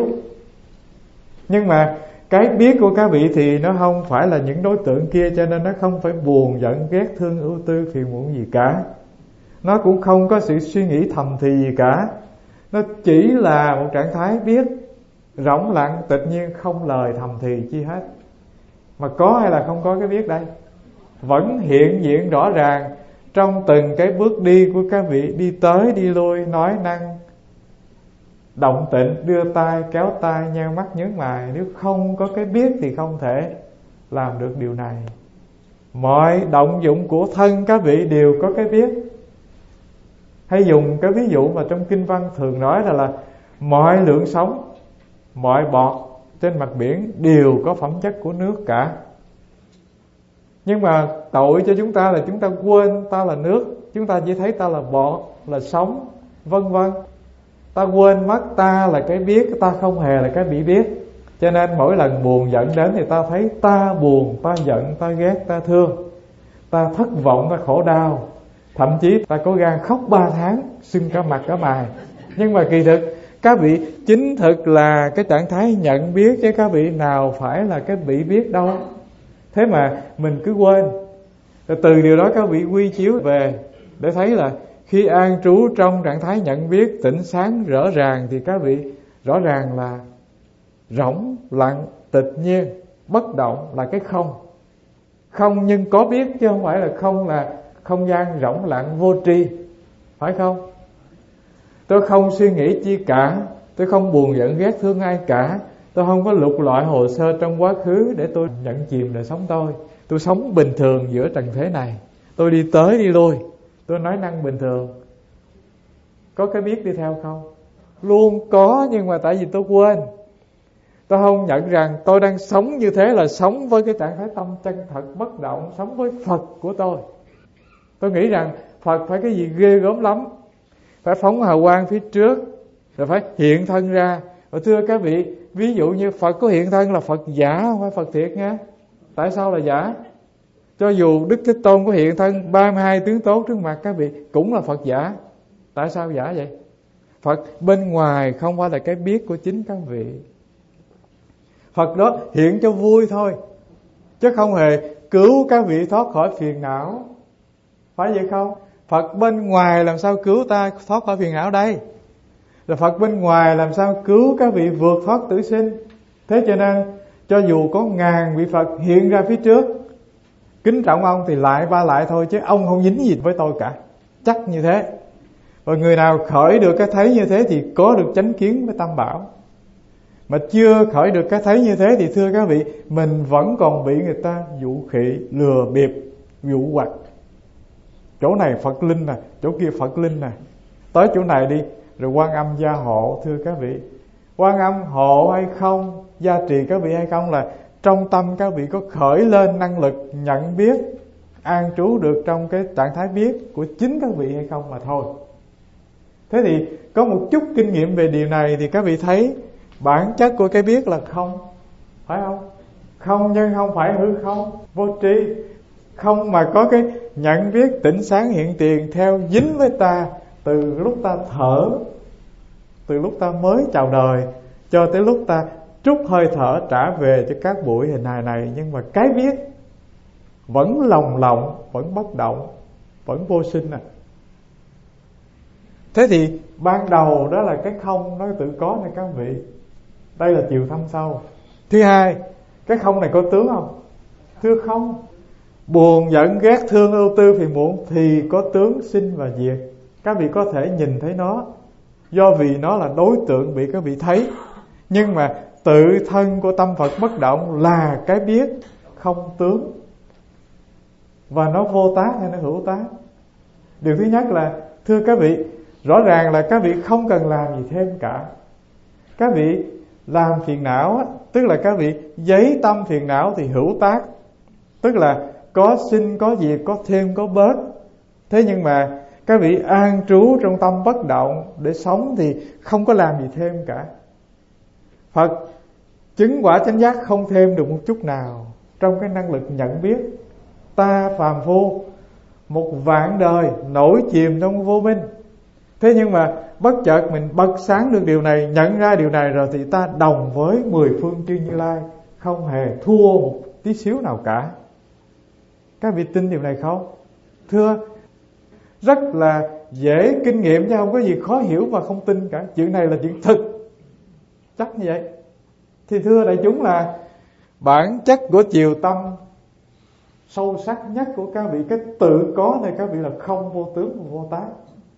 Speaker 1: Nhưng mà cái biết của các vị thì nó không phải là những đối tượng kia, cho nên nó không phải buồn, giận, ghét, thương, ưu tư, phiền muộn gì cả. Nó cũng không có sự suy nghĩ thầm thì gì cả. Nó chỉ là một trạng thái biết rỗng lặng, tự nhiên, không lời thầm thì chi hết. Mà có hay là không có cái biết đây? Vẫn hiện diện rõ ràng trong từng cái bước đi của các vị, đi tới đi lui, nói năng, động tịnh, đưa tay, kéo tay, nheo mắt, nhướng mày. Nếu không có cái biết thì không thể làm được điều này. Mọi động dụng của thân các vị đều có cái biết. Hay dùng cái ví dụ mà trong kinh văn thường nói là mọi lượng sống, mọi bọt trên mặt biển đều có phẩm chất của nước cả. Nhưng mà tội cho chúng ta là chúng ta quên ta là nước, chúng ta chỉ thấy ta là bọt, là sống, vân vân. Ta quên mất ta là cái biết, ta không hề là cái bị biết. Cho nên mỗi lần buồn giận đến thì ta thấy ta buồn, ta giận, ta ghét, ta thương, ta thất vọng, ta khổ đau. Thậm chí ta có gan khóc 3 tháng, sưng cả mặt cả mày. Nhưng mà kỳ thực các vị chính thực là cái trạng thái nhận biết, chứ các vị nào phải là cái bị biết đâu. Thế mà mình cứ quên. Rồi từ điều đó các vị quy chiếu về để thấy là khi an trú trong trạng thái nhận biết tỉnh sáng rõ ràng, thì các vị rõ ràng là rỗng lặng, tịch nhiên, bất động là cái không. Không nhưng có biết, chứ không phải là không là không gian rỗng lặng vô tri. Phải không? Tôi không suy nghĩ chi cả, tôi không buồn giận ghét thương ai cả, tôi không có lục lọi hồ sơ trong quá khứ để tôi nhận chìm đời sống tôi. Tôi sống bình thường giữa trần thế này, tôi đi tới đi lui, tôi nói năng bình thường. Có cái biết đi theo không? Luôn có, nhưng mà tại vì tôi quên. Tôi không nhận rằng tôi đang sống như thế là sống với cái trạng thái tâm chân thật bất động, sống với Phật của tôi. Tôi nghĩ rằng Phật phải cái gì ghê gớm lắm, phải phóng hào quang phía trước, rồi phải hiện thân ra. Và thưa các vị, ví dụ như Phật có hiện thân là Phật giả, không phải Phật thiệt nha. Tại sao là giả? Cho dù Đức Thế Tôn có hiện thân 32 tướng tốt trước mặt các vị, cũng là Phật giả. Tại sao giả vậy? Phật bên ngoài không phải là cái biết của chính các vị. Phật đó hiện cho vui thôi, chứ không hề cứu các vị thoát khỏi phiền não. Phải vậy không? Phật bên ngoài làm sao cứu ta thoát khỏi phiền não đây? Rồi Phật bên ngoài làm sao cứu các vị vượt thoát tử sinh? Thế cho nên cho dù có ngàn vị Phật hiện ra phía trước, kính trọng ông thì lại ba lại thôi, chứ ông không dính gì với tôi cả. Chắc như thế. Và người nào khởi được cái thấy như thế thì có được chánh kiến với tam bảo. Mà chưa khởi được cái thấy như thế thì thưa các vị, mình vẫn còn bị người ta dụ khị, lừa bịp, dụ hoặc. Chỗ này Phật linh nè, chỗ kia Phật linh nè, tới chỗ này đi rồi Quan Âm gia hộ. Thưa các vị, Quan Âm hộ hay không, gia trì các vị hay không là trong tâm các vị có khởi lên năng lực nhận biết, an trú được trong cái trạng thái biết của chính các vị hay không mà thôi. Thế thì có một chút kinh nghiệm về điều này thì các vị thấy bản chất của cái biết là không, phải không? Không nhưng không phải hư không, vô tri. Không mà có cái nhận biết tỉnh sáng hiện tiền theo dính với ta từ lúc ta thở, từ lúc ta mới chào đời cho tới lúc ta trút hơi thở trả về cho các bụi hình hài này. Nhưng mà cái biết vẫn lồng lộng, vẫn bất động, vẫn vô sinh à. Thế thì ban đầu đó là cái không nó tự có này các vị. Đây là chiều thâm sâu. Thứ hai, cái không này có tướng không? Thưa không. Buồn, giận, ghét, thương, ưu tư, phiền muộn thì có tướng sinh và diệt. Các vị có thể nhìn thấy nó, do vì nó là đối tượng bị các vị thấy. Nhưng mà tự thân của tâm Phật bất động là cái biết không tướng. Và nó vô tác hay nó hữu tác? Điều thứ nhất là, thưa các vị, rõ ràng là các vị không cần làm gì thêm cả. Các vị làm phiền não, tức là các vị giấy tâm phiền não thì hữu tác, tức là có sinh, có diệt, có thêm, có bớt. Thế nhưng mà các vị an trú trong tâm bất động để sống thì không có làm gì thêm cả. Phật chứng quả chánh giác không thêm được một chút nào trong cái năng lực nhận biết. Ta phàm phu một vạn đời nổi chìm trong vô minh. Thế nhưng mà bất chợt mình bật sáng được điều này, nhận ra điều này rồi thì ta đồng với 10 phương chư Như Lai, không hề thua một tí xíu nào cả. Các vị tin điều này không? Thưa, rất là dễ kinh nghiệm chứ không có gì khó hiểu và không tin cả. Chuyện này là chuyện thực, chắc như vậy. Thì thưa đại chúng là bản chất của chiều tâm sâu sắc nhất của các vị, cái tự có này các vị là không, vô tướng và vô tác.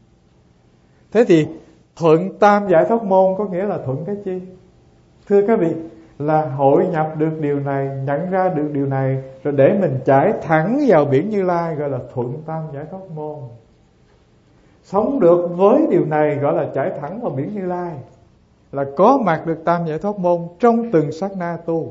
Speaker 1: Thế thì thuận tam giải thoát môn có nghĩa là thuận cái chi? Thưa các vị, là hội nhập được điều này, nhận ra được điều này, rồi để mình chảy thẳng vào biển Như Lai, gọi là thuận tam giải thoát môn. Sống được với điều này gọi là chảy thẳng vào biển Như Lai, là có mặt được tam giải thoát môn trong từng sát na tu.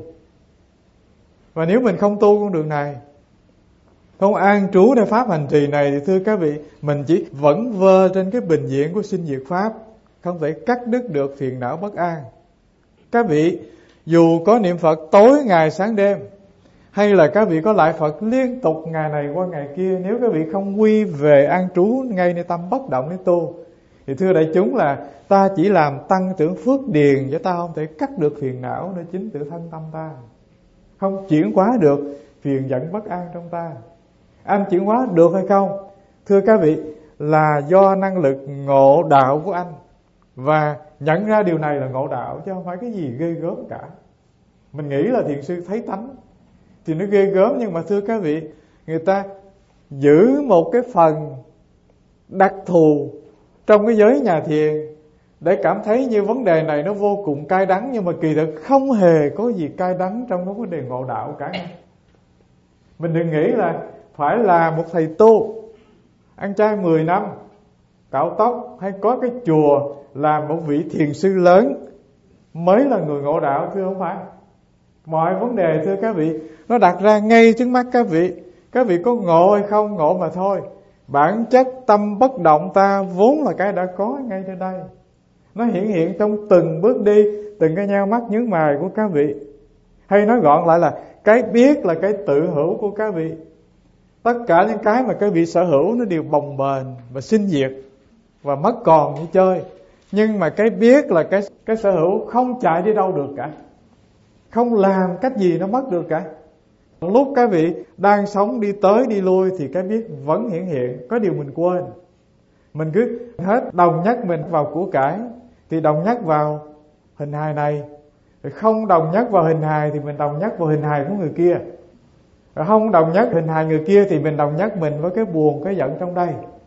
Speaker 1: Và nếu mình không tu con đường này, không an trúในpháp hành trì này, thì thưa các vị, mình chỉ vẫn vơ trên cái bình diện của sinh diệt pháp, không thể cắt đứt được phiền não bất an. Các vị dù có niệm Phật tối ngày sáng đêm, hay là các vị có lại Phật liên tục ngày này qua ngày kia, nếu các vị không quy về an trú ngay nơi tâm bất động để tu, thì thưa đại chúng là ta chỉ làm tăng trưởng phước điền, chứ ta không thể cắt được phiền não nơi chính tự thân tâm ta, không chuyển hóa được phiền giận bất an trong ta. Anh chuyển hóa được hay không? Thưa các vị, là do năng lực ngộ đạo của anh. Và nhận ra điều này là ngộ đạo, chứ không phải cái gì ghê gớm cả. Mình nghĩ là thiền sư thấy tánh thì nó ghê gớm, nhưng mà thưa các vị, người ta giữ một cái phần đặc thù trong cái giới nhà thiền để cảm thấy như vấn đề này nó vô cùng cay đắng, nhưng mà kỳ thực không hề có gì cay đắng trong cái vấn đề ngộ đạo cả. Mình đừng nghĩ là phải là một thầy tu ăn chay 10 năm, cạo tóc, hay có cái chùa làm một vị thiền sư lớn mới là người ngộ đạo. Thưa không phải. Mọi vấn đề thưa các vị, nó đặt ra ngay trước mắt các vị. Các vị có ngộ hay không ngộ mà thôi. Bản chất tâm bất động ta vốn là cái đã có ngay trên đây. Nó hiện trong từng bước đi, từng cái nheo mắt nhướng mày của các vị. Hay nói gọn lại là cái biết là cái tự hữu của các vị. Tất cả những cái mà các vị sở hữu nó đều bồng bềnh và sinh diệt và mất còn như chơi. Nhưng mà cái biết là cái sở hữu không chạy đi đâu được cả, không làm cách gì nó mất được cả. Lúc các vị đang sống đi tới đi lui thì cái biết vẫn hiện. Có điều mình quên. Mình cứ hết đồng nhất mình vào của cải thì đồng nhất vào hình hài này, không đồng nhất vào hình hài thì mình đồng nhất vào hình hài của người kia, không đồng nhất hình hài người kia thì mình đồng nhất mình với cái buồn, cái giận trong đây.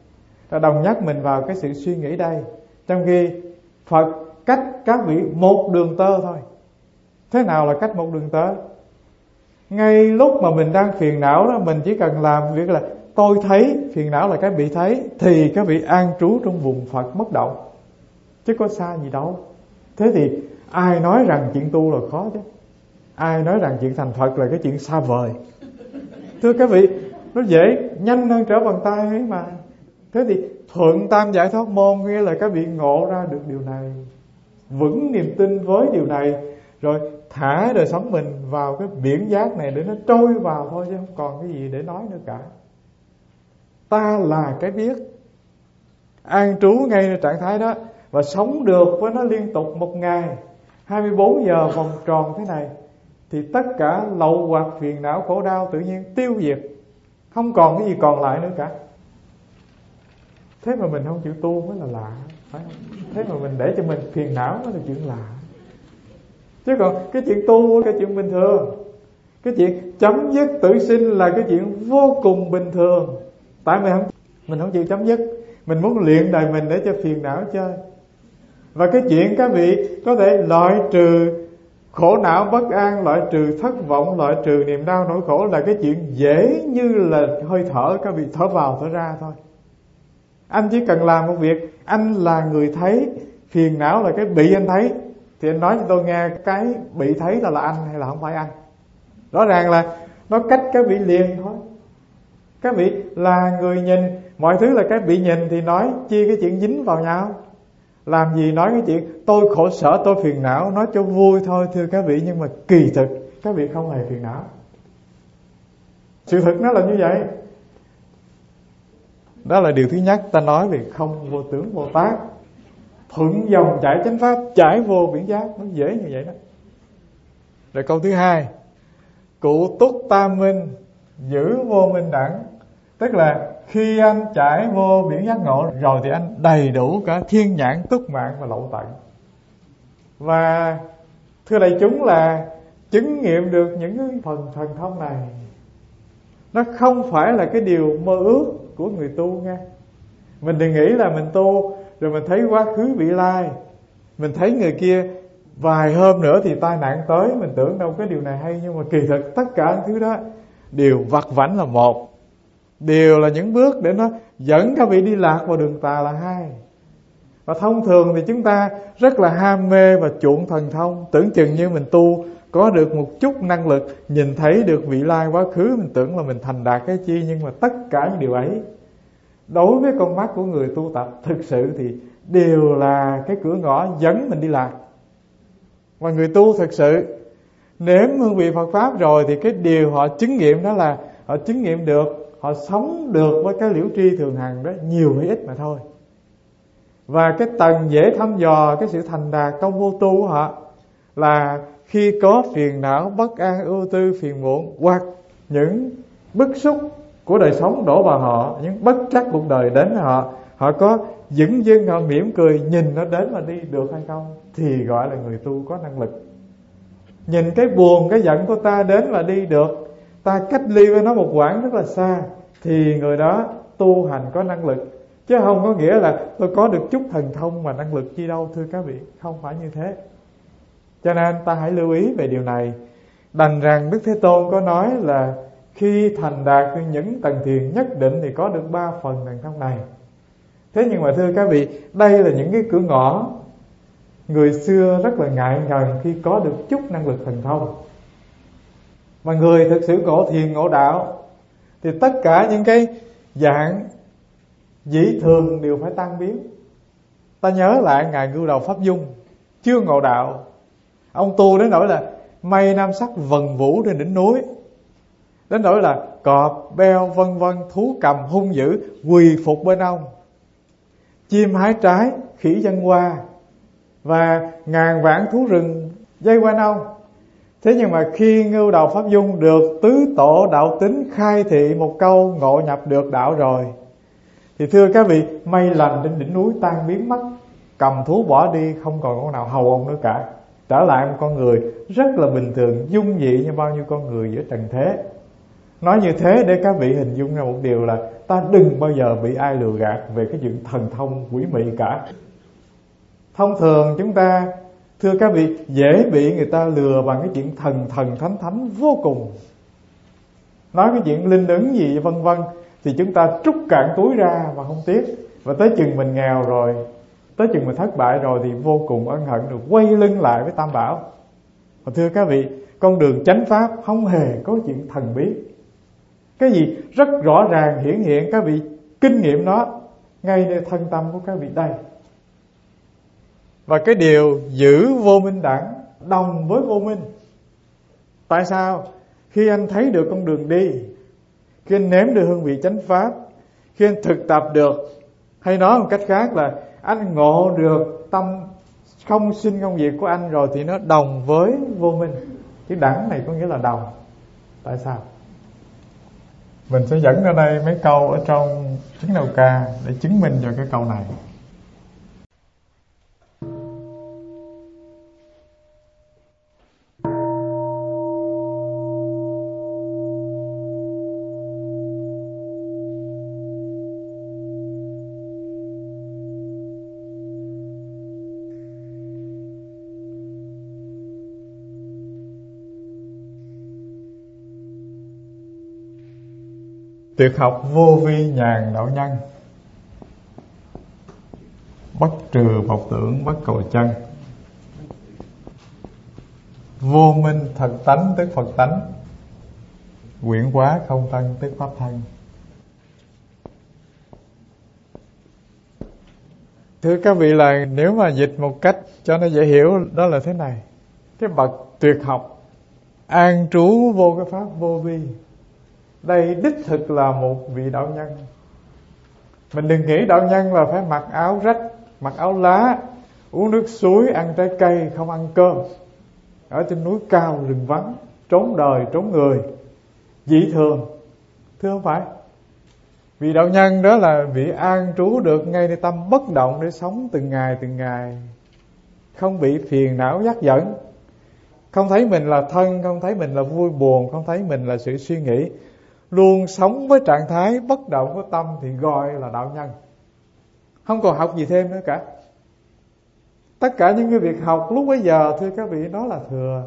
Speaker 1: ta đồng nhắc mình vào cái sự suy nghĩ đây. Trong khi Phật cách các vị một đường tơ thôi. Thế nào là cách một đường tơ? Ngay lúc mà mình đang phiền não đó, mình chỉ cần làm việc là tôi thấy phiền não là cái bị thấy, thì các vị an trú trong vùng Phật bất động, chứ có xa gì đâu. Thế thì ai nói rằng chuyện tu là khó chứ? Ai nói rằng chuyện thành Phật là cái chuyện xa vời? Thưa các vị, nó dễ, nhanh hơn trở bàn tay ấy mà. Thế thì thuận tam giải thoát môn nghĩa là các vị ngộ ra được điều này, vững niềm tin với điều này, rồi thả đời sống mình vào cái biển giác này để nó trôi vào thôi, chứ không còn cái gì để nói nữa cả. Ta là cái biết, an trú ngayในtrạng thái đó và sống được với nó liên tục một ngày 24 giờ vòng tròn thế này, thì tất cả lậu hoặc phiền não khổ đau tự nhiên tiêu diệt, không còn cái gì còn lại nữa cả. Thế mà mình không chịu tu mới là lạ, phải không? Thế mà mình để cho mình phiền não mới là chuyện lạ. Chứ còn cái chuyện tu là cái chuyện bình thường. Cái chuyện chấm dứt tử sinh là cái chuyện vô cùng bình thường. Tại mình không chịu chấm dứt, mình muốn luyện đời mình để cho phiền não chơi. Và cái chuyện các vị có thể loại trừ khổ não bất an, loại trừ thất vọng, loại trừ niềm đau nỗi khổ là cái chuyện dễ như là hơi thở, các vị thở vào thở ra thôi. Anh chỉ cần làm một việc, anh là người thấy, phiền não là cái bị anh thấy, thì anh nói cho tôi nghe cái bị thấy là anh hay là không phải anh. Rõ ràng là nó cách các vị liền thôi. Các vị là người nhìn, mọi thứ là cái bị nhìn thì nói chi cái chuyện dính vào nhau. Làm gì nói cái chuyện tôi khổ sở, tôi phiền não, nói cho vui thôi thưa các vị. Nhưng mà kỳ thực các vị không hề phiền não. Sự thực nó là như vậy. Đó là điều thứ nhất, ta nói về không vô tướng vô tác, thuận dòng chảy chánh pháp, chảy vô biển giác. Nó dễ như vậy đó. Rồi câu thứ hai, cụ túc tam minh, giữ vô minh đẳng. Tức là khi anh chảy vô biển giác ngộ rồi thì anh đầy đủ cả thiên nhãn, túc mạng và lậu tận. Và thưa đại chúng là chứng nghiệm được những cái phần thần thông này, nó không phải là cái điều mơ ước của người tu nha. Mình đừng nghĩ là mình tu rồi mình thấy quá khứ vị lai, mình thấy người kia vài hôm nữa thì tai nạn tới, mình tưởng đâu cái điều này hay. Nhưng mà kỳ thực tất cả những thứ đó đều vặt vãnh là một, đều là những bước để nó dẫn các vị đi lạc vào đường tà là hai. Và thông thường thì chúng ta rất là ham mê và chuộng thần thông, tưởng chừng như mình tu có được một chút năng lực, nhìn thấy được vị lai quá khứ, mình tưởng là mình thành đạt cái chi. Nhưng mà tất cả những điều ấy đối với con mắt của người tu tập thực sự thì đều là cái cửa ngõ dẫn mình đi lạc. Và người tu thực sự nếm hương vị Phật Pháp rồi thì cái điều họ chứng nghiệm đó là họ chứng nghiệm được, họ sống được với cái liễu tri thường hằng đó nhiều hay ít mà thôi. Và cái tầng dễ thăm dò cái sự thành đạt công vô tu của họ là khi có phiền não, bất an, ưu tư, phiền muộn hoặc những bức xúc của đời sống đổ vào họ, những bất trắc cuộc đời đến với họ, họ có dửng dưng, họ mỉm cười nhìn nó đến mà đi được hay không, thì gọi là người tu có năng lực. Nhìn cái buồn, cái giận của ta đến và đi được, ta cách ly với nó một quãng rất là xa, thì người đó tu hành có năng lực. Chứ không có nghĩa là tôi có được chút thần thông mà năng lực chi đâu, thưa các vị, không phải như thế. Cho nên ta hãy lưu ý về điều này. Đành rằng Đức Thế Tôn có nói là khi thành đạt những tầng thiền nhất định thì có được 3 phần thần thông này. Thế nhưng mà thưa các vị, đây là những cái cửa ngõ người xưa rất là ngại ngần khi có được chút năng lực thần thông. Mà người thực sự ngộ thiền ngộ đạo thì tất cả những cái dạng dĩ thường đều phải tan biến. Ta nhớ lại Ngài Ngưu Đầu Pháp Dung chưa ngộ đạo, ông tu đến nỗi là mây nam sắc vần vũ trên đỉnh núi, đến nỗi là cọp, beo vân vân thú cầm hung dữ quỳ phục bên ông, chim hái trái, khỉ dân hoa và ngàn vạn thú rừng dây quanh ông. Thế nhưng mà khi Ngưu Đầu Pháp Dung được tứ tổ đạo tính khai thị một câu ngộ nhập được đạo rồi, thì thưa các vị, mây lành trên đỉnh núi tan biến mất, cầm thú bỏ đi, không còn con nào hầu ông nữa cả, trở lại một con người rất là bình thường, dung dị như bao nhiêu con người giữa trần thế. Nói như thế để các vị hình dung ra một điều là Ta đừng bao giờ bị ai lừa gạt về cái chuyện thần thông quỷ mị cả. Thông thường chúng ta, thưa các vị, dễ bị người ta lừa bằng cái chuyện thần thánh vô cùng. Nói cái chuyện linh ứng gì vân vân thì chúng ta trút cạn túi ra mà không tiếc. Và tới chừng mình nghèo rồi, tới chừng mình thất bại rồi thì vô cùng ân hận, rồi quay lưng lại với Tam Bảo. Và thưa các vị, con đường chánh pháp không hề có chuyện thần bí. Cái gì rất rõ ràng hiển hiện, các vị kinh nghiệm nó ngay nơi thân tâm của các vị đây. Và cái điều giữ vô minh đẳng đồng với vô minh. Tại sao? Khi anh thấy được con đường đi, khi anh nếm được hương vị chánh pháp, khi anh thực tập được, hay nói một cách khác là anh ngộ được tâm không sinh không diệt của anh rồi, thì nó đồng với vô minh. Chữ đẳng này có nghĩa là đồng. Tại sao? Mình sẽ dẫn ra đây mấy câu ở trong Chứng Đầu Ca để chứng minh cho cái câu này. Tuyệt học vô vi nhàn đạo nhân, bất trừ vọng tưởng bất cầu chân. Vô minh thật tánh tức Phật tánh, quyển hóa không thân tức pháp thân. Thưa các vị, là nếu mà dịch một cách cho nó dễ hiểu đó là thế này: cái bậc tuyệt học an trú vô cái pháp vô vi, đây đích thực là một vị đạo nhân. Mình đừng nghĩ đạo nhân là phải mặc áo rách, mặc áo lá, uống nước suối, ăn trái cây, không ăn cơm, ở trên núi cao rừng vắng, trốn đời trốn người, dị thường. Thưa không phải. Vị đạo nhân đó là vị an trú được ngayในtâm bất động để sống từng ngày, không bị phiền não dắt dẫn, không thấy mình là thân, không thấy mình là vui buồn, không thấy mình là sự suy nghĩ, luôn sống với trạng thái bất động của tâm thì gọi là đạo nhân. Không còn học gì thêm nữa cả. Tất cả những cái việc học lúc bấy giờ, thưa các vị, đó là thừa.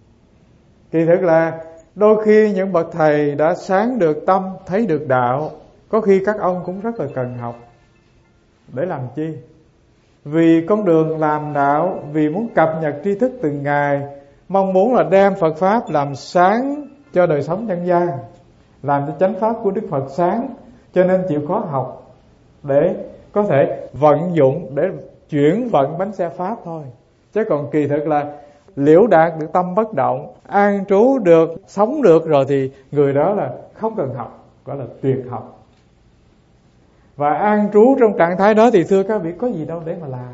Speaker 1: Kỳ thực là đôi khi những bậc thầy đã sáng được tâm, thấy được đạo, có khi các ông cũng rất là cần học. Để làm chi? Vì con đường làm đạo, vì muốn cập nhật tri thức từng ngày, mong muốn là đem Phật Pháp làm sáng cho đời sống nhân gian, làm cho chánh pháp của Đức Phật sáng, cho nên chịu khó học để có thể vận dụng, để chuyển vận bánh xe Pháp thôi. Chứ còn kỳ thực là liễu đạt được tâm bất động, an trú được, sống được rồi thì người đó là không cần học, gọi là tuyệt học. Và an trú trong trạng thái đó thì thưa các vị, có gì đâu để mà làm.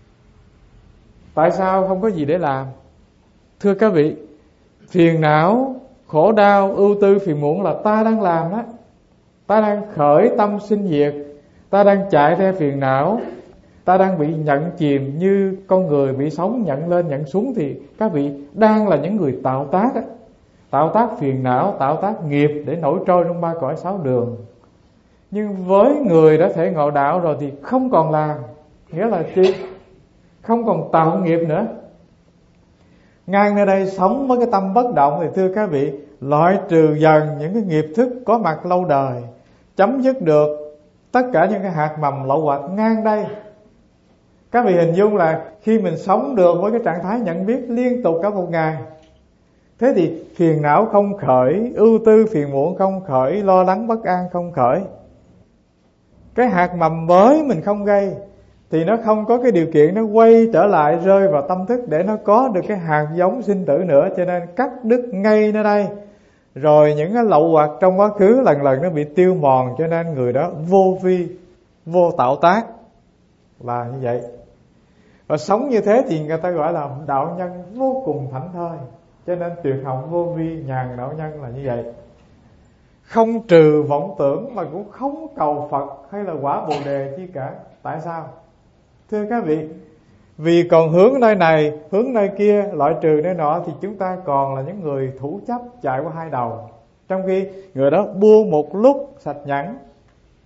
Speaker 1: Tại sao không có gì để làm? Thưa các vị, phiền não, khổ đau, ưu tư, phiền muộn là ta đang làm đó. Ta đang khởi tâm sinh diệt, ta đang chạy theo phiền não, ta đang bị nhận chìm như con người bị sóng nhận lên nhận xuống, thì các vị đang là những người tạo tác đó. Tạo tác phiền não, tạo tác nghiệp để nổi trôi trong ba cõi sáu đường. Nhưng với người đã thể ngộ đạo rồi thì không còn làm. Nghĩa là chi? Không còn tạo nghiệp nữa. Ngang nơi đây sống với cái tâm bất động thì thưa các vị, loại trừ dần những cái nghiệp thức có mặt lâu đời, chấm dứt được tất cả những cái hạt mầm lậu hoặc ngang đây. Các vị hình dung là khi mình sống được với cái trạng thái nhận biết liên tục cả một ngày, thế thì phiền não không khởi, ưu tư phiền muộn không khởi, lo lắng bất an không khởi. Cái hạt mầm mới mình không gây thì nó không có cái điều kiện nó quay trở lại rơi vào tâm thức để nó có được cái hạt giống sinh tử nữa. Cho nên cắt đứt ngay nơi đây, rồi những cái lậu hoặc trong quá khứ lần lần nó bị tiêu mòn. Cho nên người đó vô vi, vô tạo tác, là như vậy. Và sống như thế thì người ta gọi là đạo nhân vô cùng thảnh thơi. Cho nên tuyệt học vô vi nhàn đạo nhân là như vậy. Không trừ vọng tưởng mà cũng không cầu Phật hay là quả Bồ Đề chi cả. Tại sao? Thưa các vị, vì còn hướng nơi này, hướng nơi kia, loại trừ nơi nọ, thì chúng ta còn là những người thủ chấp chạy qua hai đầu. Trong khi người đó buông một lúc sạch nhẫn,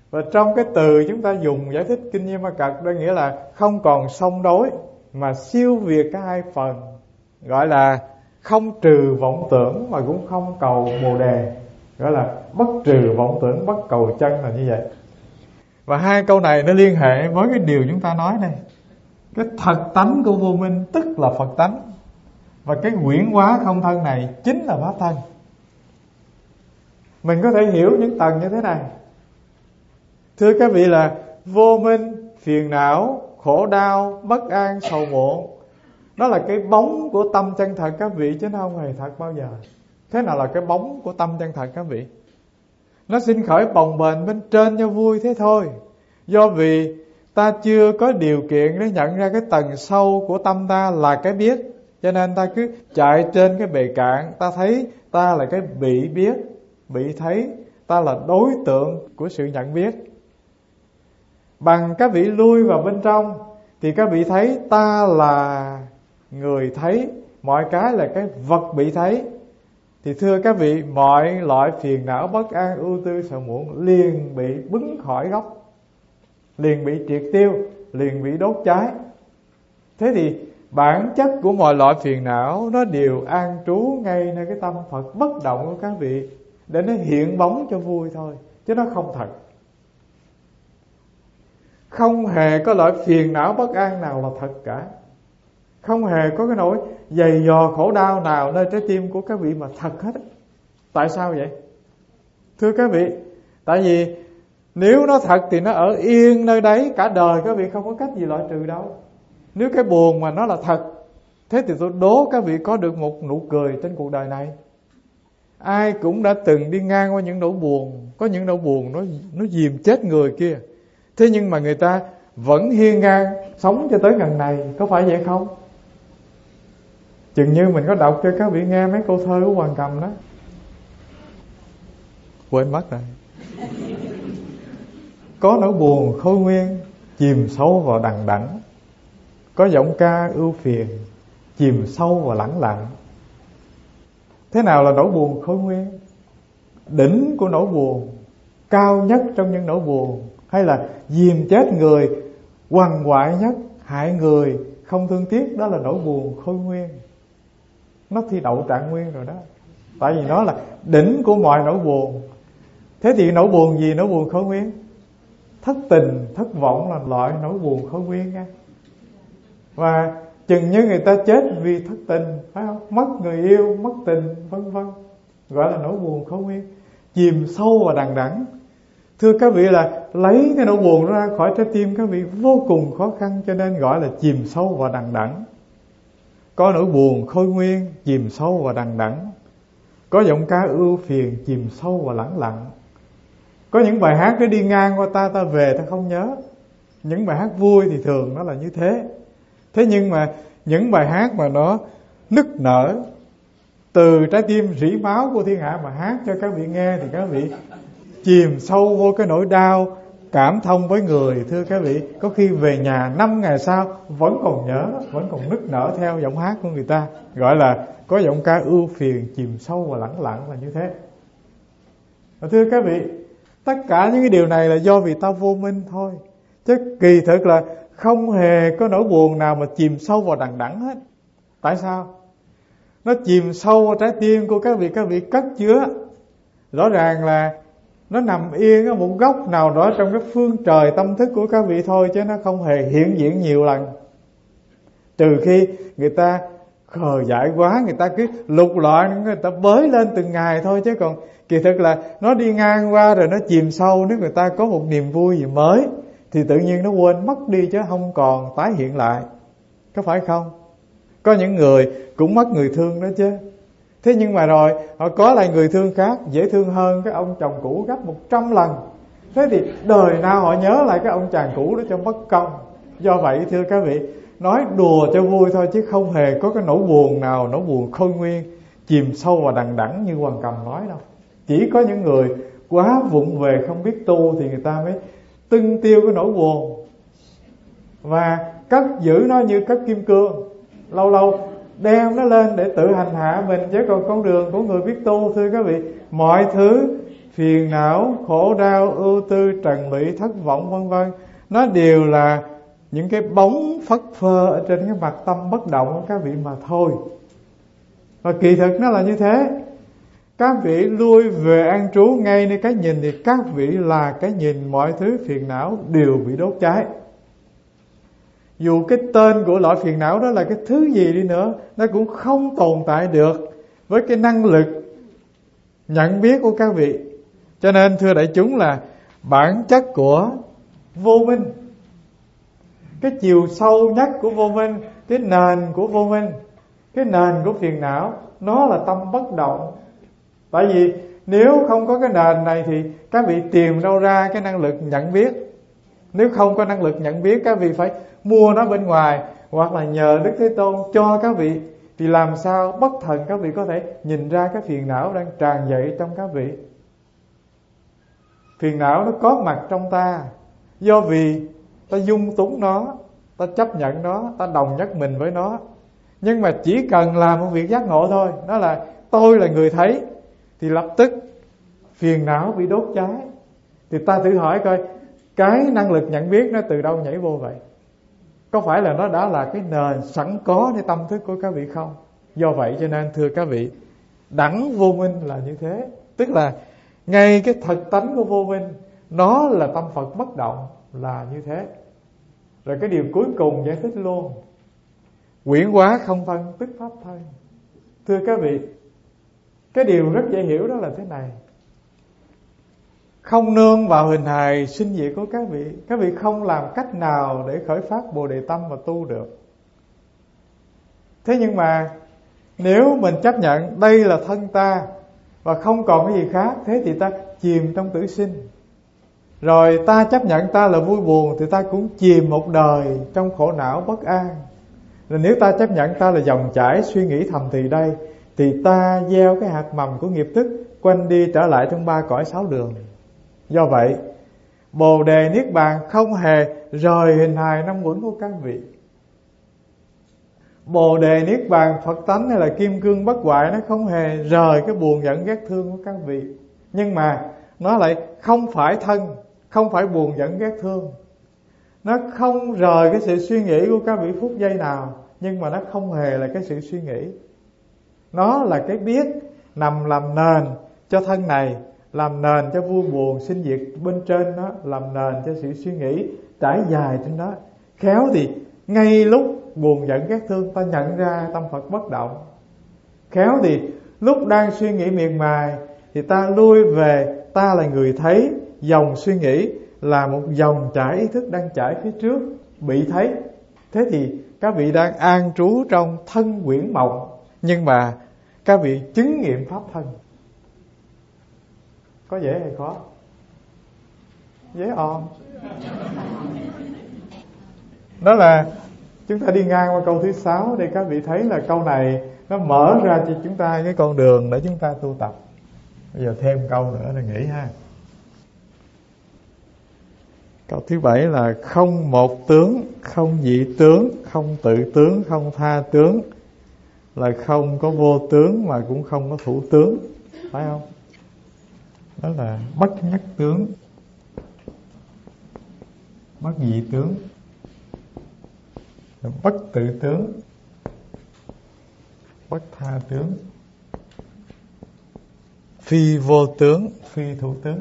Speaker 1: Và trong cái từ chúng ta dùng giải thích kinh Nhiêm Ma Cật, đó nghĩa là không còn song đối mà siêu việt cả hai phần, gọi là không trừ vọng tưởng mà cũng không cầu bồ đề, gọi là bất trừ vọng tưởng bất cầu chân, là như vậy. Và hai câu này nó liên hệ với cái điều chúng ta nói đây. Cái thật tánh của vô minh tức là Phật tánh, và cái huyễn hóa không thân này chính là pháp thân. Mình có thể hiểu những tầng như thế này. Thưa các vị, là vô minh, phiền não, khổ đau, bất an, sầu muộn, đó là cái bóng của tâm chân thật các vị, chứ nó không hề thật bao giờ. Thế nào là cái bóng của tâm chân thật các vị? Nó sinh khởi bồng bềnh bên trên cho vui thế thôi. Do vì ta chưa có điều kiện để nhận ra cái tầng sâu của tâm ta là cái biết, cho nên ta cứ chạy trên cái bề cạn. Ta thấy ta là cái bị biết, bị thấy, ta là đối tượng của sự nhận biết. Bằng các vị lui vào bên trong thì các vị thấy ta là người thấy, mọi cái là cái vật bị thấy. Thì thưa các vị, mọi loại phiền não, bất an, ưu tư, sầu muộn liền bị bứng khỏi gốc, liền bị triệt tiêu, liền bị đốt cháy. Thế thì bản chất của mọi loại phiền não nó đều an trú ngay nơi cái tâm Phật bất động của các vị, để nó hiện bóng cho vui thôi, chứ nó không thật. Không hề có loại phiền não bất an nào là thật cả. Không hề có cái nỗi dày dò khổ đau nào nơi trái tim của các vị mà thật hết. Tại sao vậy? Thưa các vị, tại vì nếu nó thật thì nó ở yên nơi đấy cả đời, các vị không có cách gì loại trừ đâu. Nếu cái buồn mà nó là thật, thế thì tôi đố các vị có được một nụ cười trên cuộc đời này. Ai cũng đã từng đi ngang qua những nỗi buồn. Có những nỗi buồn nó dìm chết người kia, thế nhưng mà người ta vẫn hiên ngang sống cho tới gần này, có phải vậy không? Chừng như mình có đọc cho các vị nghe mấy câu thơ của Hoàng Cầm đó. Quên mất rồi. Có nỗi buồn khôi nguyên, chìm sâu vào đằng đẵng. Có giọng ca ưu phiền, chìm sâu vào lẳng lặng. Thế nào là nỗi buồn khôi nguyên? Đỉnh của nỗi buồn, cao nhất trong những nỗi buồn, hay là dìm chết người, quằn quại nhất, hại người, không thương tiếc, đó là nỗi buồn khôi nguyên. Nó thi đậu trạng nguyên rồi đó. Tại vì nó là đỉnh của mọi nỗi buồn. Thế thì nỗi buồn gì? Nỗi buồn khôi nguyên. Thất tình, thất vọng là loại nỗi buồn khôi nguyên nha. Và chừng như người ta chết vì thất tình, phải không? Mất người yêu, mất tình, vân vân, gọi là nỗi buồn khôi nguyên, chìm sâu vào đằng đẵng. Thưa các vị, là lấy cái nỗi buồn ra khỏi trái tim các vị vô cùng khó khăn, cho nên gọi là chìm sâu vào đằng đẵng. Có nỗi buồn khôi nguyên, chìm sâu vào đằng đẵng. Có giọng ca ưu phiền, chìm sâu vào lẳng lặng. Có những bài hát nó đi ngang qua ta về ta không nhớ. Những bài hát vui thì thường nó là như thế. Thế nhưng mà những bài hát mà nó nức nở từ trái tim rỉ máu của thiên hạ mà hát cho các vị nghe, thì các vị chìm sâu vô cái nỗi đau, cảm thông với người. Thưa các vị, có khi về nhà 5 ngày sau vẫn còn nhớ, vẫn còn nức nở theo giọng hát của người ta. Gọi là có giọng ca ưu phiền, chìm sâu và lẳng lặng là như thế. Và thưa các vị, tất cả những cái điều này là do vì ta vô minh thôi. Chứ kỳ thực là không hề có nỗi buồn nào mà chìm sâu vào đằng đẵng hết. Tại sao? Nó chìm sâu vào trái tim của các vị cất chứa. Rõ ràng là nó nằm yên ở một góc nào đó trong cái phương trời tâm thức của các vị thôi, chứ nó không hề hiện diện nhiều lần. Trừ khi người ta khờ dại quá, người ta cứ lục lọi, người ta bới lên từng ngày thôi. Chứ còn kỳ thực là nó đi ngang qua rồi nó chìm sâu. Nếu người ta có một niềm vui gì mới thì tự nhiên nó quên mất đi, chứ không còn tái hiện lại. Có phải không? Có những người cũng mất người thương đó chứ. Thế nhưng mà rồi họ có lại người thương khác, dễ thương hơn cái ông chồng cũ gấp 100 lần. Thế thì đời nào họ nhớ lại cái ông chàng cũ đó cho mất công. Do vậy thưa các vị, nói đùa cho vui thôi, chứ không hề có cái nỗi buồn nào, nỗi buồn khôi nguyên, chìm sâu vào đằng đẵng như Hoàng Cầm nói đâu. Chỉ có những người quá vụng về không biết tu thì người ta mới tưng tiêu cái nỗi buồn và cất giữ nó như cất kim cương, lâu lâu đem nó lên để tự hành hạ mình. Chứ còn con đường của người biết tu, thưa các vị, mọi thứ phiền não, khổ đau, ưu tư, trần lụy, thất vọng vân vân, nó đều là những cái bóng phất phơ ở trên cái mặt tâm bất động của các vị mà thôi. Và kỳ thực nó là như thế. Các vị lui về an trú ngay nơi cái nhìn, thì các vị là cái nhìn mọi thứ phiền não đều bị đốt cháy. Dù cái tên của loại phiền não đó là cái thứ gì đi nữa, nó cũng không tồn tại được với cái năng lực nhận biết của các vị. Cho nên thưa đại chúng là bản chất của vô minh, cái chiều sâu nhất của vô minh, cái nền của vô minh, cái nền của phiền não, nó là tâm bất động. Tại vì nếu không có cái nền này thì các vị tìm đâu ra cái năng lực nhận biết. Nếu không có năng lực nhận biết, các vị phải mua nó bên ngoài, hoặc là nhờ Đức Thế Tôn cho các vị. Thì làm sao bất thần các vị có thể nhìn ra cái phiền não đang tràn dậy trong các vị. Phiền não nó có mặt trong ta, do vì ta dung túng nó, ta chấp nhận nó, ta đồng nhất mình với nó. Nhưng mà chỉ cần làm một việc giác ngộ thôi, đó là tôi là người thấy, thì lập tức phiền não bị đốt cháy. Thì ta thử hỏi coi, cái năng lực nhận biết nó từ đâu nhảy vô vậy? Có phải là nó đã là cái nền sẵn cóในtâm thức của các vị không? Do vậy cho nên thưa các vị, đẳng vô minh là như thế. Tức là ngay cái thực tánh của vô minh, nó là tâm Phật bất động, là như thế. Rồi cái điều cuối cùng giải thích luôn, quyển hóa không thân tức pháp thân. Thưa các vị, cái điều rất dễ hiểu đó là thế này: không nương vào hình hài sinh diệt của các vị không làm cách nào để khởi phát Bồ Đề tâm và tu được. Thế nhưng mà nếu mình chấp nhận đây là thân ta và không còn cái gì khác, thế thì ta chìm trong tử sinh. Rồi ta chấp nhận ta là vui buồn, thì ta cũng chìm một đời trong khổ não bất an. Rồi nếu ta chấp nhận ta là dòng chảy suy nghĩ thầm thì đây, thì ta gieo cái hạt mầm của nghiệp thức quanh đi trở lại trong 3 cõi 6 đường. Do vậy, Bồ Đề Niết Bàn không hề rời hình hài 5 uẩn của các vị. Bồ Đề Niết Bàn Phật tánh hay là kim cương bất hoại, nó không hề rời cái buồn giận ghét thương của các vị. Nhưng mà nó lại không phải thân, không phải buồn giận ghét thương. Nó không rời cái sự suy nghĩ của các vị phút giây nào, nhưng mà nó không hề là cái sự suy nghĩ. Nó là cái biết nằm làm nền cho thân này, làm nền cho vui buồn sinh diệt bên trên đó, làm nền cho sự suy nghĩ trải dài trên đó. Khéo thì ngay lúc buồn giận ghét thương, ta nhận ra tâm Phật bất động. Khéo thì lúc đang suy nghĩ miệt mài, thì ta lui về ta là người thấy dòng suy nghĩ là một dòng chảy ý thức đang chảy phía trước, bị thấy. Thế thì các vị đang an trú trong thân quyển mộng, nhưng mà các vị chứng nghiệm pháp thân. Có dễ hay khó? Dễ òn. Đó là chúng ta đi ngang qua câu thứ 6 để các vị thấy là câu này nó mở ra cho chúng ta cái con đường để chúng ta tu tập. Bây giờ thêm câu nữa là nghĩ ha. Câu thứ 7 là không một tướng, không dị tướng, không tự tướng, không tha tướng, là không có vô tướng mà cũng không có thủ tướng, phải không? Đó là bất nhất tướng, bất dị tướng, bất tự tướng, bất tha tướng, phi vô tướng, phi thủ tướng.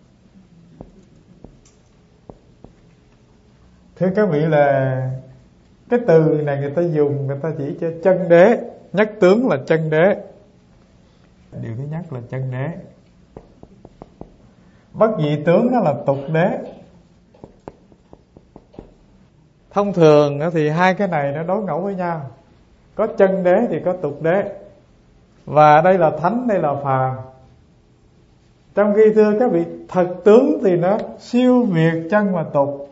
Speaker 1: Thưa các vị, là cái từ này người ta dùng, người ta chỉ cho chân đế. Nhất tướng là chân đế, điều thứ nhất là chân đế. Bất dị tướng đó là tục đế. Thông thường thì hai cái này nó đối ngẫu với nhau. Có chân đế thì có tục đế. Và đây là thánh, đây là phàm. Trong khi thưa các vị, thật tướng thì nó siêu việt chân và tục.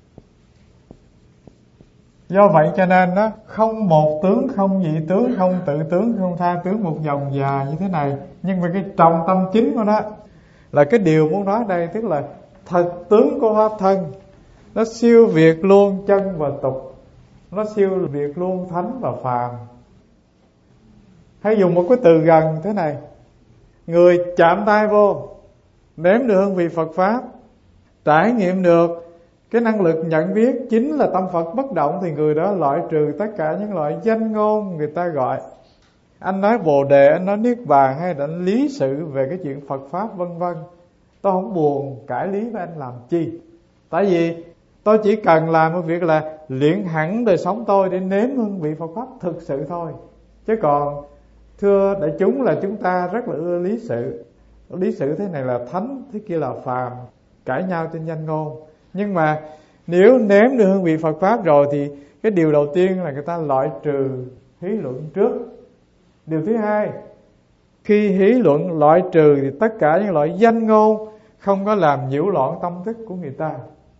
Speaker 1: Do vậy cho nên nó không một tướng, không dị tướng, không tự tướng, không tha tướng, một dòng dài như thế này. Nhưng mà cái trọng tâm chính của nó là cái điều muốn nói đây, tức là thật tướng của pháp thân nó siêu việt luôn chân và tục, nó siêu việt luôn thánh và phàm. Hay dùng một cái từ gần thế này: người chạm tay vô, nếm được hương vị Phật Pháp, trải nghiệm được cái năng lực nhận biết chính là tâm Phật bất động, thì người đó loại trừ tất cả những loại danh ngôn người ta gọi. Anh nói Bồ Đề, anh nói Niết Bàn, hay là anh lý sự về cái chuyện Phật Pháp vân vân, tôi không buồn cãi lý với anh làm chi. Tại vì tôi chỉ cần làm một việc là luyện hẳn đời sống tôi để nếm hương vị Phật Pháp thực sự thôi. Chứ còn thưa đại chúng là chúng ta rất là ưa lý sự. Lý sự thế này là thánh, thế kia là phàm, cãi nhau trên danh ngôn. Nhưng mà nếu nếm được hương vị Phật Pháp rồi thì cái điều đầu tiên là người ta loại trừ hí luận trước. Điều thứ hai, khi hí luận loại trừ thì tất cả những loại danh ngôn không có làm nhiễu loạn tâm thức của người ta.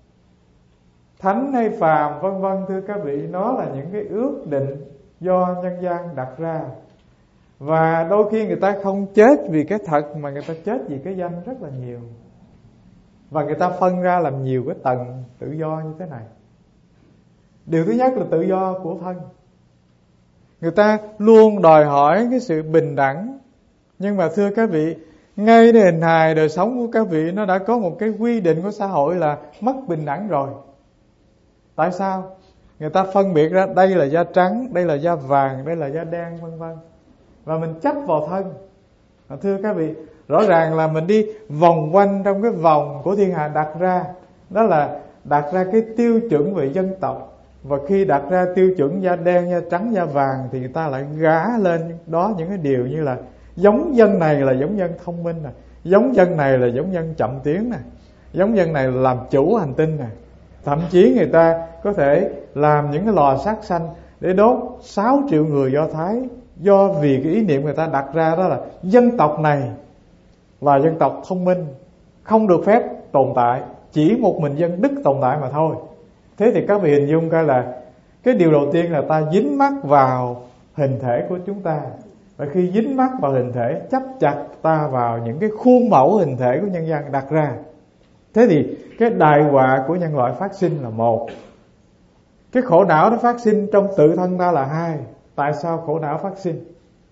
Speaker 1: Thánh hay phàm vân vân, thưa các vị, nó là những cái ước định do nhân gian đặt ra. Và đôi khi người ta không chết vì cái thật, mà người ta chết vì cái danh rất là nhiều. Và người ta phân ra làm nhiều cái tầng tự do như thế này. Điều thứ nhất là tự do của thân. Người ta luôn đòi hỏi cái sự bình đẳng. Nhưng mà thưa các vị, ngayในhình hài đời sống của các vị nó đã có một cái quy định của xã hội là mất bình đẳng rồi. Tại sao? Người ta phân biệt ra đây là da trắng, đây là da vàng, đây là da đen vân vân. Và mình chấp vào thân. Thưa các vị, rõ ràng là mình đi vòng quanh trong cái vòng của thiên hạ đặt ra. Đó là đặt ra cái tiêu chuẩn về dân tộc. Và khi đặt ra tiêu chuẩn da đen, da trắng, da vàng thì người ta lại gá lên đó những cái điều như là giống dân này là giống dân thông minh nè, giống dân này là giống dân chậm tiến nè, giống dân này là làm chủ hành tinh nè. Thậm chí người ta có thể làm những cái lò sát sanh để đốt 6 triệu người Do Thái, do vì cái ý niệm người ta đặt ra đó là dân tộc này là dân tộc thông minh, không được phép tồn tại, chỉ một mình dân Đức tồn tại mà thôi. Thế thì các vị hình dung coi là cái điều đầu tiên là ta dính mắc vào hình thể của chúng ta. Và khi dính mắc vào hình thể, chấp chặt ta vào những cái khuôn mẫu hình thể của nhân gian đặt ra. Thế thì cái đại họa của nhân loại phát sinh là một. Cái khổ não nó phát sinh trong tự thân ta là hai. Tại sao khổ não phát sinh?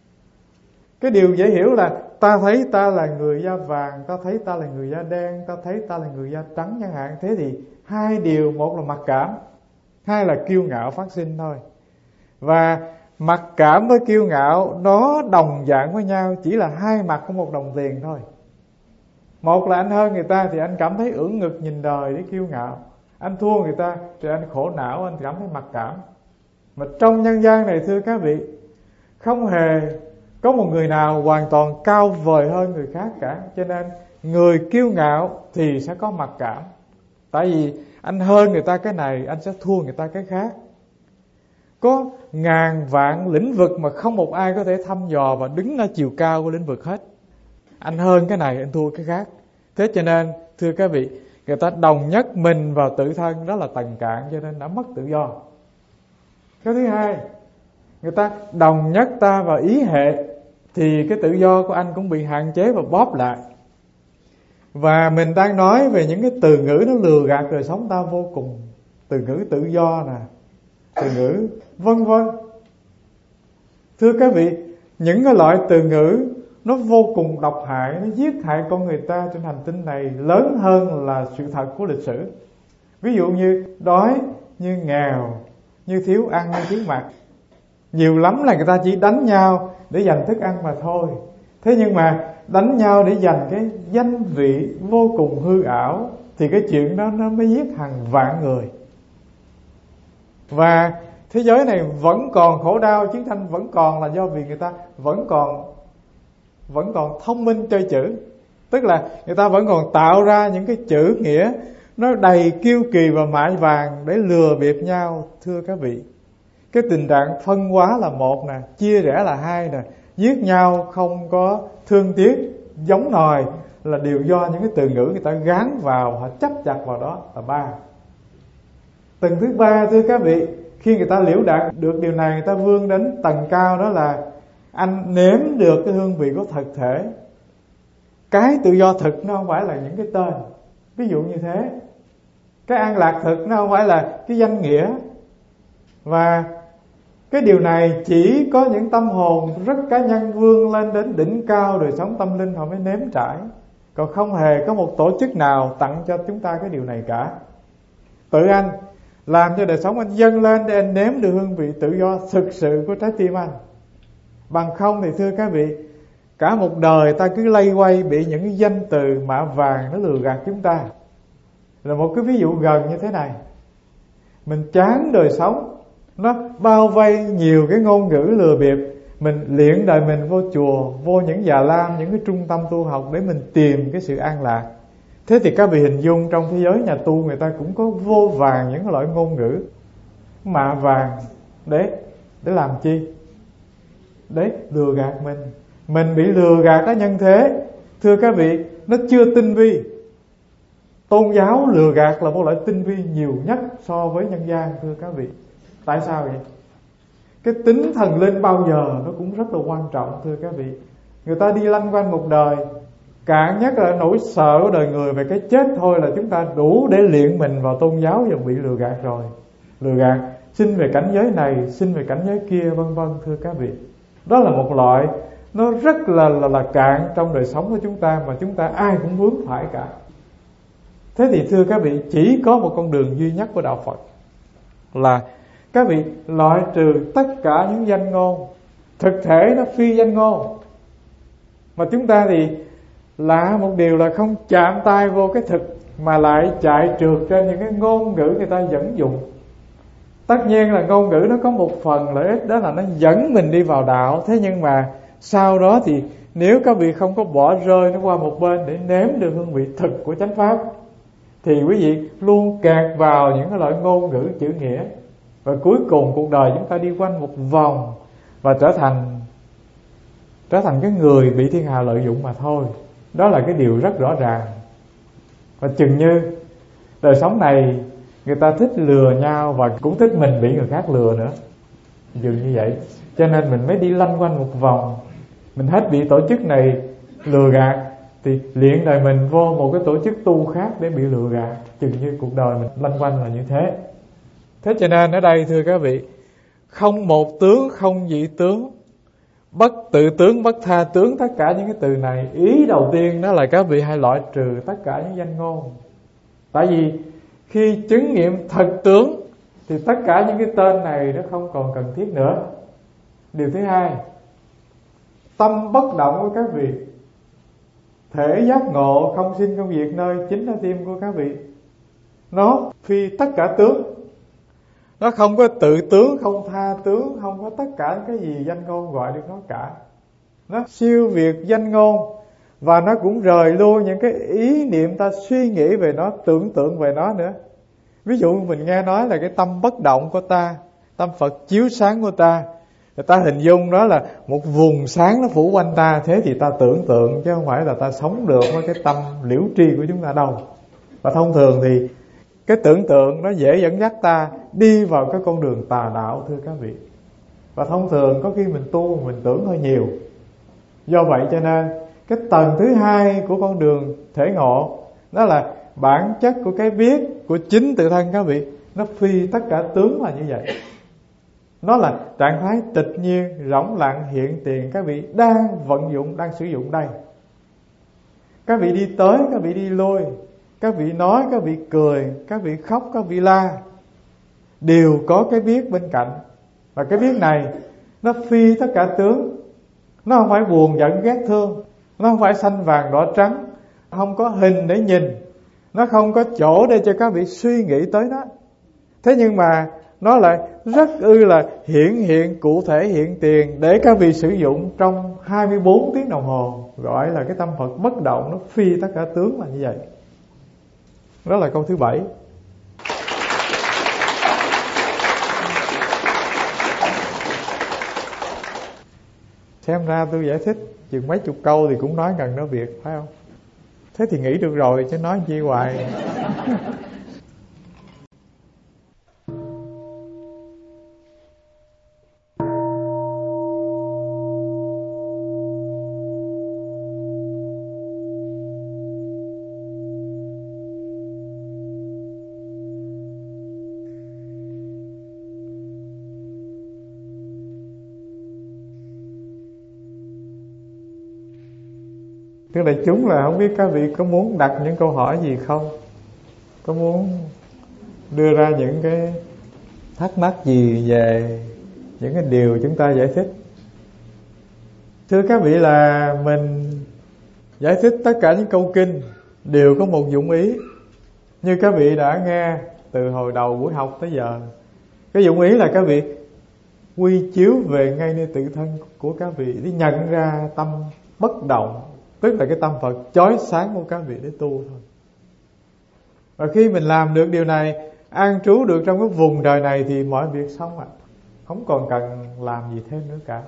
Speaker 1: Cái điều dễ hiểu là ta thấy ta là người da vàng, ta thấy ta là người da đen, ta thấy ta là người da trắng chẳng hạn. Thế thì hai điều, một là mặc cảm, hai là kiêu ngạo phát sinh thôi. Và mặc cảm với kiêu ngạo nó đồng dạng với nhau, chỉ là hai mặt của một đồng tiền thôi. Một là anh hơn người ta thì anh cảm thấy ưỡn ngực nhìn đời để kiêu ngạo. Anh thua người ta thì anh khổ não, anh cảm thấy mặc cảm. Mà trong nhân gian này thưa các vị, không hề có một người nào hoàn toàn cao vời hơn người khác cả. Cho nên người kiêu ngạo thì sẽ có mặc cảm. Tại vì anh hơn người ta cái này, anh sẽ thua người ta cái khác. Có ngàn vạn lĩnh vực mà không một ai có thể thăm dò và đứng ở chiều cao của lĩnh vực hết. Anh hơn cái này, anh thua cái khác. Thế cho nên thưa các vị, người ta đồng nhất mình vào tự thân, đó là tầng cạn, cho nên đã mất tự do. Cái thứ hai, người ta đồng nhất ta vào ý hệ, thì cái tự do của anh cũng bị hạn chế và bóp lại. Và mình đang nói về những cái từ ngữ nó lừa gạt đời sống ta vô cùng. Từ ngữ tự do nè, từ ngữ vân vân. Thưa các vị, những cái loại từ ngữ nó vô cùng độc hại, nó giết hại con người ta trên hành tinh này lớn hơn là sự thật của lịch sử. Ví dụ như đói, như nghèo, như thiếu ăn, như thiếu mặc. Nhiều lắm là người ta chỉ đánh nhau để giành thức ăn mà thôi. Thế nhưng mà đánh nhau để giành cái danh vị vô cùng hư ảo, thì cái chuyện đó nó mới giết hàng vạn người. Và thế giới này vẫn còn khổ đau, chiến tranh vẫn còn là do vì người ta vẫn còn thông minh chơi chữ. Tức là người ta vẫn còn tạo ra những cái chữ nghĩa nó đầy kiêu kỳ và mại vàng để lừa bịp nhau. Thưa các vị, cái tình trạng phân hóa là một nè, chia rẽ là hai nè, giết nhau không có thương tiếc giống nòi là đều do những cái từ ngữ người ta gán vào, họ chấp chặt vào đó là ba. Tầng thứ ba thưa các vị, khi người ta liễu đạt được điều này, người ta vươn đến tầng cao, đó là anh nếm được cái hương vị của thực thể. Cái tự do thực nó không phải là những cái tên, ví dụ như thế. Cái an lạc thực nó không phải là cái danh nghĩa. Và cái điều này chỉ có những tâm hồn rất cá nhân vươn lên đến đỉnh cao đời sống tâm linh họ mới nếm trải. Còn không hề có một tổ chức nào tặng cho chúng ta cái điều này cả. Tự anh làm cho đời sống anh dâng lên để anh nếm được hương vị tự do thực sự của trái tim anh. Bằng không thì thưa các vị, cả một đời ta cứ lây quay bị những cái danh từ mạ vàng nó lừa gạt chúng ta. Là một cái ví dụ gần như thế này. Mình chán đời sống, nó bao vây nhiều cái ngôn ngữ lừa bịp. Mình luyện đời mình vô chùa, vô những già lam, những cái trung tâm tu học để mình tìm cái sự an lạc. Thế thì các vị hình dung trong thế giới nhà tu người ta cũng có vô vàng những loại ngôn ngữ mạ vàng để làm chi? Để lừa gạt mình. Mình bị lừa gạt đó nhân thế. Thưa các vị, nó chưa tinh vi. Tôn giáo lừa gạt là một loại tinh vi nhiều nhất so với nhân gian, thưa các vị. Tại sao vậy? Cái tính thần linh bao giờ nó cũng rất là quan trọng, thưa các vị. Người ta đi lanh quanh một đời, cạn nhất là nỗi sợ của đời người về cái chết thôi là chúng ta đủ để luyện mình vào tôn giáo và bị lừa gạt rồi. Lừa gạt xin về cảnh giới này, xin về cảnh giới kia, vân vân, thưa các vị. Đó là một loại nó rất là cạn trong đời sống của chúng ta, mà chúng ta ai cũng vướng phải cả. Thế thì thưa các vị, chỉ có một con đường duy nhất của đạo Phật là các vị loại trừ tất cả những danh ngôn thực thể nó phi danh ngôn. Mà chúng ta thì lạ một điều là không chạm tay vô cái thực, mà lại chạy trượt trên những cái ngôn ngữ người ta dẫn dụng. Tất nhiên là ngôn ngữ nó có một phần lợi ích, đó là nó dẫn mình đi vào đạo. Thế nhưng mà sau đó thì nếu các vị không có bỏ rơi nó qua một bên để nếm được hương vị thực của chánh pháp, thì quý vị luôn kẹt vào những cái loại ngôn ngữ chữ nghĩa. Và cuối cùng cuộc đời chúng ta đi quanh một vòng và trở thành cái người bị thiên hà lợi dụng mà thôi. Đó là cái điều rất rõ ràng. Và chừng như đời sống này người ta thích lừa nhau và cũng thích mình bị người khác lừa nữa, dường như vậy. Cho nên mình mới đi lanh quanh một vòng. Mình hết bị tổ chức này lừa gạt thì luyện đời mình vô một cái tổ chức tu khác để bị lừa gạt. Chừng như cuộc đời mình lanh quanh là như thế. Thế cho nên ở đây thưa các vị, không một tướng, không dị tướng, bất tự tướng, bất tha tướng, tất cả những cái từ này, ý đầu tiên đó là các vị hãy loại trừ tất cả những danh ngôn. Tại vì khi chứng nghiệm thật tướng thì tất cả những cái tên này nó không còn cần thiết nữa. Điều thứ hai, tâm bất động của các vị, thể giác ngộ không sinh không diệt nơi chính trái tim của các vị, nó phi tất cả tướng. Nó không có tự tướng, không tha tướng, không có tất cả cái gì danh ngôn gọi được nó cả. Nó siêu việt danh ngôn. Và nó cũng rời luôn những cái ý niệm ta suy nghĩ về nó, tưởng tượng về nó nữa. Ví dụ mình nghe nói là cái tâm bất động của ta, tâm Phật chiếu sáng của ta, người ta hình dung đó là một vùng sáng nó phủ quanh ta. Thế thì ta tưởng tượng chứ không phải là ta sống được với cái tâm liễu tri của chúng ta đâu. Và thông thường thì cái tưởng tượng nó dễ dẫn dắt ta đi vào cái con đường tà đạo, thưa các vị. Và thông thường có khi mình tu mình tưởng hơi nhiều. Do vậy cho nên cái tầng thứ hai của con đường thể ngộ, đó là bản chất của cái biết của chính tự thân các vị, nó phi tất cả tướng là như vậy. Nó là trạng thái tịch nhiên, rỗng lặng, hiện tiền các vị đang vận dụng, đang sử dụng đây. Các vị đi tới, các vị đi lui, các vị nói, các vị cười, các vị khóc, các vị la, đều có cái biết bên cạnh. Và cái biết này nó phi tất cả tướng. Nó không phải buồn giận ghét thương, nó không phải xanh vàng đỏ trắng, không có hình để nhìn, nó không có chỗ để cho các vị suy nghĩ tới nó. Thế nhưng mà nó lại rất là hiện cụ thể hiện tiền để các vị sử dụng trong 24 tiếng đồng hồ. Gọi là cái tâm Phật bất động, nó phi tất cả tướng là như vậy. Đó là câu thứ 7. Xem ra tôi giải thích chừng mấy chục câu thì cũng nói gần đó việc, phải không? Thế thì nghĩ được rồi chứ nói chi hoài. Thưa đại chúng, là không biết các vị có muốn đặt những câu hỏi gì không? Có muốn đưa ra những cái thắc mắc gì về những cái điều chúng ta giải thích? Thưa các vị, là mình giải thích tất cả những câu kinh đều có một dụng ý. Như các vị đã nghe từ hồi đầu buổi học tới giờ, cái dụng ý là các vị quy chiếu về ngay nơi tự thân của các vị để nhận ra tâm bất động, tức là cái tâm Phật chói sáng của các vị để tu thôi. Và khi mình làm được điều này, an trú được trong cái vùng đời này, thì mọi việc xong ạ. Không còn cần làm gì thêm nữa cả.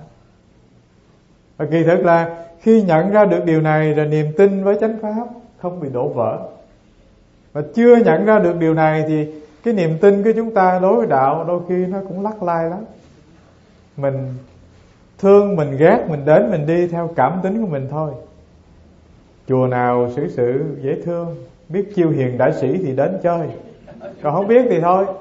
Speaker 1: Và kỳ thực là khi nhận ra được điều này, rồi niềm tin với chánh pháp không bị đổ vỡ. Và chưa nhận ra được điều này thì cái niềm tin của chúng ta đối với đạo đôi khi nó cũng lắc lai lắm. Mình thương, mình ghét, mình đến mình đi theo cảm tính của mình thôi. Chùa nào xử sự dễ thương, biết chiêu hiền đại sĩ thì đến chơi, còn không biết thì thôi.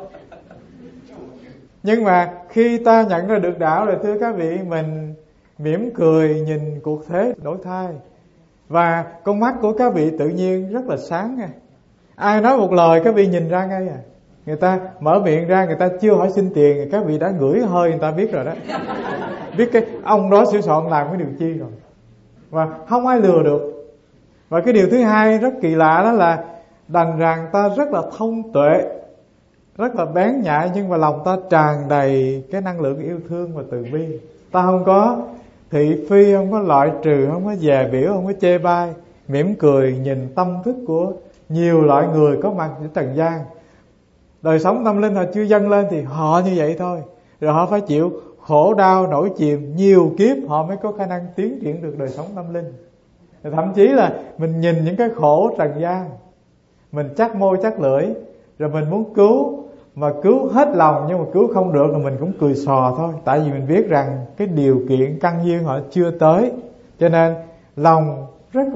Speaker 1: Nhưng mà khi ta nhận ra được đạo rồi, thưa các vị, mình mỉm cười nhìn cuộc thế đổi thay. Và con mắt của các vị tự nhiên rất là sáng nha. Ai nói một lời các vị nhìn ra ngay à. Người ta mở miệng ra, người ta chưa hỏi xin tiền, các vị đã ngửi hơi người ta biết rồi đó. Biết cái ông đó sửa soạn làm cái điều chi rồi. Và không ai lừa được. Và cái điều thứ hai rất kỳ lạ đó là đành rằng ta rất là thông tuệ, rất là bén nhạy, nhưng mà lòng ta tràn đầy cái năng lượng yêu thương và từ bi. Ta không có thị phi, không có loại trừ, không có dè biểu, không có chê bai, mỉm cười nhìn tâm thức của nhiều loại người có mặt trên trần gian. Đời sống tâm linh họ chưa dâng lên thì họ như vậy thôi. Rồi họ phải chịu khổ đau nổi chìm nhiều kiếp, họ mới có khả năng tiến triển được đời sống tâm linh. Rồi thậm chí là mình nhìn những cái khổ trần gian, mình chắc môi chắc lưỡi, rồi mình muốn cứu, mà cứu hết lòng nhưng mà cứu không được, rồi mình cũng cười xò thôi. Tại vì mình biết rằng cái điều kiện căn duyên họ chưa tới, cho nên lòng rất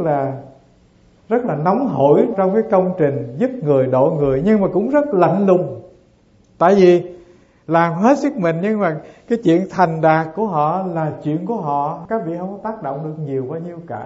Speaker 1: là nóng hổi trong cái công trình giúp người độ người, nhưng mà cũng rất lạnh lùng. Tại vì làm hết sức mình, nhưng mà cái chuyện thành đạt của họ là chuyện của họ, các vị không có tác động được nhiều bao nhiêu cả.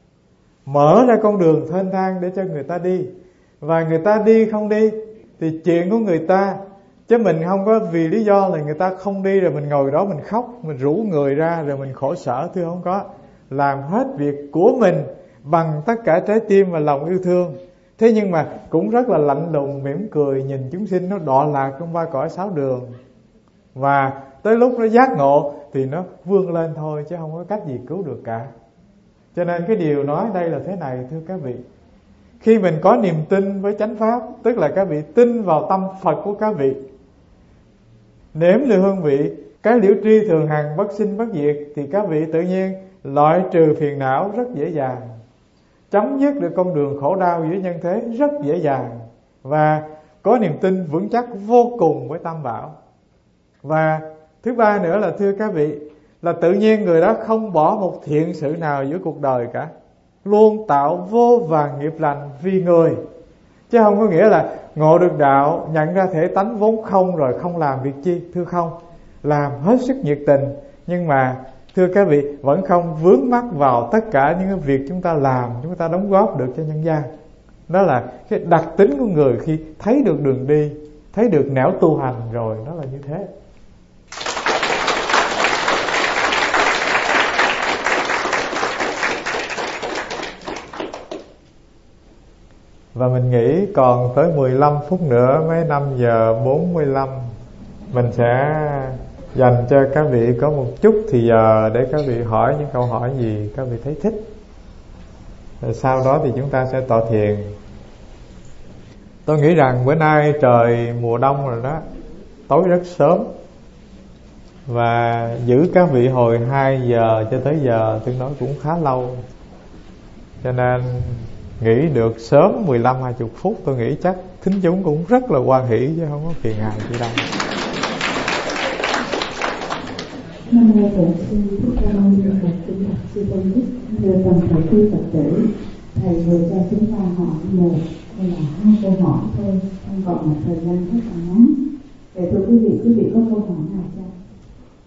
Speaker 1: Mở ra con đường thênh thang để cho người ta đi, và người ta đi không đi thì chuyện của người ta, chứ mình không có vì lý do là người ta không đi rồi mình ngồi đó mình khóc, mình rủ người ra rồi mình khổ sở. Thưa không có. Làm hết việc của mình bằng tất cả trái tim và lòng yêu thương. Thế nhưng mà cũng rất là lạnh lùng, mỉm cười nhìn chúng sinh nó đọa lạc trong ba cõi sáu đường. Và tới lúc nó giác ngộ thì nó vươn lên thôi, chứ không có cách gì cứu được cả. Cho nên cái điều nói đây là thế này, thưa các vị. Khi mình có niềm tin với chánh pháp, tức là các vị tin vào tâm Phật của các vị, nếm được hương vị cái liễu tri thường hằng bất sinh bất diệt, thì các vị tự nhiên loại trừ phiền não rất dễ dàng, chấm dứt được con đường khổ đau giữa nhân thế rất dễ dàng, và có niềm tin vững chắc vô cùng với Tam Bảo. Và thứ ba nữa là, thưa các vị, là tự nhiên người đó không bỏ một thiện sự nào giữa cuộc đời cả, luôn tạo vô vàn nghiệp lành vì người. Chứ không có nghĩa là ngộ được đạo, nhận ra thể tánh vốn không rồi không làm việc chi. Thưa không, làm hết sức nhiệt tình, nhưng mà thưa các vị, vẫn không vướng mắc vào tất cả những cái việc chúng ta làm, chúng ta đóng góp được cho nhân gian. Đó là cái đặc tính của người khi thấy được đường đi, thấy được nẻo tu hành rồi, nó là như thế. Và mình nghĩ còn tới 15 phút nữa mới 5 giờ 45, mình sẽ dành cho các vị có một chút thì giờ để các vị hỏi những câu hỏi gì các vị thấy thích. Rồi sau đó thì chúng ta sẽ tọa thiền. Tôi nghĩ rằng bữa nay trời mùa đông rồi đó, tối rất sớm, và giữ các vị hồi 2 giờ cho tới giờ tương đối cũng khá lâu. Cho nên nghĩ được sớm 15-20 phút, tôi nghĩ chắc thính chúng cũng rất là hoan hỷ chứ không có phiền hà gì đâu.
Speaker 2: Năm nay Thượng sư Thích Ca Mâu Ni Phật kính bạch sư Tôn Đức đưa toàn thể quý Phật tử, thầy vừa cho chúng ta hỏi một hay là 2 câu hỏi thôi, không còn một thời gian rất là ngắn. Để thưa quý vị có câu hỏi nào chưa?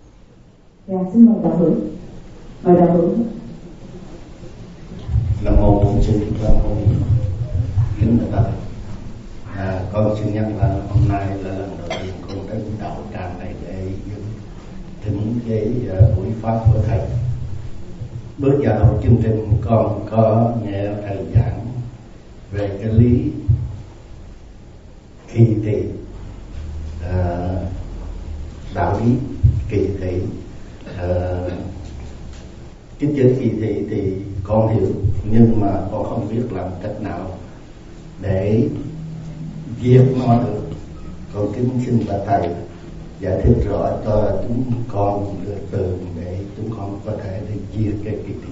Speaker 2: Dạ, xin mời đạo hữu. Mời đạo hữu.
Speaker 3: Nam mô sư Thích Ca Mâu Ni kính bạch thầy. Con xin nhắc là hôm nay là lần đầu tiên con đến đạo tràng này để thỉnh cái buổi pháp của thầy. Bước vào chương trình con có nghe thầy giảng về cái lý kỳ thị, đạo lý kỳ thị. Cái chữ kỳ thị thì con hiểu, nhưng mà con không biết làm cách nào để diệt nó được. Con kính xin bà thầy giải thích rõ cho chúng con từ để chúng con có thể để diệt cái kỳ thị.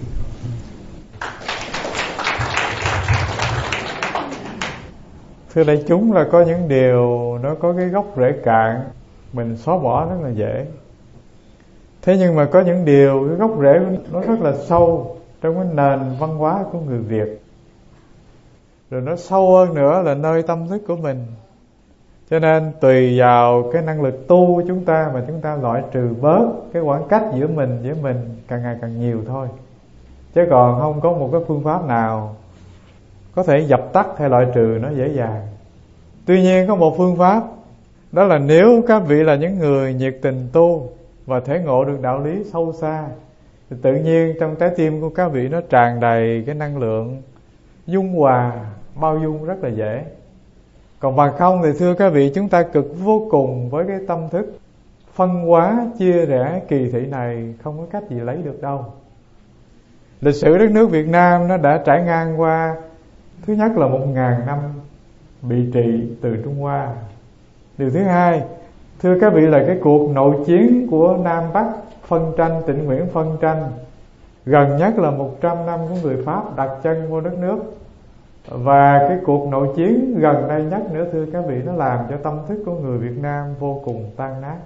Speaker 1: Thưa đại chúng, là có những điều nó có cái gốc rễ cạn, mình xóa bỏ rất là dễ. Thế nhưng mà có những điều cái gốc rễ nó rất là sâu trong cái nền văn hóa của người Việt. Rồi nó sâu hơn nữa là nơi tâm thức của mình. Cho nên tùy vào cái năng lực tu của chúng ta mà chúng ta loại trừ bớt cái khoảng cách giữa mình với mình càng ngày càng nhiều thôi. Chứ còn không có một cái phương pháp nào có thể dập tắt hay loại trừ nó dễ dàng. Tuy nhiên có một phương pháp, đó là nếu các vị là những người nhiệt tình tu và thể ngộ được đạo lý sâu xa, thì tự nhiên trong trái tim của các vị nó tràn đầy cái năng lượng dung hòa, bao dung rất là dễ. Còn bằng không thì thưa các vị, chúng ta cực vô cùng với cái tâm thức phân hóa, chia rẽ, kỳ thị này, không có cách gì lấy được đâu. Lịch sử đất nước Việt Nam nó đã trải ngang qua, thứ nhất là 1000 năm bị trị từ Trung Hoa. Điều thứ hai, thưa các vị, là cái cuộc nội chiến của Nam Bắc phân tranh, Tịnh Nguyễn phân tranh, gần nhất là 100 năm của người Pháp đặt chân vô đất nước. Và cái cuộc nội chiến gần đây nhất nữa thưa các vị, nó làm cho tâm thức của người Việt Nam vô cùng tan nát.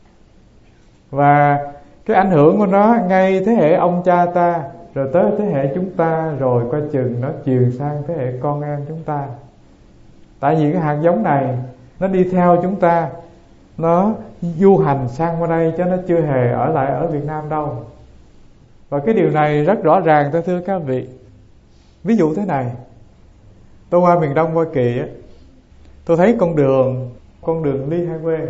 Speaker 1: Và cái ảnh hưởng của nó ngay thế hệ ông cha ta, rồi tới thế hệ chúng ta, rồi coi chừng nó truyền sang thế hệ con em chúng ta. Tại vì cái hạt giống này nó đi theo chúng ta, nó du hành sang qua đây, chứ nó chưa hề ở lại ở Việt Nam đâu. Và cái điều này rất rõ ràng thưa các vị. Ví dụ thế này, tôi qua miền Đông Hoa Kỳ á, tôi thấy con đường Lee Highway,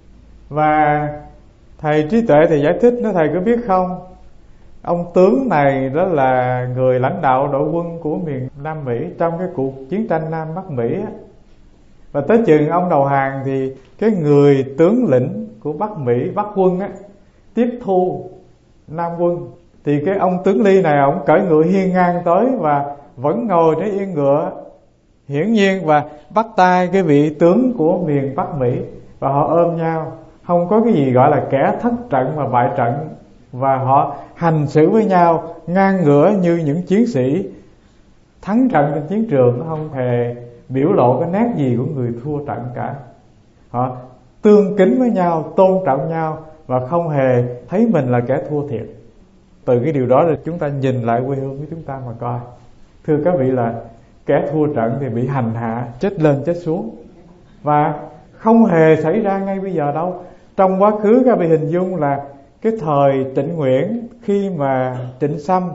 Speaker 1: và thầy trí tuệ thì giải thích, nói thầy có biết không, ông tướng này đó là người lãnh đạo đội quân của miền Nam Mỹ trong cái cuộc chiến tranh Nam Bắc Mỹ á. Và tới chừng ông đầu hàng thì cái người tướng lĩnh của Bắc Mỹ, Bắc quân á, tiếp thu Nam quân. Thì cái ông tướng Lee này, ông cởi ngựa hiên ngang tới và vẫn ngồi trên yên ngựa, hiển nhiên, và bắt tay cái vị tướng của miền Bắc Mỹ, và họ ôm nhau. Không có cái gì gọi là kẻ thất trận và bại trận, và họ hành xử với nhau ngang ngửa như những chiến sĩ thắng trận trên chiến trường. Nó không hề biểu lộ cái nét gì của người thua trận cả. Họ tương kính với nhau, tôn trọng nhau, và không hề thấy mình là kẻ thua thiệt. Từ cái điều đó là chúng ta nhìn lại quê hương của chúng ta mà coi. Thưa các vị, là kẻ thua trận thì bị hành hạ, chết lên chết xuống, và không hề xảy ra ngay bây giờ đâu. Trong quá khứ các vị hình dung là cái thời Trịnh Nguyễn, khi mà Trịnh Sâm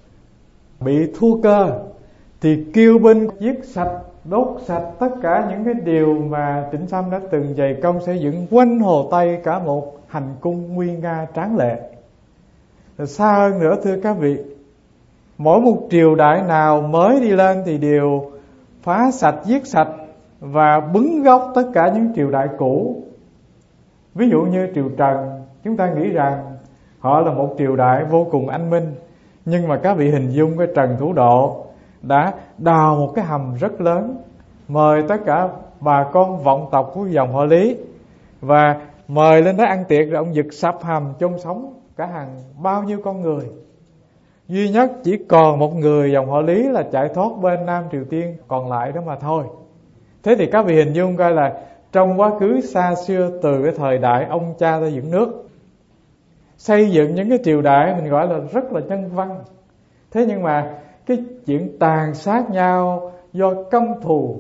Speaker 1: bị thua cơ, thì kiêu binh giết sạch, đốt sạch tất cả những cái điều mà Trịnh Sâm đã từng dày công xây dựng quanh Hồ Tây, cả một hành cung nguy nga tráng lệ. Rồi xa hơn nữa thưa các vị, mỗi một triều đại nào mới đi lên thì đều phá sạch, giết sạch và bứng gốc tất cả những triều đại cũ. Ví dụ như triều Trần, chúng ta nghĩ rằng họ là một triều đại vô cùng anh minh, nhưng mà các vị hình dung cái Trần Thủ Độ đã đào một cái hầm rất lớn, mời tất cả bà con vọng tộc của dòng họ Lý, và mời lên đó ăn tiệc, rồi ông giật sập hầm chôn sống cả hàng bao nhiêu con người. Duy nhất chỉ còn một người dòng họ Lý là chạy thoát bên Nam Triều Tiên còn lại đó mà thôi. Thế thì các vị hình dung coi là trong quá khứ xa xưa, từ cái thời đại ông cha ta dựng nước, xây dựng những cái triều đại mình gọi là rất là nhân văn. Thế nhưng mà cái chuyện tàn sát nhau do căm thù,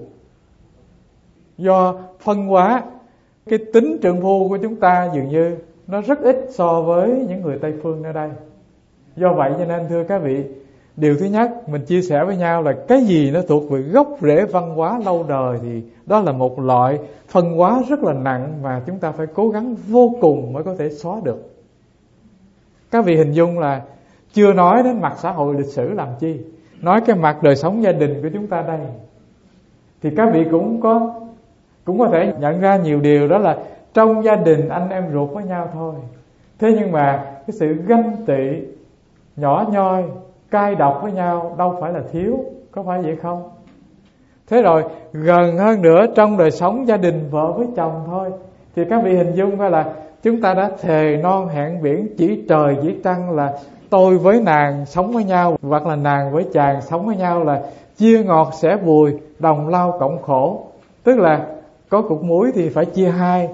Speaker 1: do phân hóa, cái tính trượng phu của chúng ta dường như nó rất ít so với những người Tây phương ở đây. Do vậy cho nên thưa các vị, Điều thứ nhất mình chia sẻ với nhau là cái gì nó thuộc về gốc rễ văn hóa lâu đời thì đó là một loại phân hóa rất là nặng mà chúng ta phải cố gắng vô cùng mới có thể xóa được. Các vị hình dung là chưa nói đến mặt xã hội lịch sử làm chi, nói cái mặt đời sống gia đình của chúng ta đây, thì các vị cũng có thể nhận ra nhiều điều, đó là trong gia đình anh em ruột với nhau thôi, thế nhưng mà cái sự ganh tị nhỏ nhoi cay độc với nhau đâu phải là thiếu, có phải vậy không? Thế rồi gần hơn nữa trong đời sống gia đình vợ với chồng thôi, thì các vị hình dung ra là chúng ta đã thề non hẹn biển chỉ trời chỉ trăng là tôi với nàng sống với nhau, hoặc là nàng với chàng sống với nhau là chia ngọt sẻ bùi, đồng lao cộng khổ. Tức là có cục muối thì phải chia hai.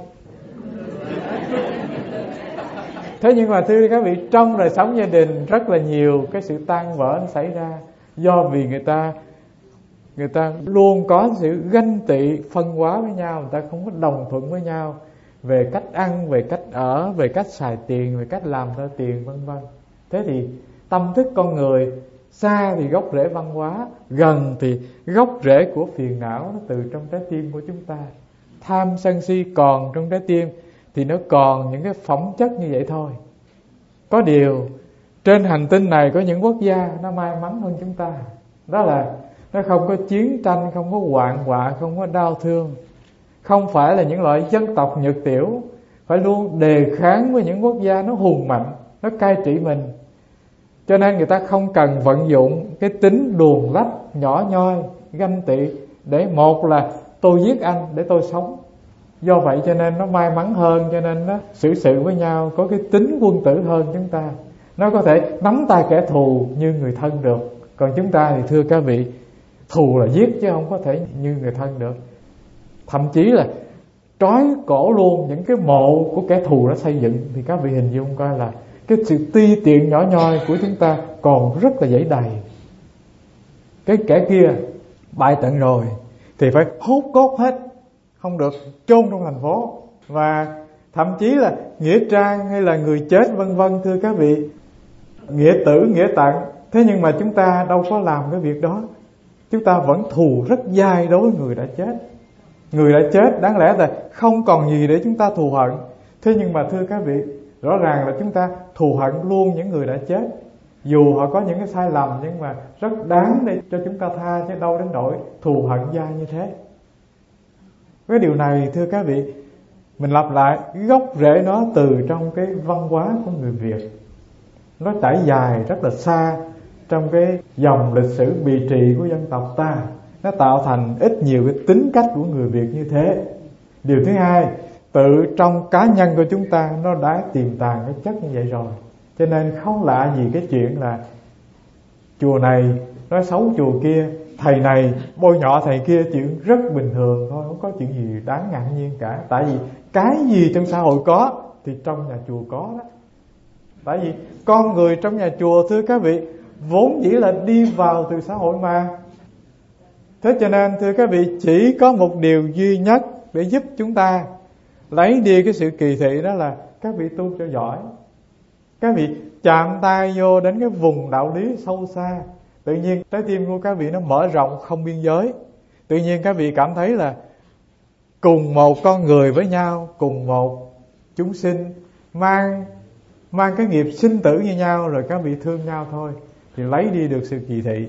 Speaker 1: Thế nhưng mà thưa các vị, trong đời sống gia đình rất là nhiều cái sự tan vỡ nó xảy ra, do vì người ta luôn có sự ganh tị phân hóa với nhau, người ta không có đồng thuận với nhau về cách ăn, về cách ở, về cách xài tiền, về cách làm ra tiền, vân vân. Thế thì tâm thức con người xa thì gốc rễ văn hóa, gần thì gốc rễ của phiền não nó từ trong trái tim của chúng ta. Tham sân si còn trong trái tim thì nó còn những cái phẩm chất như vậy thôi. Có điều trên hành tinh này có những quốc gia nó may mắn hơn chúng ta, đó là nó không có chiến tranh, không có hoạn họa, không có đau thương, không phải là những loại dân tộc nhược tiểu phải luôn đề kháng với những quốc gia nó hùng mạnh, nó cai trị mình. Cho nên người ta không cần vận dụng cái tính luồn lách nhỏ nhoi ganh tị để một là tôi giết anh để tôi sống. Do vậy cho nên nó may mắn hơn, cho nên nó xử sự với nhau có cái tính quân tử hơn chúng ta. Nó có thể nắm tay kẻ thù như người thân được. Còn chúng ta thì thưa các vị, thù là giết chứ không có thể như người thân được. Thậm chí là trói cổ luôn những cái mộ của kẻ thù đã xây dựng. Thì các vị hình dung coi là cái sự ti tiện nhỏ nhoi của chúng ta còn rất là dễ đầy. Cái kẻ kia bại trận rồi thì phải hốt cốt hết, không được chôn trong thành phố. Và thậm chí là nghĩa trang hay là người chết vân vân, thưa các vị, nghĩa tử nghĩa tận. Thế nhưng mà chúng ta đâu có làm cái việc đó. Chúng ta vẫn thù rất dai đối với người đã chết. Người đã chết đáng lẽ là không còn gì để chúng ta thù hận. Thế nhưng mà thưa các vị, rõ ràng là chúng ta thù hận luôn những người đã chết. Dù họ có những cái sai lầm nhưng mà rất đáng để cho chúng ta tha, chứ đâu đến nỗi thù hận dai như thế. Cái điều này thưa các vị, mình lặp lại, gốc rễ nó từ trong cái văn hóa của người Việt. Nó trải dài rất là xa trong cái dòng lịch sử bị trị của dân tộc ta. Nó tạo thành ít nhiều cái tính cách của người Việt như thế. Điều thứ hai, tự trong cá nhân của chúng ta nó đã tiềm tàng cái chất như vậy rồi. Cho nên không lạ gì cái chuyện là chùa này nói xấu chùa kia, thầy này bôi nhọ thầy kia, chuyện rất bình thường thôi, không có chuyện gì đáng ngạc nhiên cả. Tại vì cái gì trong xã hội có thì trong nhà chùa có đó. Tại vì con người trong nhà chùa thưa các vị vốn dĩ là đi vào từ xã hội mà. Thế cho nên thưa các vị, chỉ có một điều duy nhất để giúp chúng ta lấy đi cái sự kỳ thị, đó là các vị tu cho giỏi. Các vị chạm tay vô đến cái vùng đạo lý sâu xa, tự nhiên trái tim của các vị nó mở rộng không biên giới. Tự nhiên các vị cảm thấy là cùng một con người với nhau, cùng một chúng sinh, mang cái nghiệp sinh tử như nhau, rồi các vị thương nhau thôi, thì lấy đi được sự kỳ thị.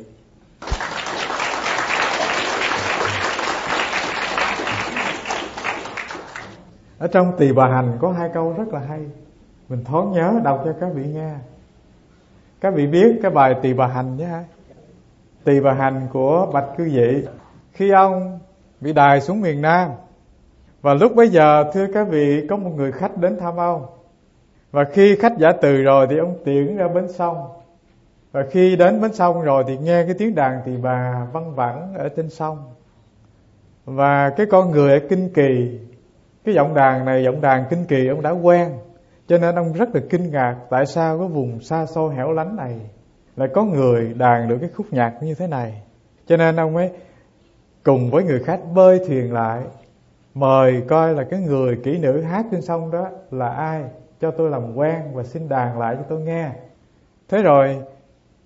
Speaker 1: Ở trong Tỳ Bà Hành có hai câu rất là hay, mình thoáng nhớ đọc cho các vị nghe. Các vị biết cái bài Tỳ Bà Hành chứ hả? Tỳ Bà Hành của Bạch Cư Dị, khi ông bị đày xuống miền Nam, và lúc bấy giờ thưa các vị có một người khách đến thăm ông. Và khi khách giả từ rồi thì ông tiễn ra bến sông. Và khi đến bến sông rồi thì nghe cái tiếng đàn tỳ bà văng vẳng ở trên sông. Và cái con người ở Kinh Kỳ, cái giọng đàn này, giọng đàn Kinh Kỳ ông đã quen. Cho nên ông rất là kinh ngạc, tại sao cái vùng xa xôi hẻo lánh này lại có người đàn được cái khúc nhạc như thế này. Cho nên ông mới cùng với người khách bơi thuyền lại, mời coi là cái người kỹ nữ hát trên sông đó là ai, cho tôi làm quen và xin đàn lại cho tôi nghe. Thế rồi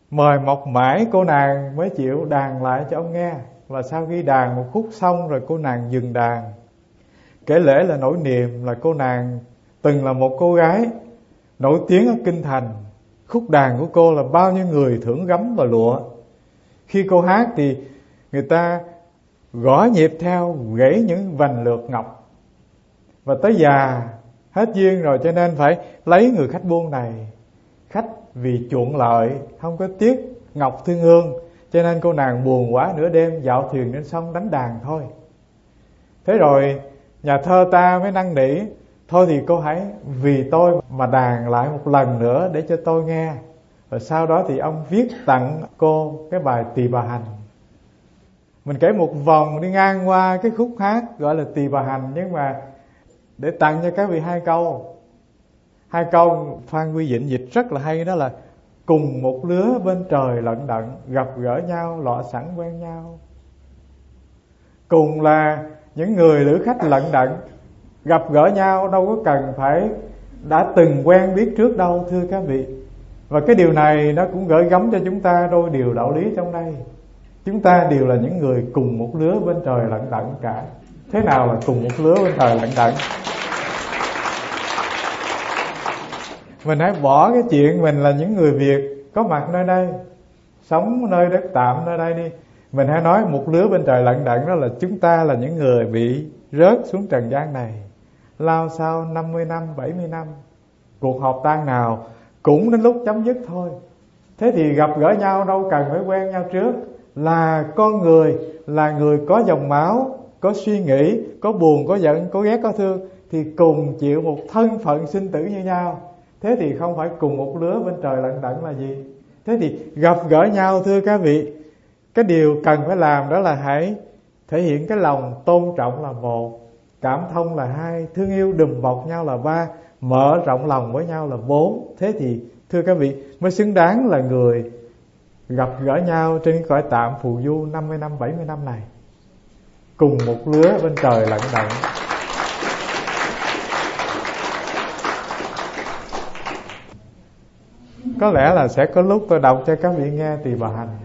Speaker 1: Mời mọc mãi cô nàng mới chịu đàn lại cho ông nghe. Và sau khi đàn một khúc xong rồi cô nàng dừng đàn. Kể lễ là nỗi niềm là cô nàng từng là một cô gái nổi tiếng ở kinh thành. Khúc đàn của cô là bao nhiêu người thưởng gấm và lụa. Khi cô hát thì người ta gõ nhịp theo, gãy những vành lược ngọc. Và tới già hết duyên rồi cho nên phải lấy người khách buôn này. Khách vì chuộng lợi, không có tiếc ngọc thương hương, cho nên cô nàng buồn quá, nửa đêm dạo thuyền trên sông đánh đàn thôi. Thế rồi nhà thơ ta mới năn nỉ, thôi thì cô hãy vì tôi mà đàn lại một lần nữa để cho tôi nghe. Và sau đó thì ông viết tặng cô cái bài Tỳ Bà Hành. Mình kể một vòng đi ngang qua cái khúc hát gọi là Tỳ Bà Hành, nhưng mà để tặng cho các vị hai câu. Hai câu Phan Huy Vịnh dịch rất là hay, đó là: cùng một lứa bên trời lận đận, gặp gỡ nhau lọ sẵn quen nhau. Cùng là những người lữ khách lận đận, gặp gỡ nhau đâu có cần phải đã từng quen biết trước đâu, thưa các vị. Và cái điều này nó cũng gửi gắm cho chúng ta đôi điều đạo lý trong đây. Chúng ta đều là những người cùng một lứa bên trời lận đận cả. Thế nào là cùng một lứa bên trời lận đận? Mình hãy bỏ cái chuyện mình là những người Việt có mặt nơi đây, sống nơi đất tạm nơi đây đi. Mình hãy nói một lứa bên trời lận đận, đó là chúng ta là những người bị rớt xuống trần gian này, lao sao 50 năm, 70 năm. Cuộc họp tan nào cũng đến lúc chấm dứt thôi. Thế thì gặp gỡ nhau đâu cần phải quen nhau trước. Là con người, là người có dòng máu, có suy nghĩ, có buồn, có giận, có ghét, có thương, thì cùng chịu một thân phận sinh tử như nhau. Thế thì không phải cùng một lứa bên trời lận đận là gì? Thế thì gặp gỡ nhau, thưa các vị, cái điều cần phải làm đó là hãy thể hiện cái lòng tôn trọng là một, cảm thông là hai, thương yêu đùm bọc nhau là ba, mở rộng lòng với nhau là bốn. Thế thì thưa các vị mới xứng đáng là người gặp gỡ nhau trên cõi tạm phù du 50 năm, 70 năm này, cùng một lứa bên trời lận đận. Có lẽ là sẽ có lúc tôi đọc cho các vị nghe Tỳ Bà Hành.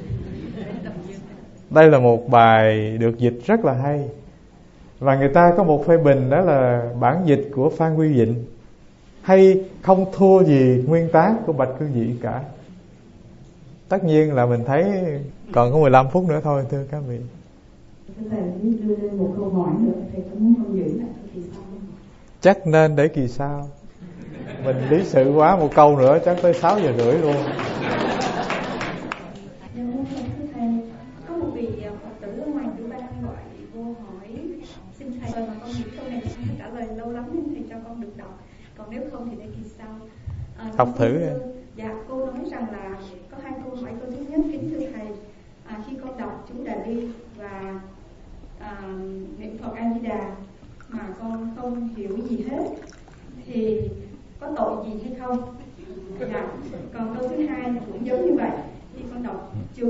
Speaker 1: Đây là một bài được dịch rất là hay. Và người ta có một phê bình, đó là bản dịch của Phan Huy Vịnh hay không thua gì nguyên tác của Bạch Cư Dị cả. Tất nhiên là mình thấy còn có 15 phút nữa thôi, thưa các vị.
Speaker 2: Thầy đưa lên một câu hỏi nữa, thầy có muốn không giữ lại kỳ sau?
Speaker 1: Chắc nên để kỳ sau. Mình lý sự quá, một câu nữa chắc tới 6 giờ rưỡi luôn.
Speaker 4: Có một vị Phật tử ở ngoài Tiểu Bang gọi vô hỏi: xin thầy mà con biết câu này không trả lời lâu lắm nên thầy cho con được đọc, còn nếu không thì để kỳ sau.
Speaker 1: Học thử.
Speaker 4: Dạ, cô nói rằng là có hai câu hỏi. Câu thứ nhất: kính thưa thầy, khi con đọc chú Đà Ly và niệm Phật A Di Đà mà con không hiểu gì hết thì có tội gì hay không? Dạ. Còn câu thứ hai cũng giống như vậy: khi con đọc chú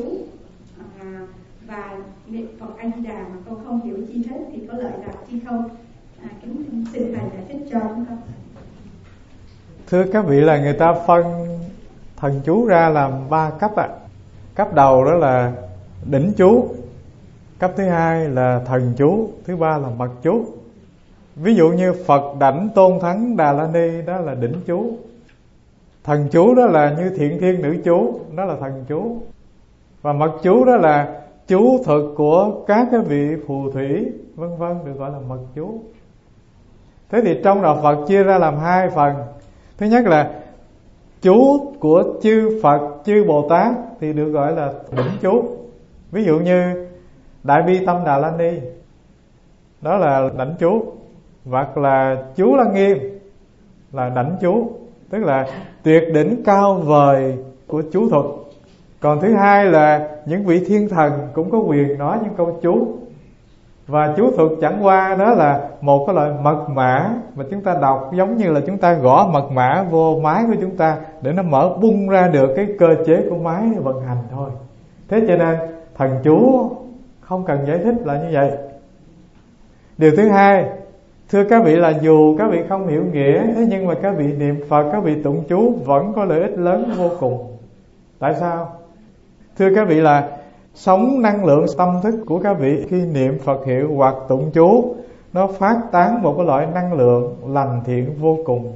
Speaker 4: và niệm Phật A Di Đà mà con không hiểu chi hết thì có lợi lạc chi không? Kính xin thầy giải thích cho chúng con.
Speaker 1: Thưa các vị, là người ta phân thần chú ra làm 3 cấp ạ. Cấp đầu đó là đỉnh chú, cấp thứ hai là thần chú, thứ ba là mật chú. Ví dụ như Phật Đảnh Tôn Thắng Đà La Ni, đó là đỉnh chú. Thần chú đó là như Thiện Thiên Nữ Chú, đó là thần chú. Và mật chú đó là chú thuật của các cái vị phù thủy vân vân, được gọi là mật chú. Thế thì trong đạo Phật chia ra làm 2 phần. Thứ nhất là chú của chư Phật, chư Bồ Tát thì được gọi là đỉnh chú. Ví dụ như Đại Bi Tâm Đà La Ni, đó là đảnh chú. Hoặc là chú Lăng Nghiêm là đảnh chú, tức là tuyệt đỉnh cao vời của chú thuật. Còn thứ hai là những vị thiên thần cũng có quyền nói những câu chú. Và chú thuật chẳng qua đó là một cái loại mật mã mà chúng ta đọc giống như là chúng ta gõ mật mã vô máy của chúng ta để nó mở bung ra được cái cơ chế của máy vận hành thôi. Thế cho nên thần chú không cần giải thích là như vậy. Điều thứ hai, thưa các vị, là dù các vị không hiểu nghĩa, thế nhưng mà các vị niệm Phật, các vị tụng chú vẫn có lợi ích lớn vô cùng. Tại sao? Thưa các vị, là sống năng lượng tâm thức của các vị khi niệm Phật hiệu hoặc tụng chú, nó phát tán một cái loại năng lượng lành thiện vô cùng.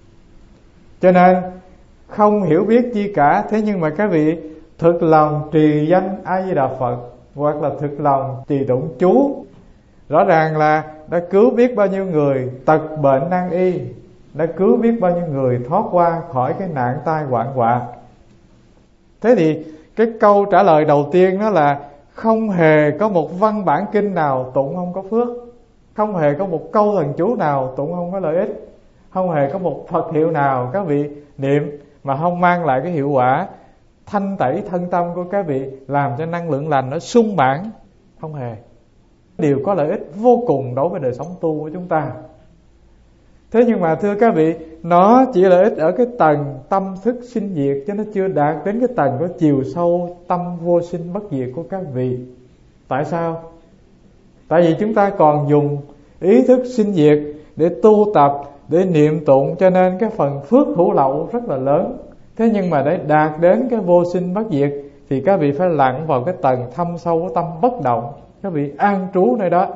Speaker 1: Cho nên không hiểu biết chi cả, thế nhưng mà các vị thực lòng trì danh A Di Đà Phật hoặc là thực lòng trì tụng chú, rõ ràng là đã cứu biết bao nhiêu người tật bệnh nan y, đã cứu biết bao nhiêu người thoát qua khỏi cái nạn tai hoạn họa. Thế thì cái câu trả lời đầu tiên đó là không hề có một văn bản kinh nào tụng không có phước, không hề có một câu thần chú nào tụng không có lợi ích, không hề có một Phật hiệu nào các vị niệm mà không mang lại cái hiệu quả thanh tẩy thân tâm của các vị, làm cho năng lượng lành nó sung mãn. Không hề. Đều có lợi ích vô cùng đối với đời sống tu của chúng ta. Thế nhưng mà thưa các vị, nó chỉ lợi ích ở cái tầng tâm thức sinh diệt, chứ nó chưa đạt đến cái tầng có chiều sâu tâm vô sinh bất diệt của các vị. Tại sao? Tại vì chúng ta còn dùng ý thức sinh diệt để tu tập, để niệm tụng, cho nên cái phần phước hữu lậu rất là lớn. Thế nhưng mà để đạt đến cái vô sinh bất diệt thì các vị phải lặn vào cái tầng thâm sâu của tâm bất động. Các vị an trú nơi đó.